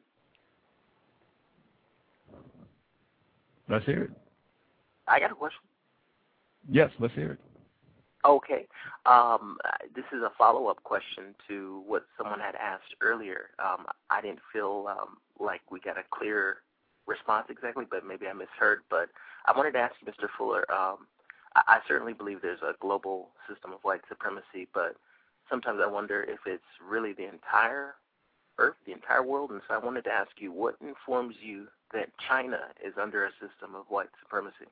Let's hear it. I got a question. Yes, let's hear it. Okay. This is a follow-up question to what someone had asked earlier. I didn't feel like we got a clear response exactly, but maybe I misheard. But I wanted to ask you, Mr. Fuller, I certainly believe there's a global system of white supremacy, but sometimes I wonder if it's really the entire Earth, the entire world. And so I wanted to ask you, what informs you that China is under a system of white supremacy?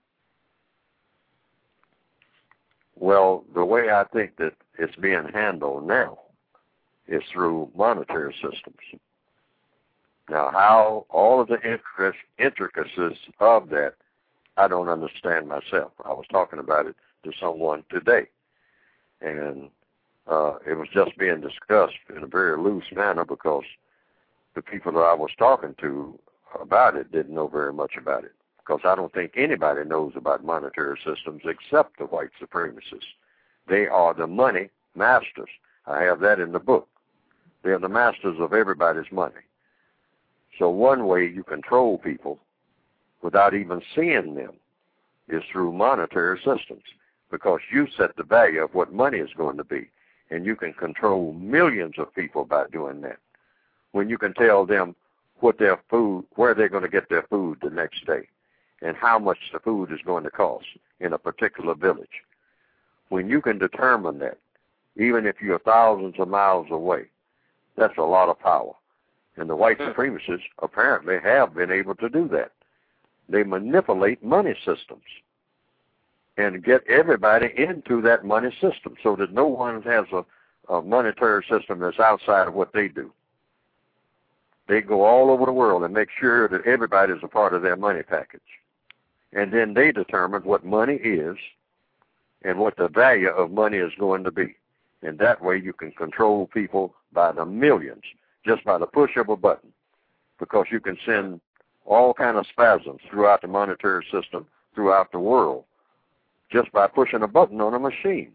Well, the way I think that it's being handled now is through monetary systems. Now, how all of the intricacies of that, I don't understand myself. I was talking about it to someone today, and it was just being discussed in a very loose manner because the people that I was talking to about it didn't know very much about it. Because I don't think anybody knows about monetary systems except the white supremacists. They are the money masters. I have that in the book. They are the masters of everybody's money. So one way you control people without even seeing them is through monetary systems, because you set the value of what money is going to be, and you can control millions of people by doing that. When you can tell them what their food, where they're going to get their food the next day, and how much the food is going to cost in a particular village. When you can determine that, even if you're thousands of miles away, that's a lot of power. And the white supremacists apparently have been able to do that. They manipulate money systems and get everybody into that money system so that no one has a monetary system that's outside of what they do. They go all over the world and make sure that everybody is a part of their money package. And then they determine what money is and what the value of money is going to be. And that way you can control people by the millions, just by the push of a button, because you can send all kind of spasms throughout the monetary system, throughout the world, just by pushing a button on a machine.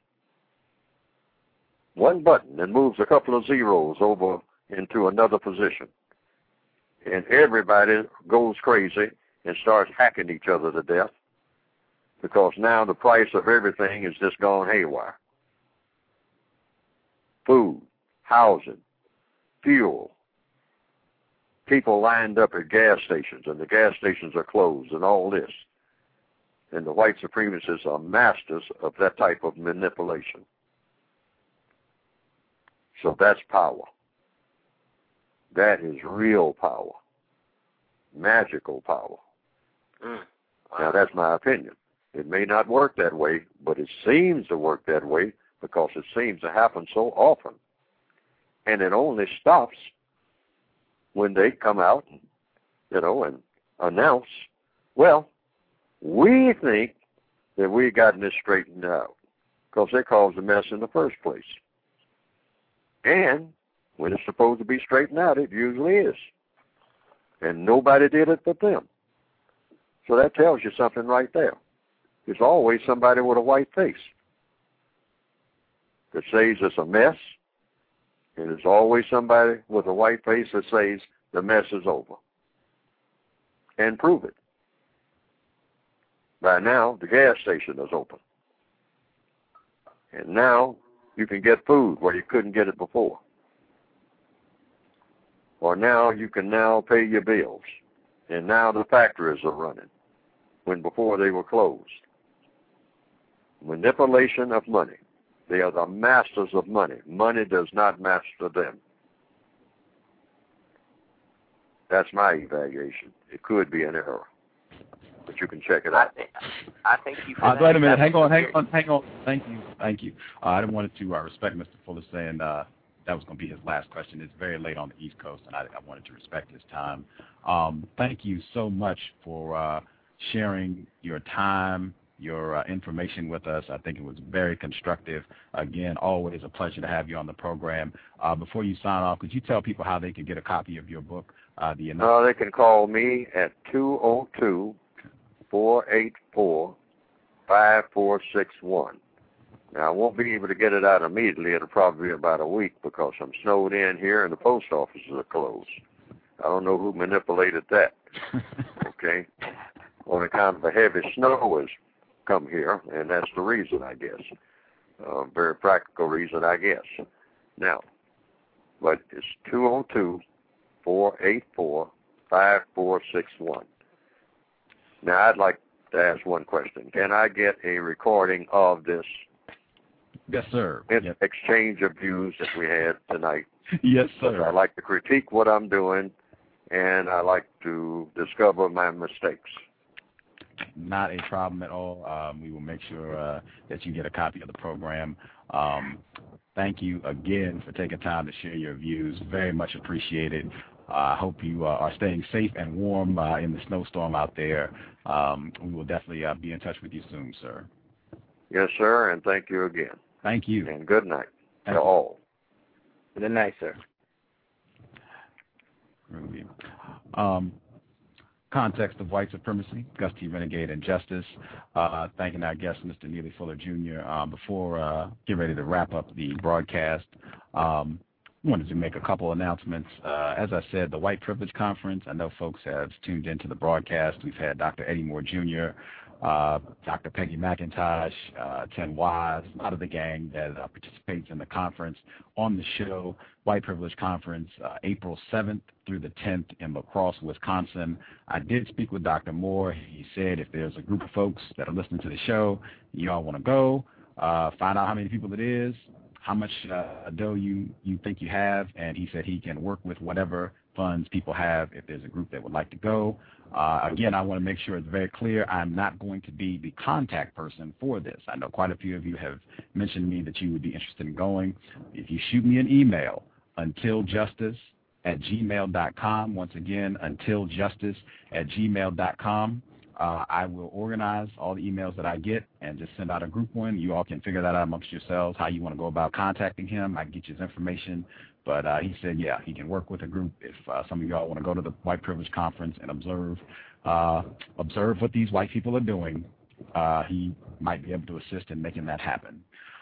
One button that moves a couple of zeros over into another position. And everybody goes crazy and starts hacking each other to death, because now the price of everything has just gone haywire. Food, housing, fuel, people lined up at gas stations, and the gas stations are closed, and all this. And the white supremacists are masters of that type of manipulation. So that's power. That is real power. Magical power. Wow. Now, that's my opinion. It may not work that way, but it seems to work that way because it seems to happen so often. And it only stops when they come out, and announce, well, we think that we've gotten this straightened out, because they caused the mess in the first place. And when it's supposed to be straightened out, it usually is. And nobody did it but them. So that tells you something right there. There's always somebody with a white face that says it's a mess, and there's always somebody with a white face that says the mess is over. And prove it. By now, the gas station is open. And now you can get food where you couldn't get it before. Or now you can now pay your bills. And now the factories are running when before they were closed. Manipulation of money. They are the masters of money. Money does not master them. That's my evaluation. It could be an error, but you can check it out. I thank you for that. Wait a minute. Hang on. Thank you. I didn't want to respect Mr. Fuller saying that was going to be his last question. It's very late on the East Coast, and I wanted to respect his time. Thank you so much for sharing your time your information with us. I think it was very constructive. Again, always a pleasure to have you on the program. Before you sign off, could you tell people how they can get a copy of your book? They can call me at 202-484-5461. Now, I won't be able to get it out immediately. It'll probably be about a week because I'm snowed in here and the post offices are closed. I don't know who manipulated that. Okay? Only kind of a heavy snow has come here, and that's the reason, I guess. Very practical reason, I guess. Now, but it's 202-484-5461. Now, I'd like to ask one question. Can I get a recording of this? Yes, sir. Exchange of views that we had tonight. Yes, sir. I like to critique what I'm doing, and I like to discover my mistakes. Not a problem at all. We will make sure that you get a copy of the program. Thank you again for taking time to share your views. Very much appreciated. I hope you are staying safe and warm in the snowstorm out there. We will definitely be in touch with you soon, sir. Yes, sir, and thank you again. Thank you. And good night to all. Good night, sir. Context of white supremacy, Gus T. Renegade, and justice. Thanking our guest, Mr. Neely Fuller, Jr. Before getting ready to wrap up the broadcast, wanted to make a couple announcements. As I said, the White Privilege Conference, I know folks have tuned into the broadcast. We've had Dr. Eddie Moore, Jr., Dr. Peggy McIntosh, Tim Wise, a lot of the gang that participates in the conference on the show. White Privilege Conference, April 7th through the 10th in La Crosse, Wisconsin. I did speak with Dr. Moore. He said if there's a group of folks that are listening to the show, you all want to go, find out how many people it is, how much dough you think you have, and he said he can work with whatever funds people have if there's a group that would like to go. Again, I want to make sure it's very clear I'm not going to be the contact person for this. I know quite a few of you have mentioned to me that you would be interested in going. If you shoot me an email, untiljustice@gmail.com, once again, untiljustice@gmail.com, I will organize all the emails that I get and just send out a group one. You all can figure that out amongst yourselves, how you want to go about contacting him. I can get you his information. But he said, yeah, he can work with a group if some of y'all want to go to the White Privilege Conference and observe what these white people are doing. He might be able to assist in making that happen.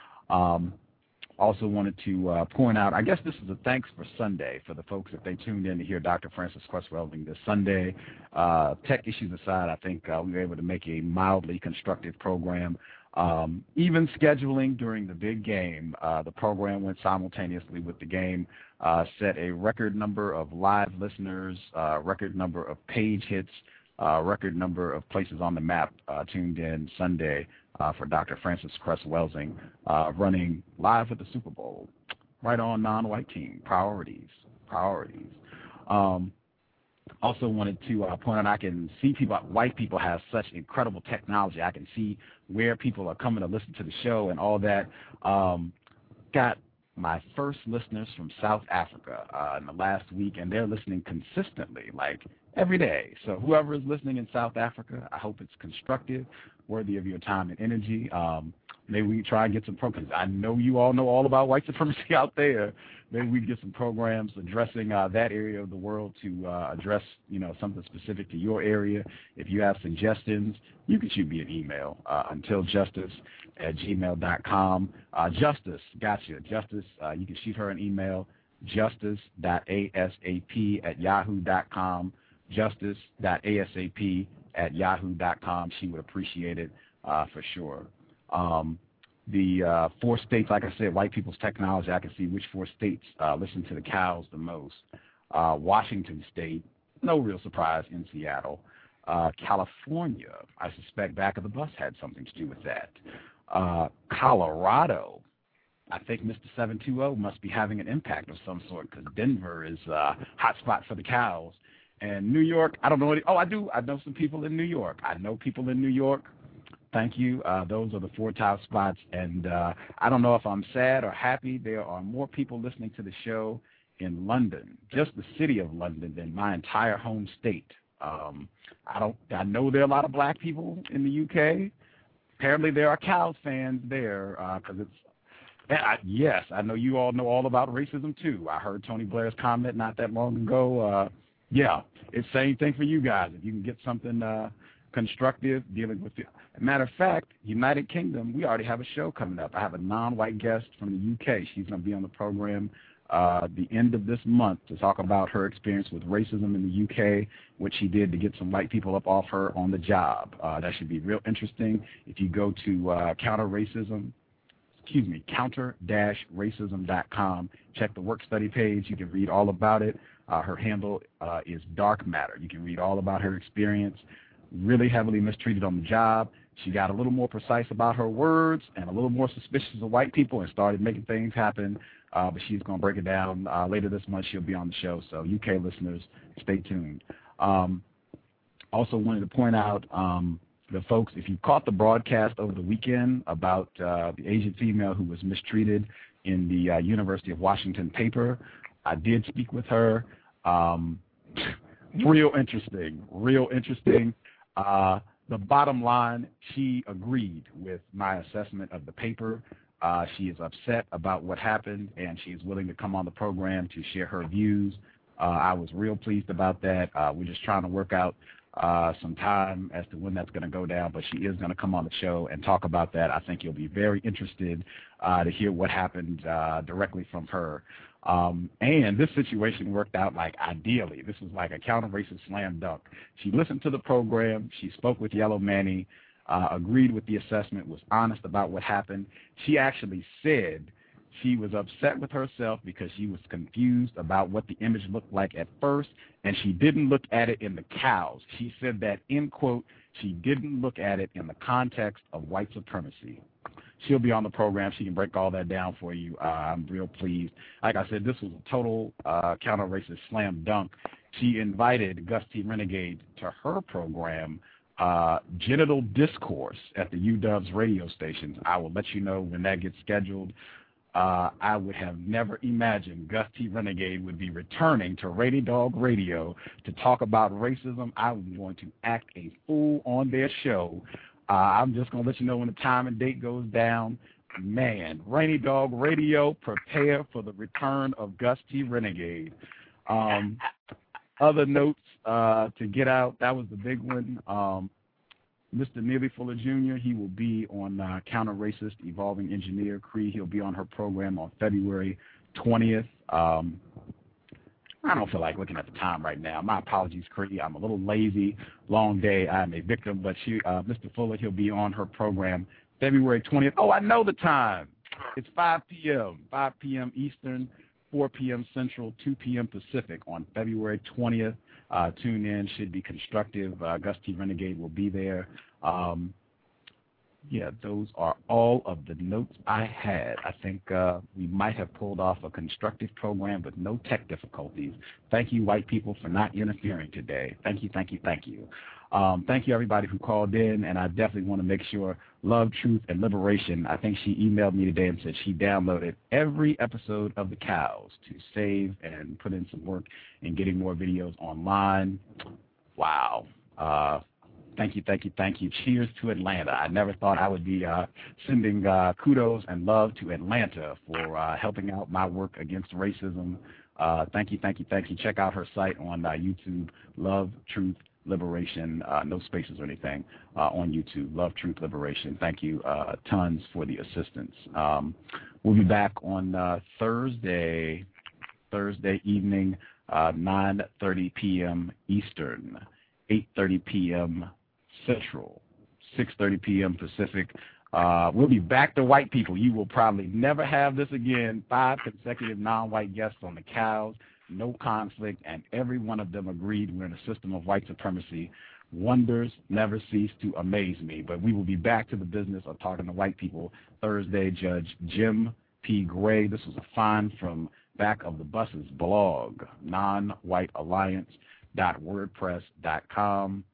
Also wanted to point out, I guess this is a thanks for Sunday for the folks if they tuned in to hear Dr. Francis Cress Welsing this Sunday. Tech issues aside, I think we were able to make a mildly constructive program. Even scheduling during the big game, the program went simultaneously with the game, set a record number of live listeners, record number of page hits, record number of places on the map tuned in Sunday for Dr. Francis Cress Welsing, running live with the Super Bowl, right on non-white team, priorities. Also wanted to point out I can see white people have such incredible technology. I can see where people are coming to listen to the show and all that. Got my first listeners from South Africa in the last week, and they're listening consistently, like every day. So whoever is listening in South Africa, I hope it's constructive, worthy of your time and energy. Maybe we can try and get some programs. I know you all know all about white supremacy out there. Maybe we can get some programs addressing that area of the world to address, something specific to your area. If you have suggestions, you can shoot me an email, untiljustice@gmail.com. Justice, gotcha. Justice, you can shoot her an email, justice.asap@yahoo.com, justice.asap@yahoo.com. She would appreciate it for sure. The 4 states, like I said, white people's technology, I can see which 4 states listen to the cows the most. Washington State, no real surprise in Seattle. California, I suspect Back of the Bus had something to do with that. Colorado, I think Mr. 720 must be having an impact of some sort because Denver is a hot spot for the cows. And New York, I don't know. I do. I know some people in New York. Thank you. Those are the 4 top spots. And I don't know if I'm sad or happy. There are more people listening to the show in London, just the city of London, than my entire home state. I know there are a lot of black people in the UK. apparently there are Cows fans there because yes, I know you all know all about racism too. I heard Tony Blair's comment not that long ago. Yeah, it's the same thing for you guys. If you can get something constructive dealing with it. Matter of fact, United Kingdom, we already have a show coming up. I have a non-white guest from the UK. She's going to be on the program the end of this month to talk about her experience with racism in the UK, what she did to get some white people up off her on the job. That should be real interesting. If you go to counter-racism.com, check the work study page. You can read all about it. Her handle is Dark Matter. You can read all about her experience. Really heavily mistreated on the job. She got a little more precise about her words and a little more suspicious of white people and started making things happen. But she's going to break it down later this month. She'll be on the show. So UK listeners, stay tuned. Also wanted to point out the folks, if you caught the broadcast over the weekend about the Asian female who was mistreated in the University of Washington paper, I did speak with her. Real interesting. The bottom line, she agreed with my assessment of the paper. She is upset about what happened, and she is willing to come on the program to share her views. I was real pleased about that. We're just trying to work out some time as to when that's going to go down, but she is going to come on the show and talk about that. I think you'll be very interested to hear what happened directly from her. And this situation worked out like ideally. This was like a counter-racist slam dunk. She listened to the program. She spoke with Yellow Manny, agreed with the assessment, was honest about what happened. She actually said she was upset with herself because she was confused about what the image looked like at first, and she didn't look at it in the cows. She said that, end quote, she didn't look at it in the context of white supremacy. She'll be on the program. She can break all that down for you. I'm real pleased. Like I said, this was a total counter-racist slam dunk. She invited Gus T. Renegade to her program, Genital Discourse, at the UW's radio stations. I will let you know when that gets scheduled. I would have never imagined Gus T. Renegade would be returning to Rainy Dog Radio to talk about racism. I was going to act a fool on their show. I'm just going to let you know when the time and date goes down. Man, Rainy Dog Radio, prepare for the return of Gus T. Renegade. Other notes to get out, that was the big one. Mr. Neely Fuller Jr., he will be on Counter-Racist Evolving Engineer Cree. He'll be on her program on February 20th. I don't feel like looking at the time right now. My apologies, Cree. I'm a little lazy. Long day. I'm a victim. But Mr. Fuller, he'll be on her program February 20th. Oh, I know the time. It's 5 p.m. 5 p.m. Eastern, 4 p.m. Central, 2 p.m. Pacific on February 20th. Tune in. Should be constructive. Gus T. Renegade will be there. Yeah, those are all of the notes I had. I think we might have pulled off a constructive program with no tech difficulties. Thank you, white people, for not interfering today. Thank you, thank you, thank you. Thank you, everybody who called in, and I definitely want to make sure Love, Truth, and Liberation, I think she emailed me today and said she downloaded every episode of The Cows to save and put in some work in getting more videos online. Wow. Thank you, thank you, thank you. Cheers to Atlanta. I never thought I would be sending kudos and love to Atlanta for helping out my work against racism. Thank you, thank you, thank you. Check out her site on YouTube, Love, Truth, Liberation, no spaces or anything, on YouTube, Love, Truth, Liberation. Thank you tons for the assistance. We'll be back on Thursday evening, 9:30 p.m. Eastern, 8:30 p.m. Central, 6:30 p.m. Pacific. We'll be back to white people. You will probably never have this again. 5 consecutive non-white guests on the Cows, no conflict, and every one of them agreed we're in a system of white supremacy. Wonders never cease to amaze me. But we will be back to the business of talking to white people Thursday. Judge Jim P. Gray. This was a find from Back of the Bus's blog, nonwhitealliance.wordpress.com.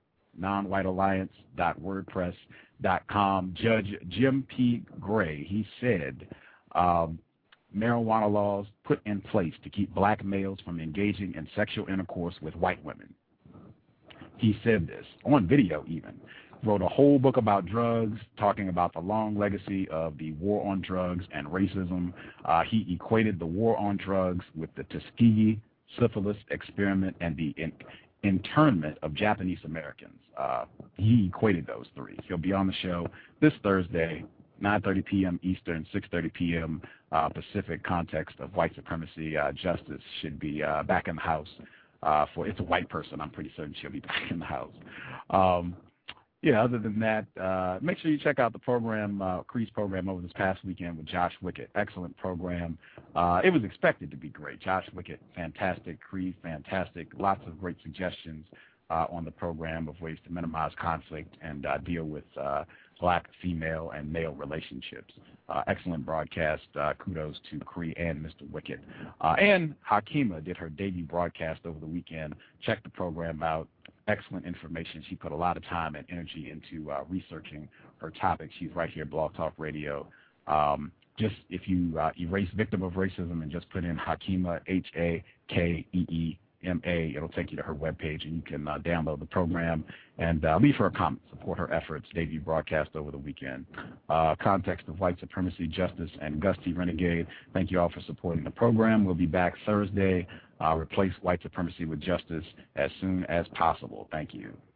nonwhitealliance.wordpress.com. Judge Jim P. Gray, he said, marijuana laws put in place to keep black males from engaging in sexual intercourse with white women. He said this on video even. wrote a whole book about drugs, talking about the long legacy of the war on drugs and racism. He equated the war on drugs with the Tuskegee syphilis experiment and the internment of Japanese Americans. He equated those three. He'll be on the show this Thursday, 9:30 p.m. Eastern, 6:30 p.m. Pacific. Context of white supremacy. Justice should be back in the house. It's a white person. I'm pretty certain she'll be back in the house. Other than that, make sure you check out the program, Cree's program over this past weekend with Josh Wickett. Excellent program. It was expected to be great. Josh Wickett, fantastic. Cree, fantastic. Lots of great suggestions on the program of ways to minimize conflict and deal with black, female, and male relationships. Excellent broadcast. Kudos to Cree and Mr. Wickett. And Hakima did her debut broadcast over the weekend. Check the program out. Excellent information. She put a lot of time and energy into researching her topic. She's right here at Blog Talk Radio. Just if you erase victim of racism and just put in Hakima, Hakeema, it'll take you to her webpage, and you can download the program and leave her a comment. Support her efforts. Debut broadcast over the weekend. Context of white supremacy, justice, and Gus T. Renegade. Thank you all for supporting the program. We'll be back Thursday. Replace white supremacy with justice as soon as possible. Thank you.